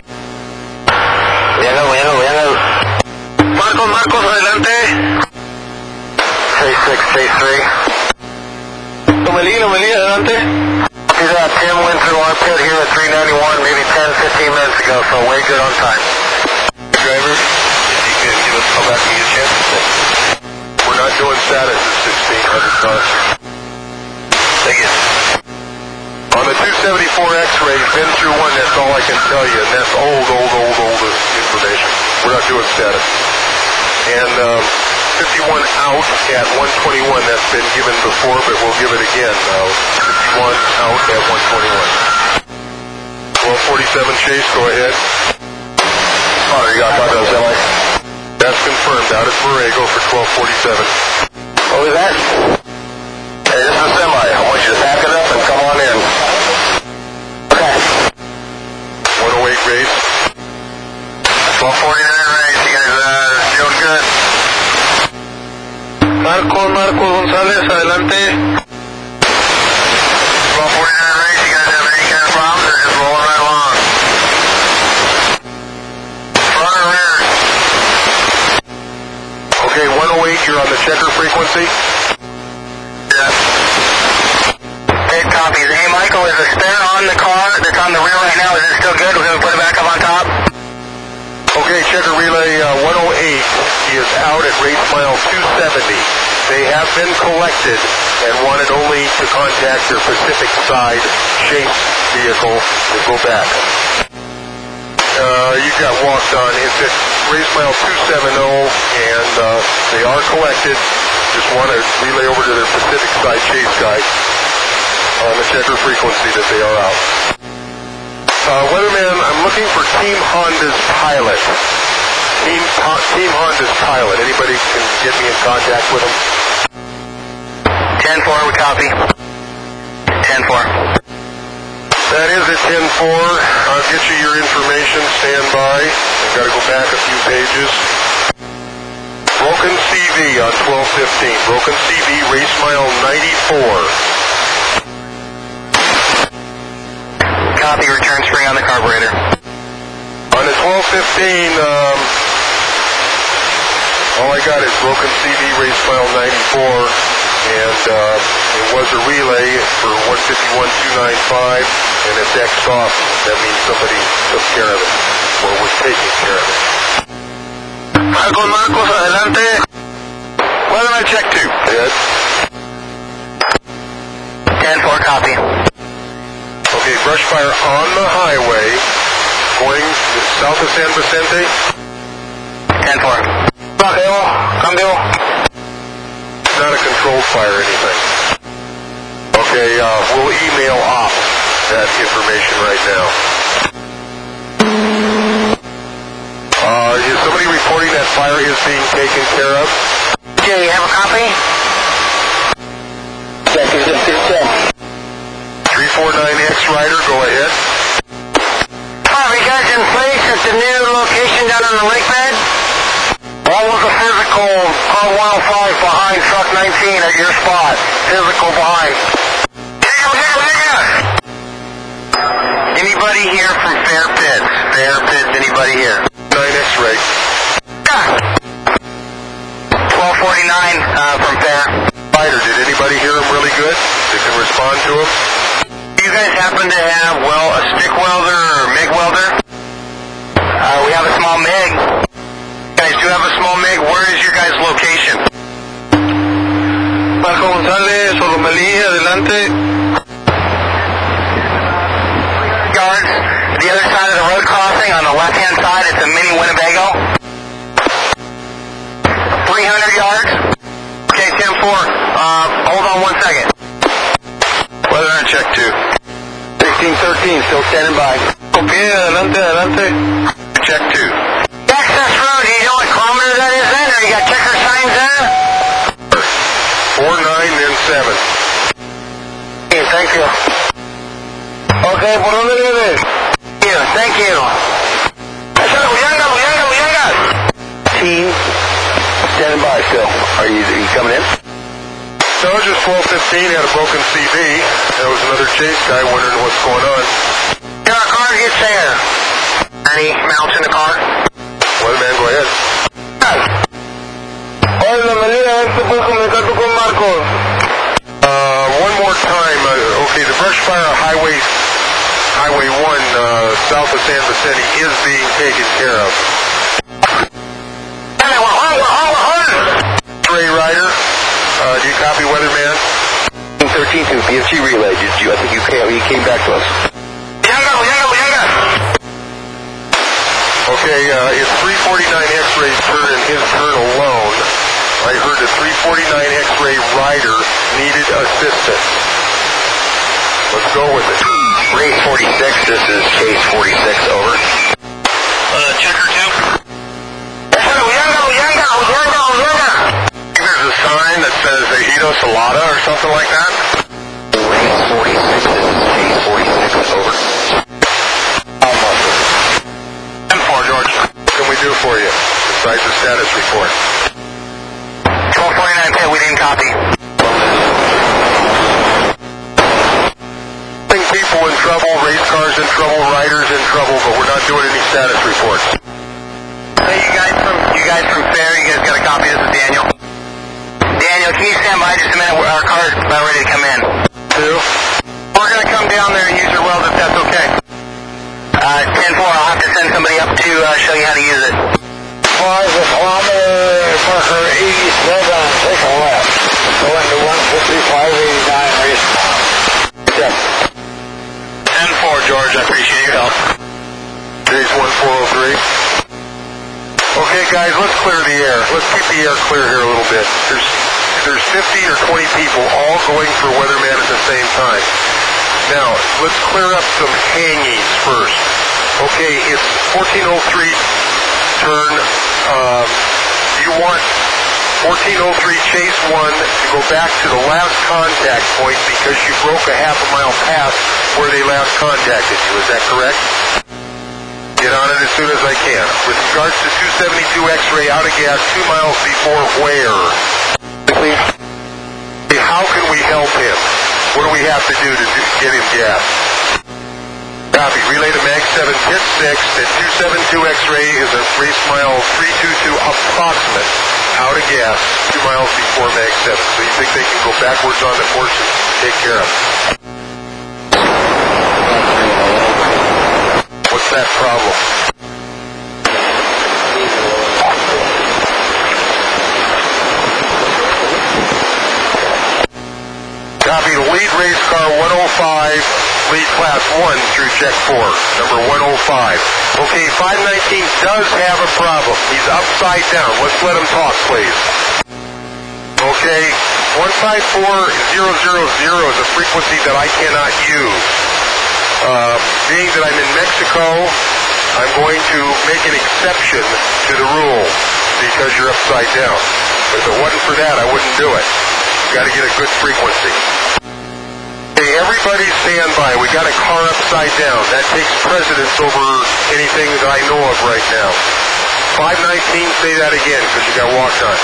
Viendo. Marcos, adelante. Chase 6, chase 3. Lomelí, adelante. See that, Tim went through our pit here at 391 maybe 10, 15 minutes ago, so way good on time. Driver, if you could give us a call back when you get a chance. We're not doing status at 1600 cars. Thank you. On the 274 X-ray, been through one, that's all I can tell you, and that's old information. We're not doing status. And 51 out at 121, that's been given before, but we'll give it again now. 51 out at 121. 1247 chase, go ahead. Oh, you got those, Emily? That's confirmed, out at Borrego for 1247. What was that? Hey, this is a semi. I want you to pack it up and come on in. Okay. 108 race. 1249 race. You guys are doing good. Marcos González, adelante. 1249 race. You guys have any kind of problems or just rolling right along? Front or rear? Okay, 108, you're on the checker frequency. Yeah. Hey, copies. Hey, Michael, is the spare on the car that's on the rear right now? Is it still good? We're going to put it back up on top? Okay, checker relay 108 is out at race mile 270. They have been collected and wanted only to contact their Pacific side chase vehicle to go back. You got walked on. It's at race mile 270 and they are collected. Just want to relay over to their Pacific side chase guy on the checker frequency that they are out. Weatherman, I'm looking for Team Honda's pilot. Team Honda's pilot. Anybody can get me in contact with them? 10-4, we copy. 10-4. That is at 10-4. I'll get you your information. Stand by. I've got to go back a few pages. Broken CV on 1215. Broken CV, race mile 94. Copy, return spring on the carburetor. On the 1215, all I got is broken CV, race mile 94, and it was a relay for 151-295, and it's X'd off. That means somebody took care of it, or was taking care of it. Marcos, adelante. Weatherman check 2. Yes. 10-4, copy. Okay, brush fire on the highway, going south of San Vicente. 10-4. Cambio. Not a controlled fire or anything. Okay, we'll email off that information right now. Is somebody reporting that fire is being taken care of? Okay, you have a copy? Check, is it 349X Rider, go ahead. Are you guys in place at the new location down on the lake bed? What was the physical on 105 behind truck 19 at your spot? Physical behind. Anybody here from Fair Pits? Fair Pits, anybody here? 9X Ray. 1249 from Fair. Rider, did anybody hear him really good? They can respond to him? Do you guys happen to have, a stick welder or MIG welder? We have a small MIG. You guys do have a small MIG. Where is your guys' location? Marco González, Oromelí, adelante. Yards. The other side of the road crossing on the left-hand side, it's a mini Winnebago. 300 yards. Okay, 10-4. Hold on 1 second. Weatherman check 2. 1613, still standing by. Okay, adelante. Check 2. Access road, do you know what kilometer that is in, or you got checker signs there? 4, 9, then 7. Okay, thank you. Okay, ¿por dónde vienes? Thank you. Team, standing by still. Are you coming in? No, just 1215, had a broken CV. There was another chase guy wondering what's going on. Our car gets there. Any mounts in the car? Weatherman, go ahead. Oye, Melina, a ver si puedes comunicar tú con Marcos. One more time. Okay, the brush fire Highway 1 south of San Vicente is being taken care of. Ray Rider, do you copy Weatherman? 13 to BFG relay. I think you came back to us. Okay, it's 349 X-Ray's turn and his turn alone. I heard the 349 X-Ray Rider needed assistance. Let's go with it. Race 46, this is case 46, over. Checker 2. There's a sign that says Ejido Salada or something like that. Race 46, this is case 46, over. 10-4, George. What can we do for you besides the status report? 1249 pit, we didn't copy. People in trouble, race cars in trouble, riders in trouble, but we're not doing any status reports. Hey, you guys from Fair, you guys got a copy? This is Daniel. Daniel, can you stand by just a minute? Our car's about ready to come in. 2. We're going to come down there and use your weld if that's okay. 10-4, I'll have to send somebody up to show you how to use it. 5 kilometer marker 87, take a left. Go into 15589 race mile. 10-4, George, I appreciate your help. Days 1403. Okay, guys, let's clear the air. Let's keep the air clear here a little bit. There's 15 or 20 people all going for Weatherman at the same time. Now, let's clear up some hangies first. Okay, it's 1403 turn. You want 1403 chase 1 to go back to the last contact point because you broke a half a mile past where they last contacted you. Is that correct? Get on it as soon as I can. With regards to 272 X-Ray out of gas 2 miles before where? How can we help him? What do we have to do to get him gas? Copy. Relay to Mag 7 Pit 6 at 272 X-Ray is a race mile 322 approximate. out of gas 2 miles before Mag 7. So you think they can go backwards on the horses? Take care of it. What's that problem? Copy, lead race car 105, lead class 1 through check 4, number 105. Okay, 519 does have a problem. He's upside down. Let's let him talk, please. Okay, 154,000 is a frequency that I cannot use. Being that I'm in Mexico, I'm going to make an exception to the rule because you're upside down. But if it wasn't for that, I wouldn't do it. Got to get a good frequency. Okay, everybody stand by. We got a car upside down. That takes precedence over anything that I know of right now. 519, say that again because you got walk time.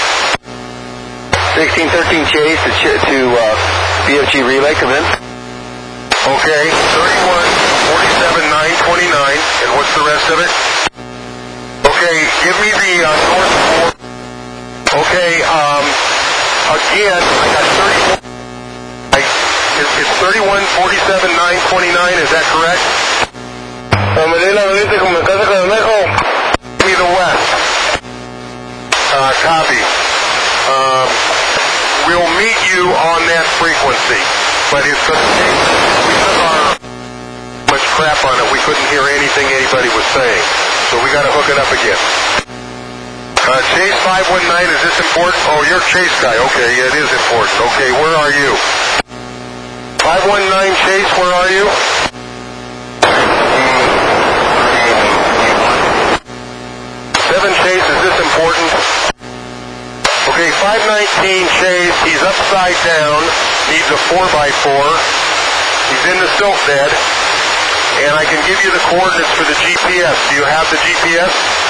1613 Chase to BFG relay, come in. Okay, 31, 47, 929, and what's the rest of it? Okay, give me the north. Okay, again, I got 34. It's 31, 47, 929, is that correct? Give me the west. Copy. We'll meet you on that frequency, but it's going to take, because our much crap on it, we couldn't hear anything anybody was saying, so we got to hook it up again. Chase 519, is this important? Oh, you're Chase guy. Okay, yeah, it is important. Okay, where are you? 519 Chase, where are you? 7 Chase, is this important? Okay, 519 Chase, he's upside down, needs a 4x4. He's in the silt bed, and I can give you the coordinates for the GPS. Do you have the GPS?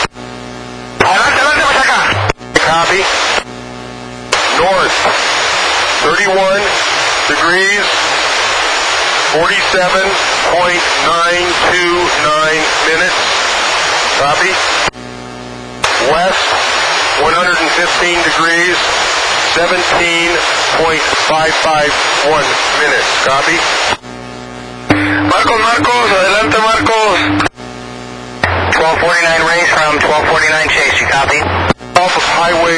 Copy. North, 31 degrees, 47.929 minutes. Copy. West, 115 degrees, 17.551 minutes. Copy. Marcos, adelante Marcos. 1249 race from 1249 Chase, you copy? Off of highway,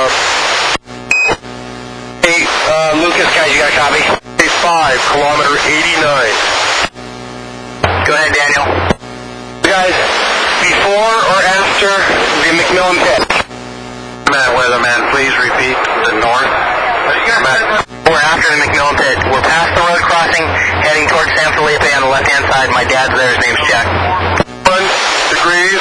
Lucas, guys, you got a copy? 5, kilometer 89. Go ahead, Daniel. Guys, before or after the McMillan pit? Matt Weatherman, please repeat the north. We're after the McMillan pit. We're past the road crossing, heading towards San Felipe on the left-hand side. My dad's there. His name's Jack. 1 degrees,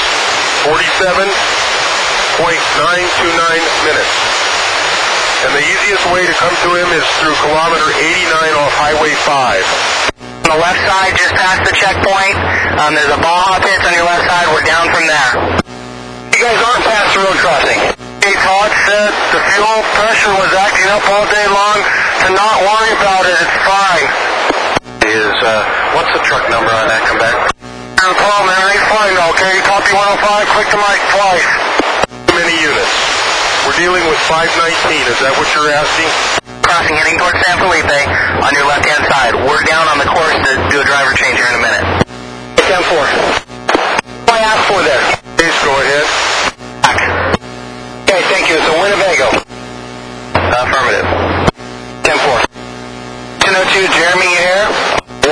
47.929 minutes. And the easiest way to come to him is through kilometer 89 off Highway 5. On the left side, just past the checkpoint, there's a Baja pit on your left side. We're down from there. You guys aren't past the road crossing. Hey, Todd said the fuel pressure was acting up all day long. To not worry about it, it's fine. What's the truck number on that? Come back. No problem, man. It's fine, okay? Copy 105, click the mic twice. Many units. We're dealing with 519. Is that what you're asking? Crossing, heading towards San Felipe on your left-hand side. We're down on the course to do a driver change here in a minute. 10-4. What do I ask for there? Please go ahead. Back. Okay, thank you. It's a Winnebago. Affirmative. 10-4. 1002, Jeremy, you here? 1.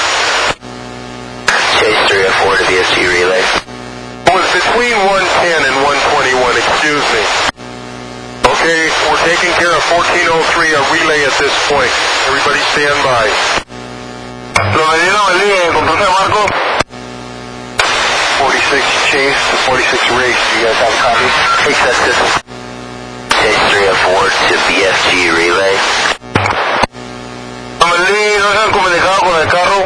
Chase 304 to BSG relay. It was between 110 and 121, excuse me. Okay, we're taking care of 1403, a relay at this point. Everybody stand by. Lo medieron el líder, entonces Marco. 46 Chase to 46 Race, you guys have a copy? Accepted. Chase 304 to BFG relay. Amelie, ¿no se han comunicado con el carro?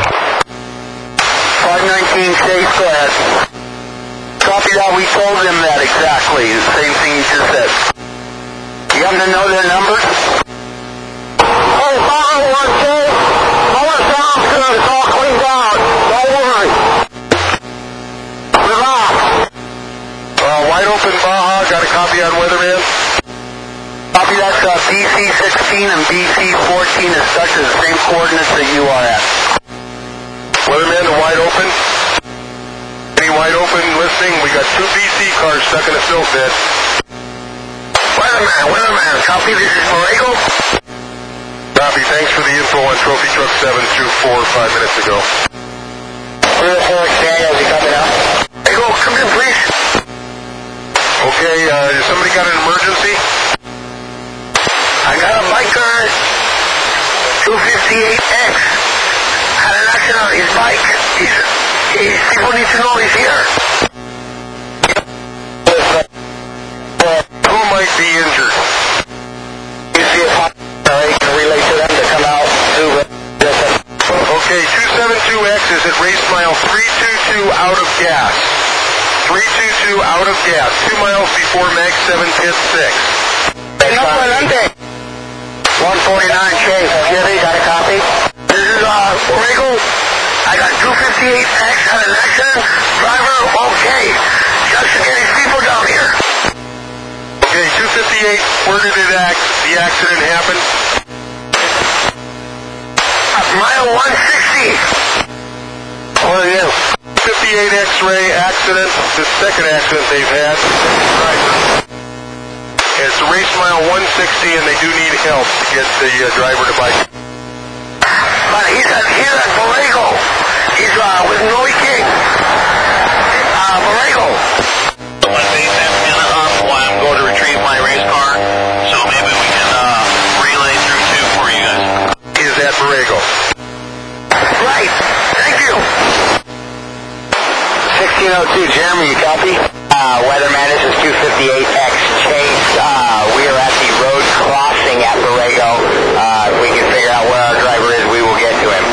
519 Chase, go ahead. Copy that, we told them that exactly, the same thing you just said. You happen to know their numbers? Hey, 501 Chase, all that sounds good, it's all cleaned out, don't worry. Relax. Wide open Baja, got a a copy on Weatherman? Copy, that's BC16 and BC14 is stuck to the same coordinates that you are at. Weatherman to wide open. Any wide open listening? We got 2 BC cars stuck in a silt bed. Weatherman, copy, this is Borrego. Copy, thanks for the info on Trophy Truck 724 5 minutes ago. Daniel, you coming out? Borrego, come in, please. Okay, somebody got an emergency? I got a biker, 258X. Had an accident on his bike. People need to know he's here. Who might be injured? You see a I can relay to them to come out to... Okay, 272X is at race mile 322 out of gas. 322 out of gas, 2 miles before Mag 7 pit 6. 149 Chase. Chevy, got a copy? This is Borrego. I got 258X had an accident. Driver, okay. Just to get his people down here. Okay, 258, where did the accident happen? Mile 160. What are you? 58 X-ray accident, the second accident they've had. It's race mile 160 and they do need help to get the driver to bike. But he's at Borrego. He's with Noe King. Borrego. I'm going to retrieve my race car, so maybe we can relay through 2 for you guys. Is that Borrego? Right. Thank you. 1602, Jeremy, you copy? Weatherman, this is 258X Chase. We are at the road crossing at Borrego. If we can figure out where our driver is, we will get to him.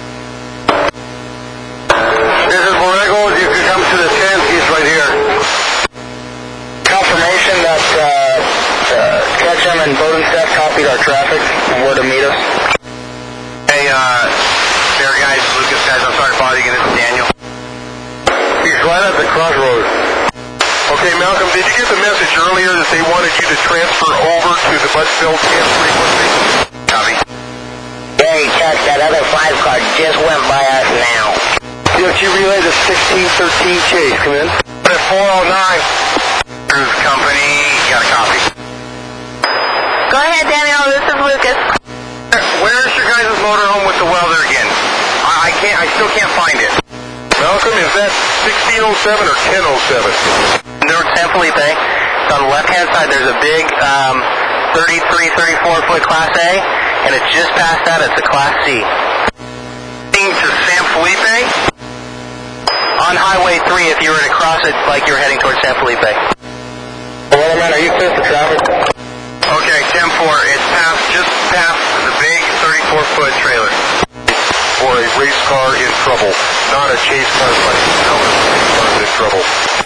This is Borrego. You can come to the tent. He's right here. Confirmation that Ketchum and Bodenstedt copied our traffic and where to meet us. Hey, there guys, Lucas guys, I'm sorry to bother you again. This is Daniel. He's right at the crossroads. Okay, Malcolm, did you get the message earlier that they wanted you to transfer over to the Buttsville 10 frequency? Copy. Hey, Chuck, that other 5 car just went by us now. DOT relay to 1613 Chase, come in. At 409. Cruise Company, got a copy. Go ahead, Daniel. This is Lucas. Where's your guys' motorhome with the welder again? I still can't find it. Malcolm, is that 1607 or 1007? North San Felipe. It's on the left-hand side. There's a big 34-foot Class A, and it's just past that. It's a Class C. To San Felipe? On Highway 3, if you were to cross it like you were heading towards San Felipe. Weatherman, are you clear for traffic? Okay, 10-4. It's just past the big 34-foot trailer. For a race car in trouble, not a chase car, but no, a race car in trouble.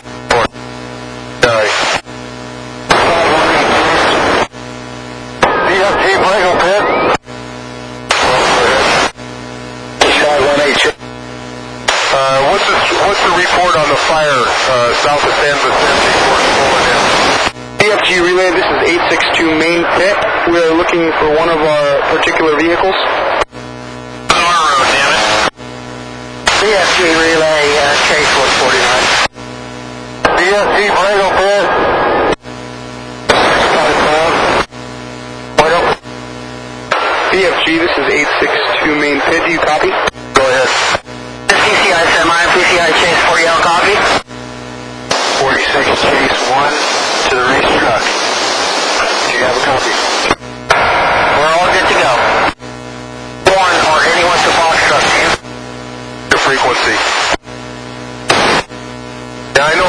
DFT Borrego pit. What's the report on the fire south of San Vicente? DFG relay, this is 862 main pit. We are looking for one of our particular vehicles. DFG relay, Chase 149. DFG Borrego pit. DFG, this is 862 main pit. Do you copy? Go ahead. PCI semi, PCI Chase 40 out copy. 46 Chase 1 to the race truck. Do you have a copy? We're all good to go. One or anyone to box truck, team. The frequency. Yeah, I know.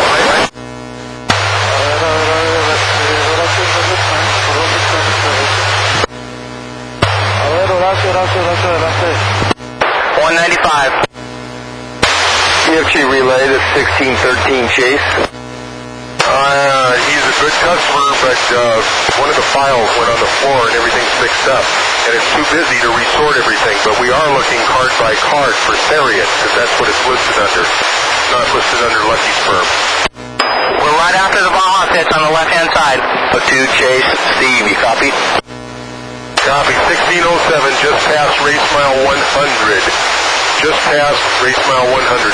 Adelante. 195. DFG relay to 1613 Chase. He's a good customer, but one of the files went on the floor and everything's mixed up. And it's too busy to resort everything, but we are looking card by card for Theriot, because that's what it's listed under. It's not listed under Lucky's firm. We're right after the Baja pits on the left-hand side. 2 Chase, Steve, you copy? Copy. 1607, just past race mile 100. Just past race mile 100.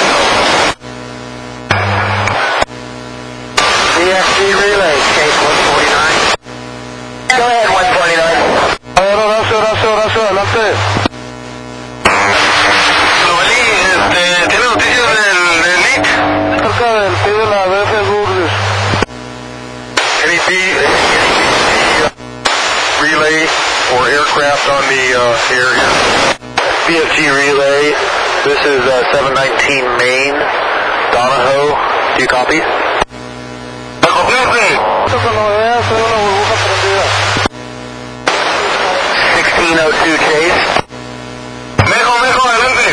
DFG relay, Chase 149. Go ahead, 149. Gracias, adelante. Lovelí, ¿tiene noticias del Nick? Cerca del pie de la BF Lourdes. Any relay or aircraft on the air here? BFG relay, this is 719 Main, Donahoe, do you copy? ¡Me copiaste! Cuando me veas, soy una burbuja prendida. 1602 Chase. Mejo, adelante.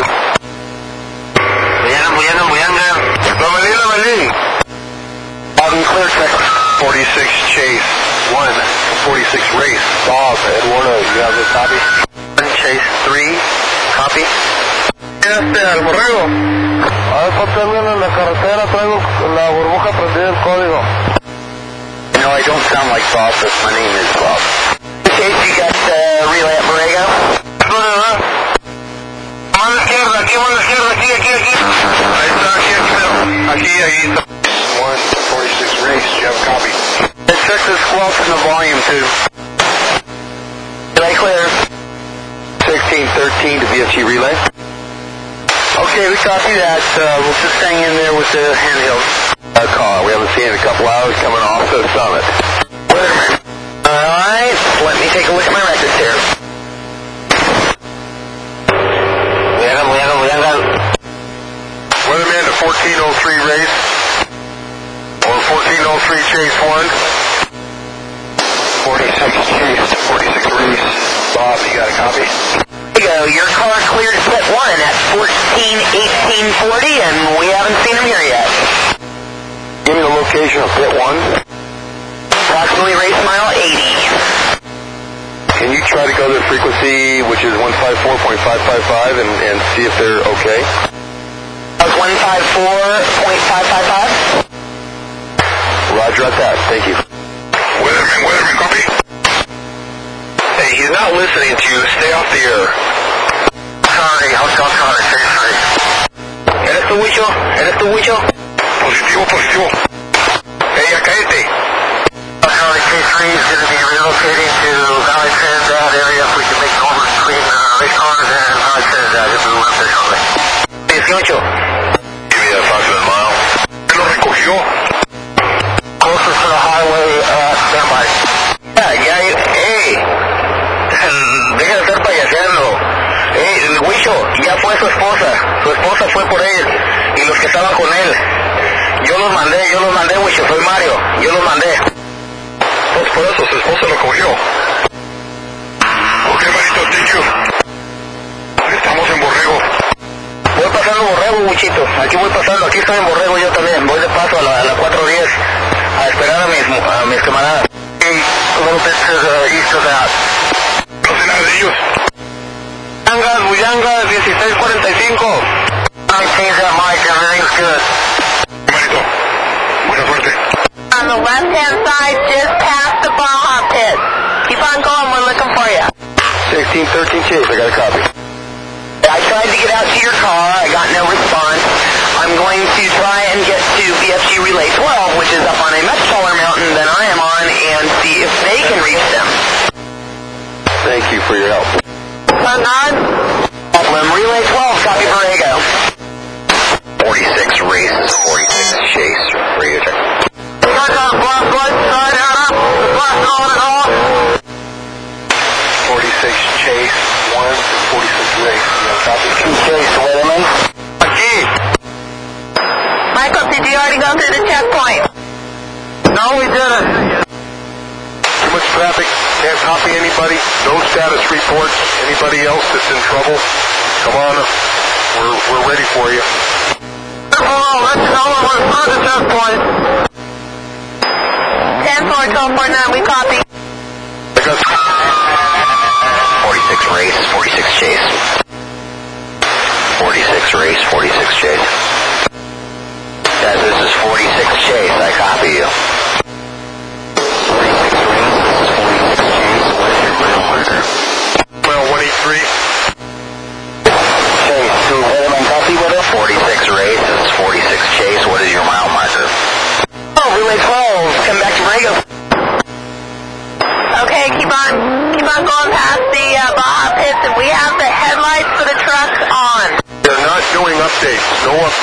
Muyanga. Lovelí. Bobby clear check. 46 Chase, 1, 46 race. Bob, Eduardo, you have the copy? 1 Chase, 3, copy? Al borrego. A ver, ponte alguien en la carretera, traigo la burbuja prendida el código. No, I don't sound like Bob, but my name is Bob. Chase, you got relay at Borrego? Mano izquierda, aquí. Ahí está. 146 race, you have a copy? Check the squelch and the volume too. Relay clear. 1613 to BFG relay. Okay, we copy that. We'll just hang in there with the handheld car. We haven't seen it in a couple hours coming off the summit. Weatherman. Alright, let me take a look at my records here. Weatherman to 1403 race. Or 1403 Chase 1. 46 Chase, 46 race. Bob, you got a copy? There you go. Your car cleared pit 1 at 14:18:40, and we haven't seen him here yet. Give me the location of pit 1. Approximately race mile 80. Can you try to go to the frequency, which is 154.555, and see if they're okay? That was 154.555. Roger at that. Thank you. Weatherman, copy? Hey, he's not listening to you. Stay off the air. Sorry, Chase 3. ¿Eres tú, Huicho? Positivo. Hey, ya cállate. Charlie, Chase 3 is going to be relocating to Valley Trinidad area if we can make it over between race cars and Valley Trinidad. He'll be with us shortly. 18. Give me a approximate mile. ¿Quién lo recogió? Closest to the highway, standby. Hey, deja de estar payaseando. Huicho, ya fue su esposa fue por él, y los que estaban con él. Yo los mandé, Huicho, soy Mario, yo los mandé. Pues por eso su esposa lo cogió. Ok, manito, thank you. Estamos en Borrego. Voy pasando Borrego, Huichito, aquí estoy en Borrego yo también, voy de paso a la 410 a esperar a mis camaradas. A little bit to the east of that. No sé nada de ellos. Bullangas, 1645. I changed that mic, everything's good. Manito, buena suerte. On the left-hand side, just past the Baja pit. Keep on going, we're looking for you. 1613 Chase, I got a copy. I tried to get out to your car, I got no response. I'm going to try and get to BFG Relay 12, which is up on a much taller mountain than I am on, and see if they can reach them. Thank you for your help. Relay 12, copy Borrego. 46 races, 46 Chase, radio check. Block, side out, block on and off. 46 Chase, 1, 46 race. You have a copy? 2 Chase, Weatherman. Aquí. Michael, did you already go through the checkpoint? No, we didn't. Too much traffic, can't copy anybody, no status reports. Anybody else that's in trouble, come on, we're ready for you. Let's go over the checkpoint. 10-4, 12-4-9, we copy. 46 race, 46 Chase. 46 race, 46 Chase. Yes, this is 46 Chase, I copy you.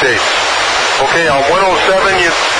Chase. Okay, on 107,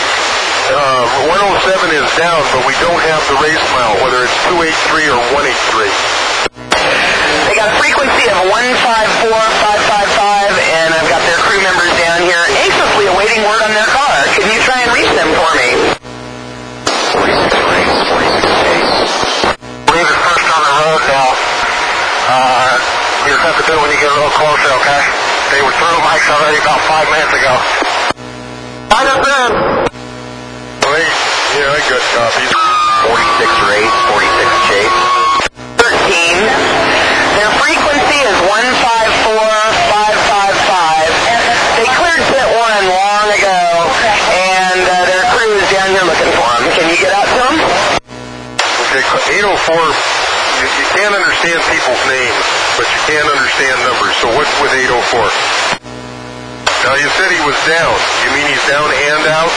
107 is down, but we don't have the race mile, whether it's 283 or 183. They got a frequency of 154,555, and I've got their crew members down here anxiously awaiting word on their car. Can you try and reach them for me? 46 race, 46 Chase. Leave it first on the road now. You just have to do it when you get a little closer, okay? They were through mics already about 5 minutes ago. I understand. Wait, yeah, I got copies. 46 race, 46 Chase. 13. Their frequency is 154,555. They cleared pit 1 long ago, and their crew is down here looking for them. Can you get out to them? Okay, 804, you can't understand people's names, but you can understand numbers. So what's with 804? Now you said he was down. You mean he's down and out?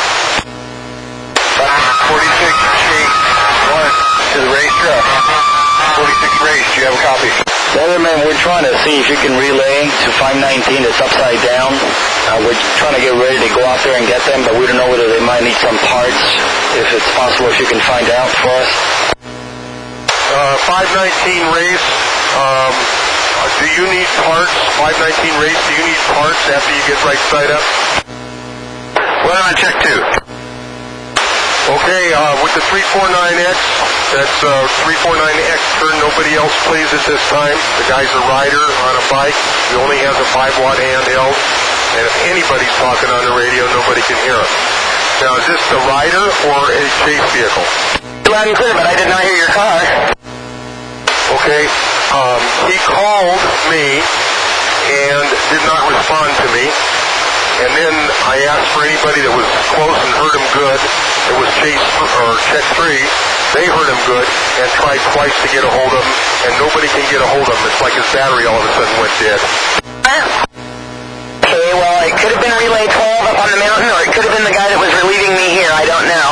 46 Chase, 1 to the racetrack. 46 race, do you have a copy? Weatherman, we're trying to see if you can relay to 519 that's upside down. We're trying to get ready to go out there and get them, but we don't know whether they might need some parts. If it's possible, if you can find out for us. 519 race, do you need parts? 519 race, do you need parts after you get right side up? Well, I check 2. Okay, with the 349X, that's 349X turn, nobody else plays at this time. The guy's a rider on a bike. He only has a 5-watt handheld, and if anybody's talking on the radio, nobody can hear him. Now, is this the rider or a chase vehicle? Loud and clear, but I did not hear your car. Okay, he called me and did not respond to me. And then I asked for anybody that was close and heard him good. It was Chase or Check 3. They heard him good and tried twice to get a hold of him, and nobody can get a hold of him. It's like his battery all of a sudden went dead. Okay, well, it could have been Relay 12 up on the mountain, or it could have been the guy that was relieving me here. I don't know.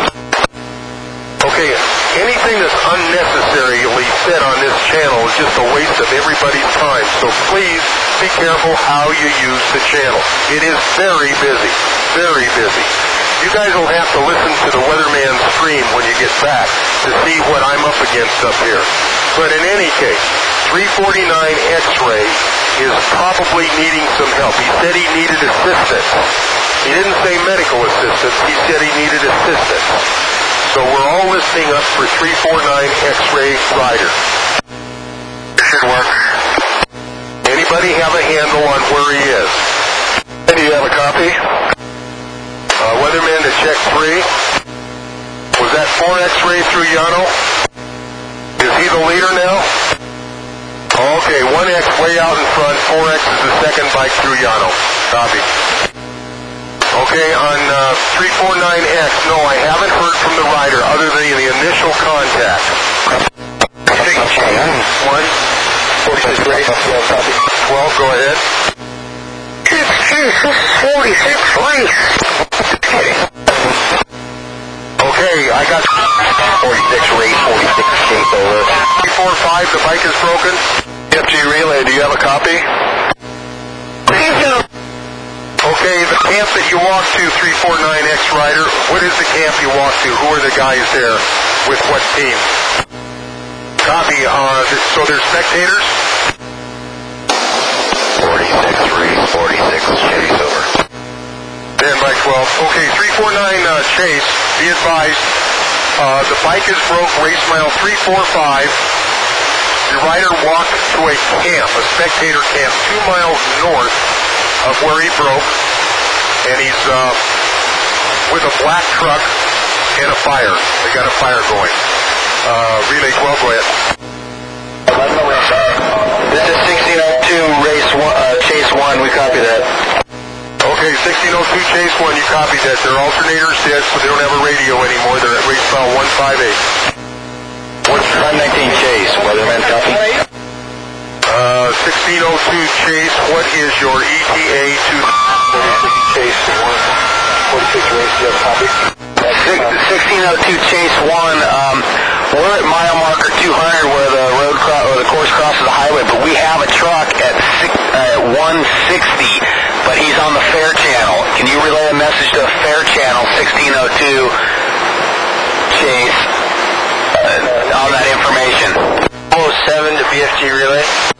Okay, anything that's unnecessarily said on this channel is just a waste of everybody's time. So please be careful how you use the channel. It is very busy, very busy. You guys will have to listen to the Weatherman stream when you get back to see what I'm up against up here. But in any case, 349 X-ray is probably needing some help. He said he needed assistance. He didn't say medical assistance. He said he needed assistance. So we're all listening up for 349 X-ray rider. Should work. Anybody have a handle on where he is? Do you have a copy? Weatherman to check 3. Was that 4 X-ray through Yano? Is he the leader now? Okay, 1X way out in front, 4X is the second bike through Yano. Copy. Okay, on 349X, no, I haven't heard from the rider other than the initial contact. 1, 46 race, 12, go ahead. This is 46 race. Okay, I got 46 race, 46 Chase over. 345, the bike is broken. FG Relay, do you have a copy? Okay, the camp that you walk to, 349X rider, what is the camp you walk to? Who are the guys there? With what team? Copy, so there's spectators? 46 race, 46 Chase over. Stand by 12. Okay, 349 Chase, be advised, the bike is broke, race mile 345. The rider walked to a camp, a spectator camp, 2 miles north of where he broke, and he's with a black truck and a fire. They got a fire going. Relay 12, go ahead. This is 1602 race Chase 1, we copy that. Okay, 1602 Chase 1, you copied that. Their alternator's dead, so they don't have a radio anymore. They're at race mile 158. What's 519 Chase, Weatherman copy? 1602 Chase, what is your ETA to 46 Chase 1, 46 race, do you have a copy? 1602 Chase 1, we're at mile marker 200 where the the course crosses the highway, but we have a truck at 160 but he's on the fare channel. Can you relay a message to fare channel 1602 Chase on that information? 07 to BFG relay.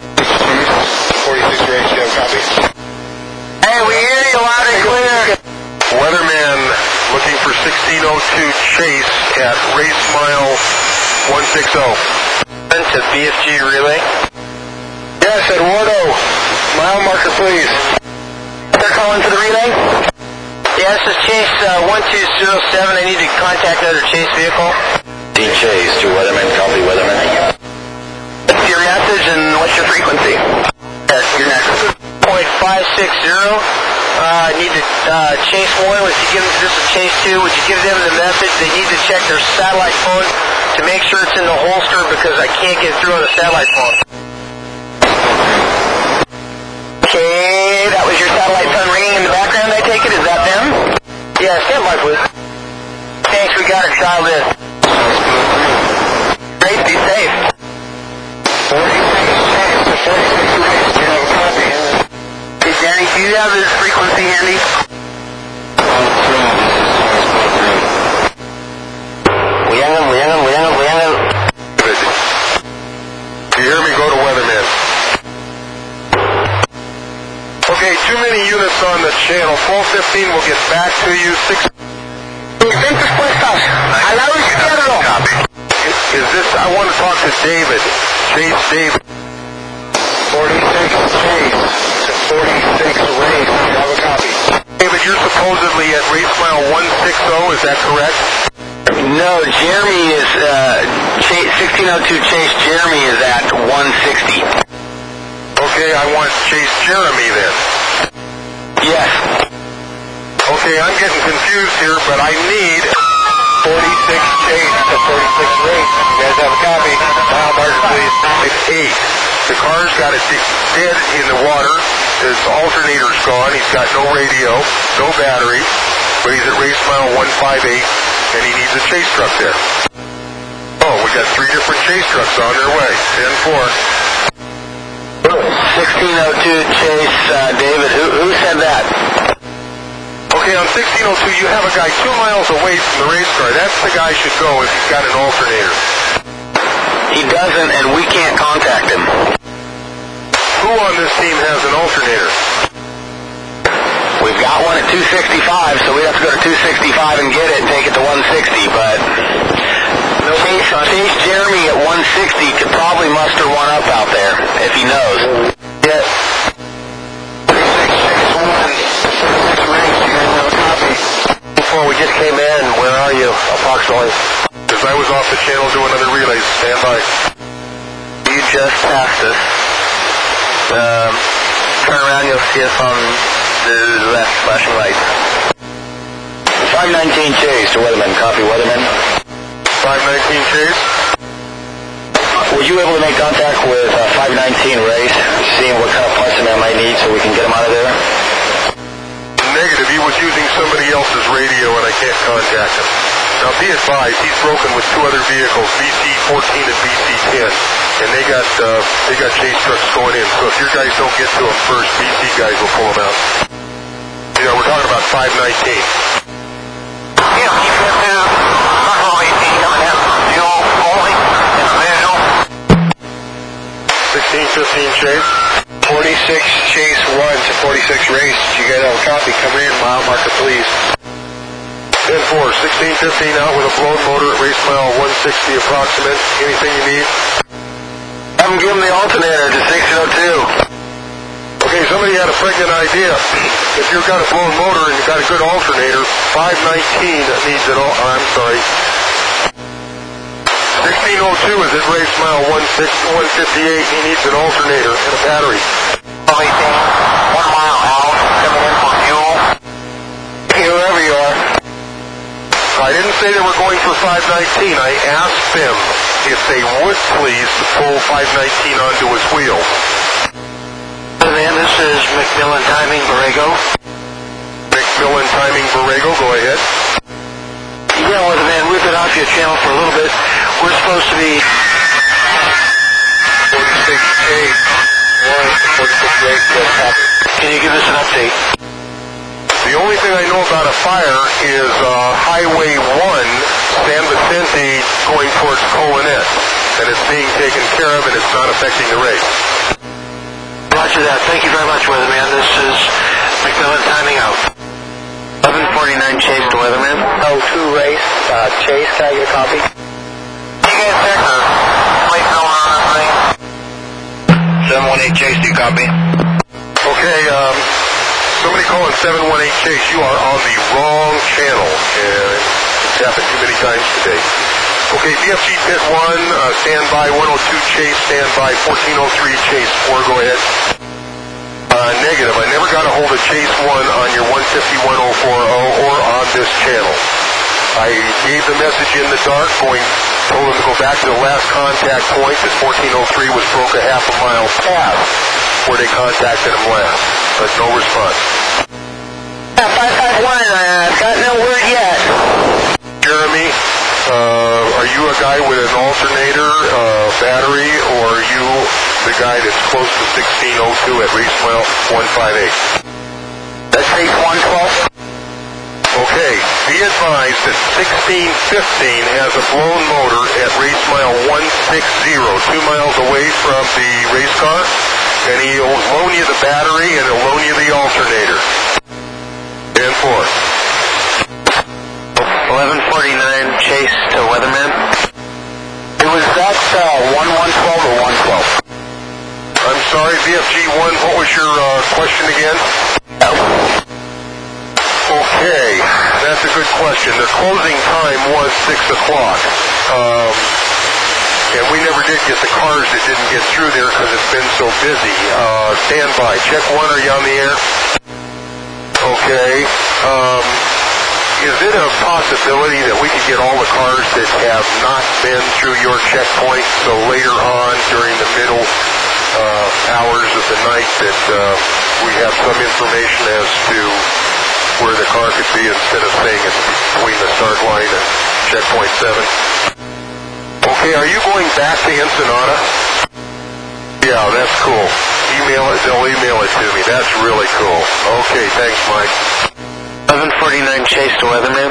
46 range, you have a copy? Hey, we hear you loud and clear. Weatherman looking for 1602 Chase at race mile 160. To BFG relay. Yes, Eduardo. Mile marker, please. They're calling for the relay? Yeah, this is Chase 1207. I need to contact another Chase vehicle. Dean Chase to Weatherman, copy Weatherman. What's your message and what's your frequency? Yes, you're next. 0.560. I need to Chase 1. Would you give them, this is Chase 2. Would you give them the message? They need to check their satellite phone to make sure it's in the holster because I can't get through on the satellite phone. Okay, that was your satellite phone ringing in the background, I take it? Is that them? Yeah, stand by, please. Thanks, we got it dialed in. Great, be safe. 46 Chase to 46 race, do you have a copy? Hey, Danny, do you have his frequency handy? Do you hear me? Go to Weatherman. Okay, too many units on the channel. 1215 will get back to you. Is this, I want to talk to David. Chase David. 46 Chase to 46 race, do you have a copy? David, you're supposedly at race mile 160, is that correct? No, Jeremy is, 1602 Chase Jeremy is at 160. Okay, I want Chase Jeremy then. Yes. Okay, I'm getting confused here, but I need 46 Chase to 46 race, you guys have a copy? Mile marker, please. It's 8. The car's got it dead in the water. His alternator's gone. He's got no radio, no battery, but he's at race mile 158, and he needs a chase truck there. Oh, we got 3 different chase trucks on their way. 10-4. 1602 Chase, David, who said that? Okay, on 1602, you have a guy 2 miles away from the race car. That's the guy should go if he's got an alternator. He doesn't, and we can't contact him. Who on this team has an alternator? We've got one at 265, so we have to go to 265 and get it and take it to 160, but Chase Jeremy at 160 could probably muster one up out there, if he knows. Yes. 46 Chase 1 to 46 race, you guys have a copy? Before we just came in, where are you, approximately? Because I was off the channel doing other relays. Stand by. You just passed us. Turn around, you'll see us on the left flashing lights. 519 Chase to Weatherman, copy Weatherman. 519 Chase. Were you able to make contact with 519 Race, seeing what kind of parts the man might need so we can get him out of there? Negative. He was using somebody else's radio and I can't contact him. Now be advised, he's broken with 2 other vehicles, BC-14 and BC-10, and they got chase trucks going in. So if your guys don't get to them first, BC guys will pull them out. You know, we're talking about 519. Yeah, keep that down. Control 18 coming in. Fuel only. Individual. 1615 Chase. 46 Chase 1 to 46 race, you guys have a copy? Come in, mile marker, please. 10-4, 1615 out with a blown motor at race mile 160 approximate. Anything you need? Have them give him the alternator to 602. Okay, somebody had a pregnant idea. If you've got a blown motor and you've got a good alternator, 519 needs it all. I'm sorry. 1602 is at race mile 158. He needs an alternator and a battery. 1 mile out, coming in for fuel. Hey, whoever you are. I didn't say they were going for 519. I asked them if they would please pull 519 onto his wheel. Man, this is McMillan Timing Borrego. McMillan Timing Borrego, go ahead. Yeah, well, man, we've been off your channel for a little bit. We're supposed to be 46 Chase. 46 rate, good copy. Can you give us an update? The only thing I know about a fire is Highway 1, San Vicente, going towards Colonet. And it's being taken care of, and it's not affecting the race. Roger that. Thank you very much, Weatherman. This is McMillan signing out. 1149 Chase to Weatherman. 02 race, Chase, can I get a copy? You guys check the plate number on that thing? 718 Chase, do you copy? Okay, somebody calling 718 Chase, you are on the wrong channel. And it's happened too many times today. Okay, BFG Pit 1, standby 102 Chase, standby 1403 Chase 4, go ahead. Negative, I never got a hold of Chase 1 on your 151040 or on this channel. I gave the message in the dark, told him to go back to the last contact point that 1403 was broke a half a mile past where they contacted him last, but no response. 551, got no word yet. Jeremy, are you a guy with an alternator, battery, or are you the guy that's close to 1602 at race mile 158? That's race 112. Okay, be advised that 1615 has a blown motor at race mile 160, 2 miles away from the race car, and he'll loan you the battery and he'll loan you the alternator. And 4. 1149 Chase to Weatherman. Was that 1112 or 112? I'm sorry, VFG1, what was your question again? Okay, that's a good question. The closing time was 6 o'clock. And we never did get the cars that didn't get through there because it's been so busy. Stand by. Check 1, are you on the air? Okay. Is it a possibility that we could get all the cars that have not been through your checkpoint, so later on during the middle hours of the night that we have some information as to where the car could be instead of saying it's between the start line and checkpoint 7? Okay, are you going back to Ensenada? Yeah, that's cool. They'll email it to me. That's really cool. Okay, thanks, Mike. 1149 Chase to Weatherman.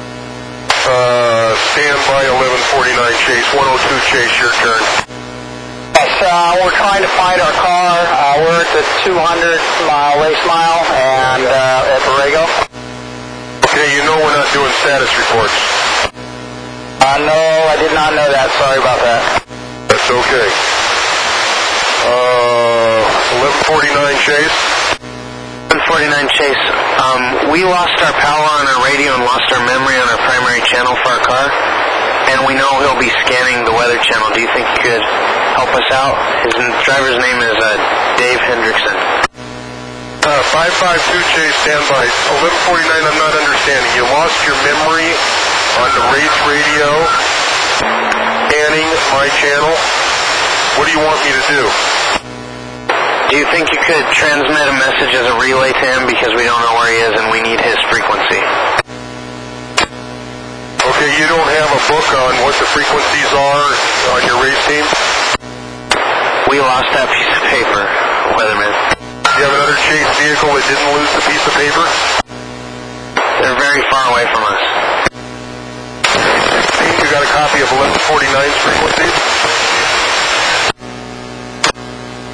Stand by 1149 Chase. 102 Chase, your turn. Yes, we're trying to find our car. We're at the 200-mile race mile and at Borrego. Okay, you know we're not doing status reports. No, I did not know that. Sorry about that. That's okay. 1149 Chase. 1149 Chase. We lost our power on our radio and lost our memory on our primary channel for our car, and we know he'll be scanning the weather channel. Do you think you could help us out? His driver's name is Dave Hendrickson. 552 Chase, standby. 1149, I'm not understanding. You lost your memory on the race radio, scanning my channel. What do you want me to do? Do you think you could transmit a message as a relay to him because we don't know where he is and we need his frequency? Okay, you don't have a book on what the frequencies are on your race team? We lost that piece of paper, Weatherman. Do you have another Chase vehicle that didn't lose the piece of paper? They're very far away from us. You got a copy of 1149's frequency?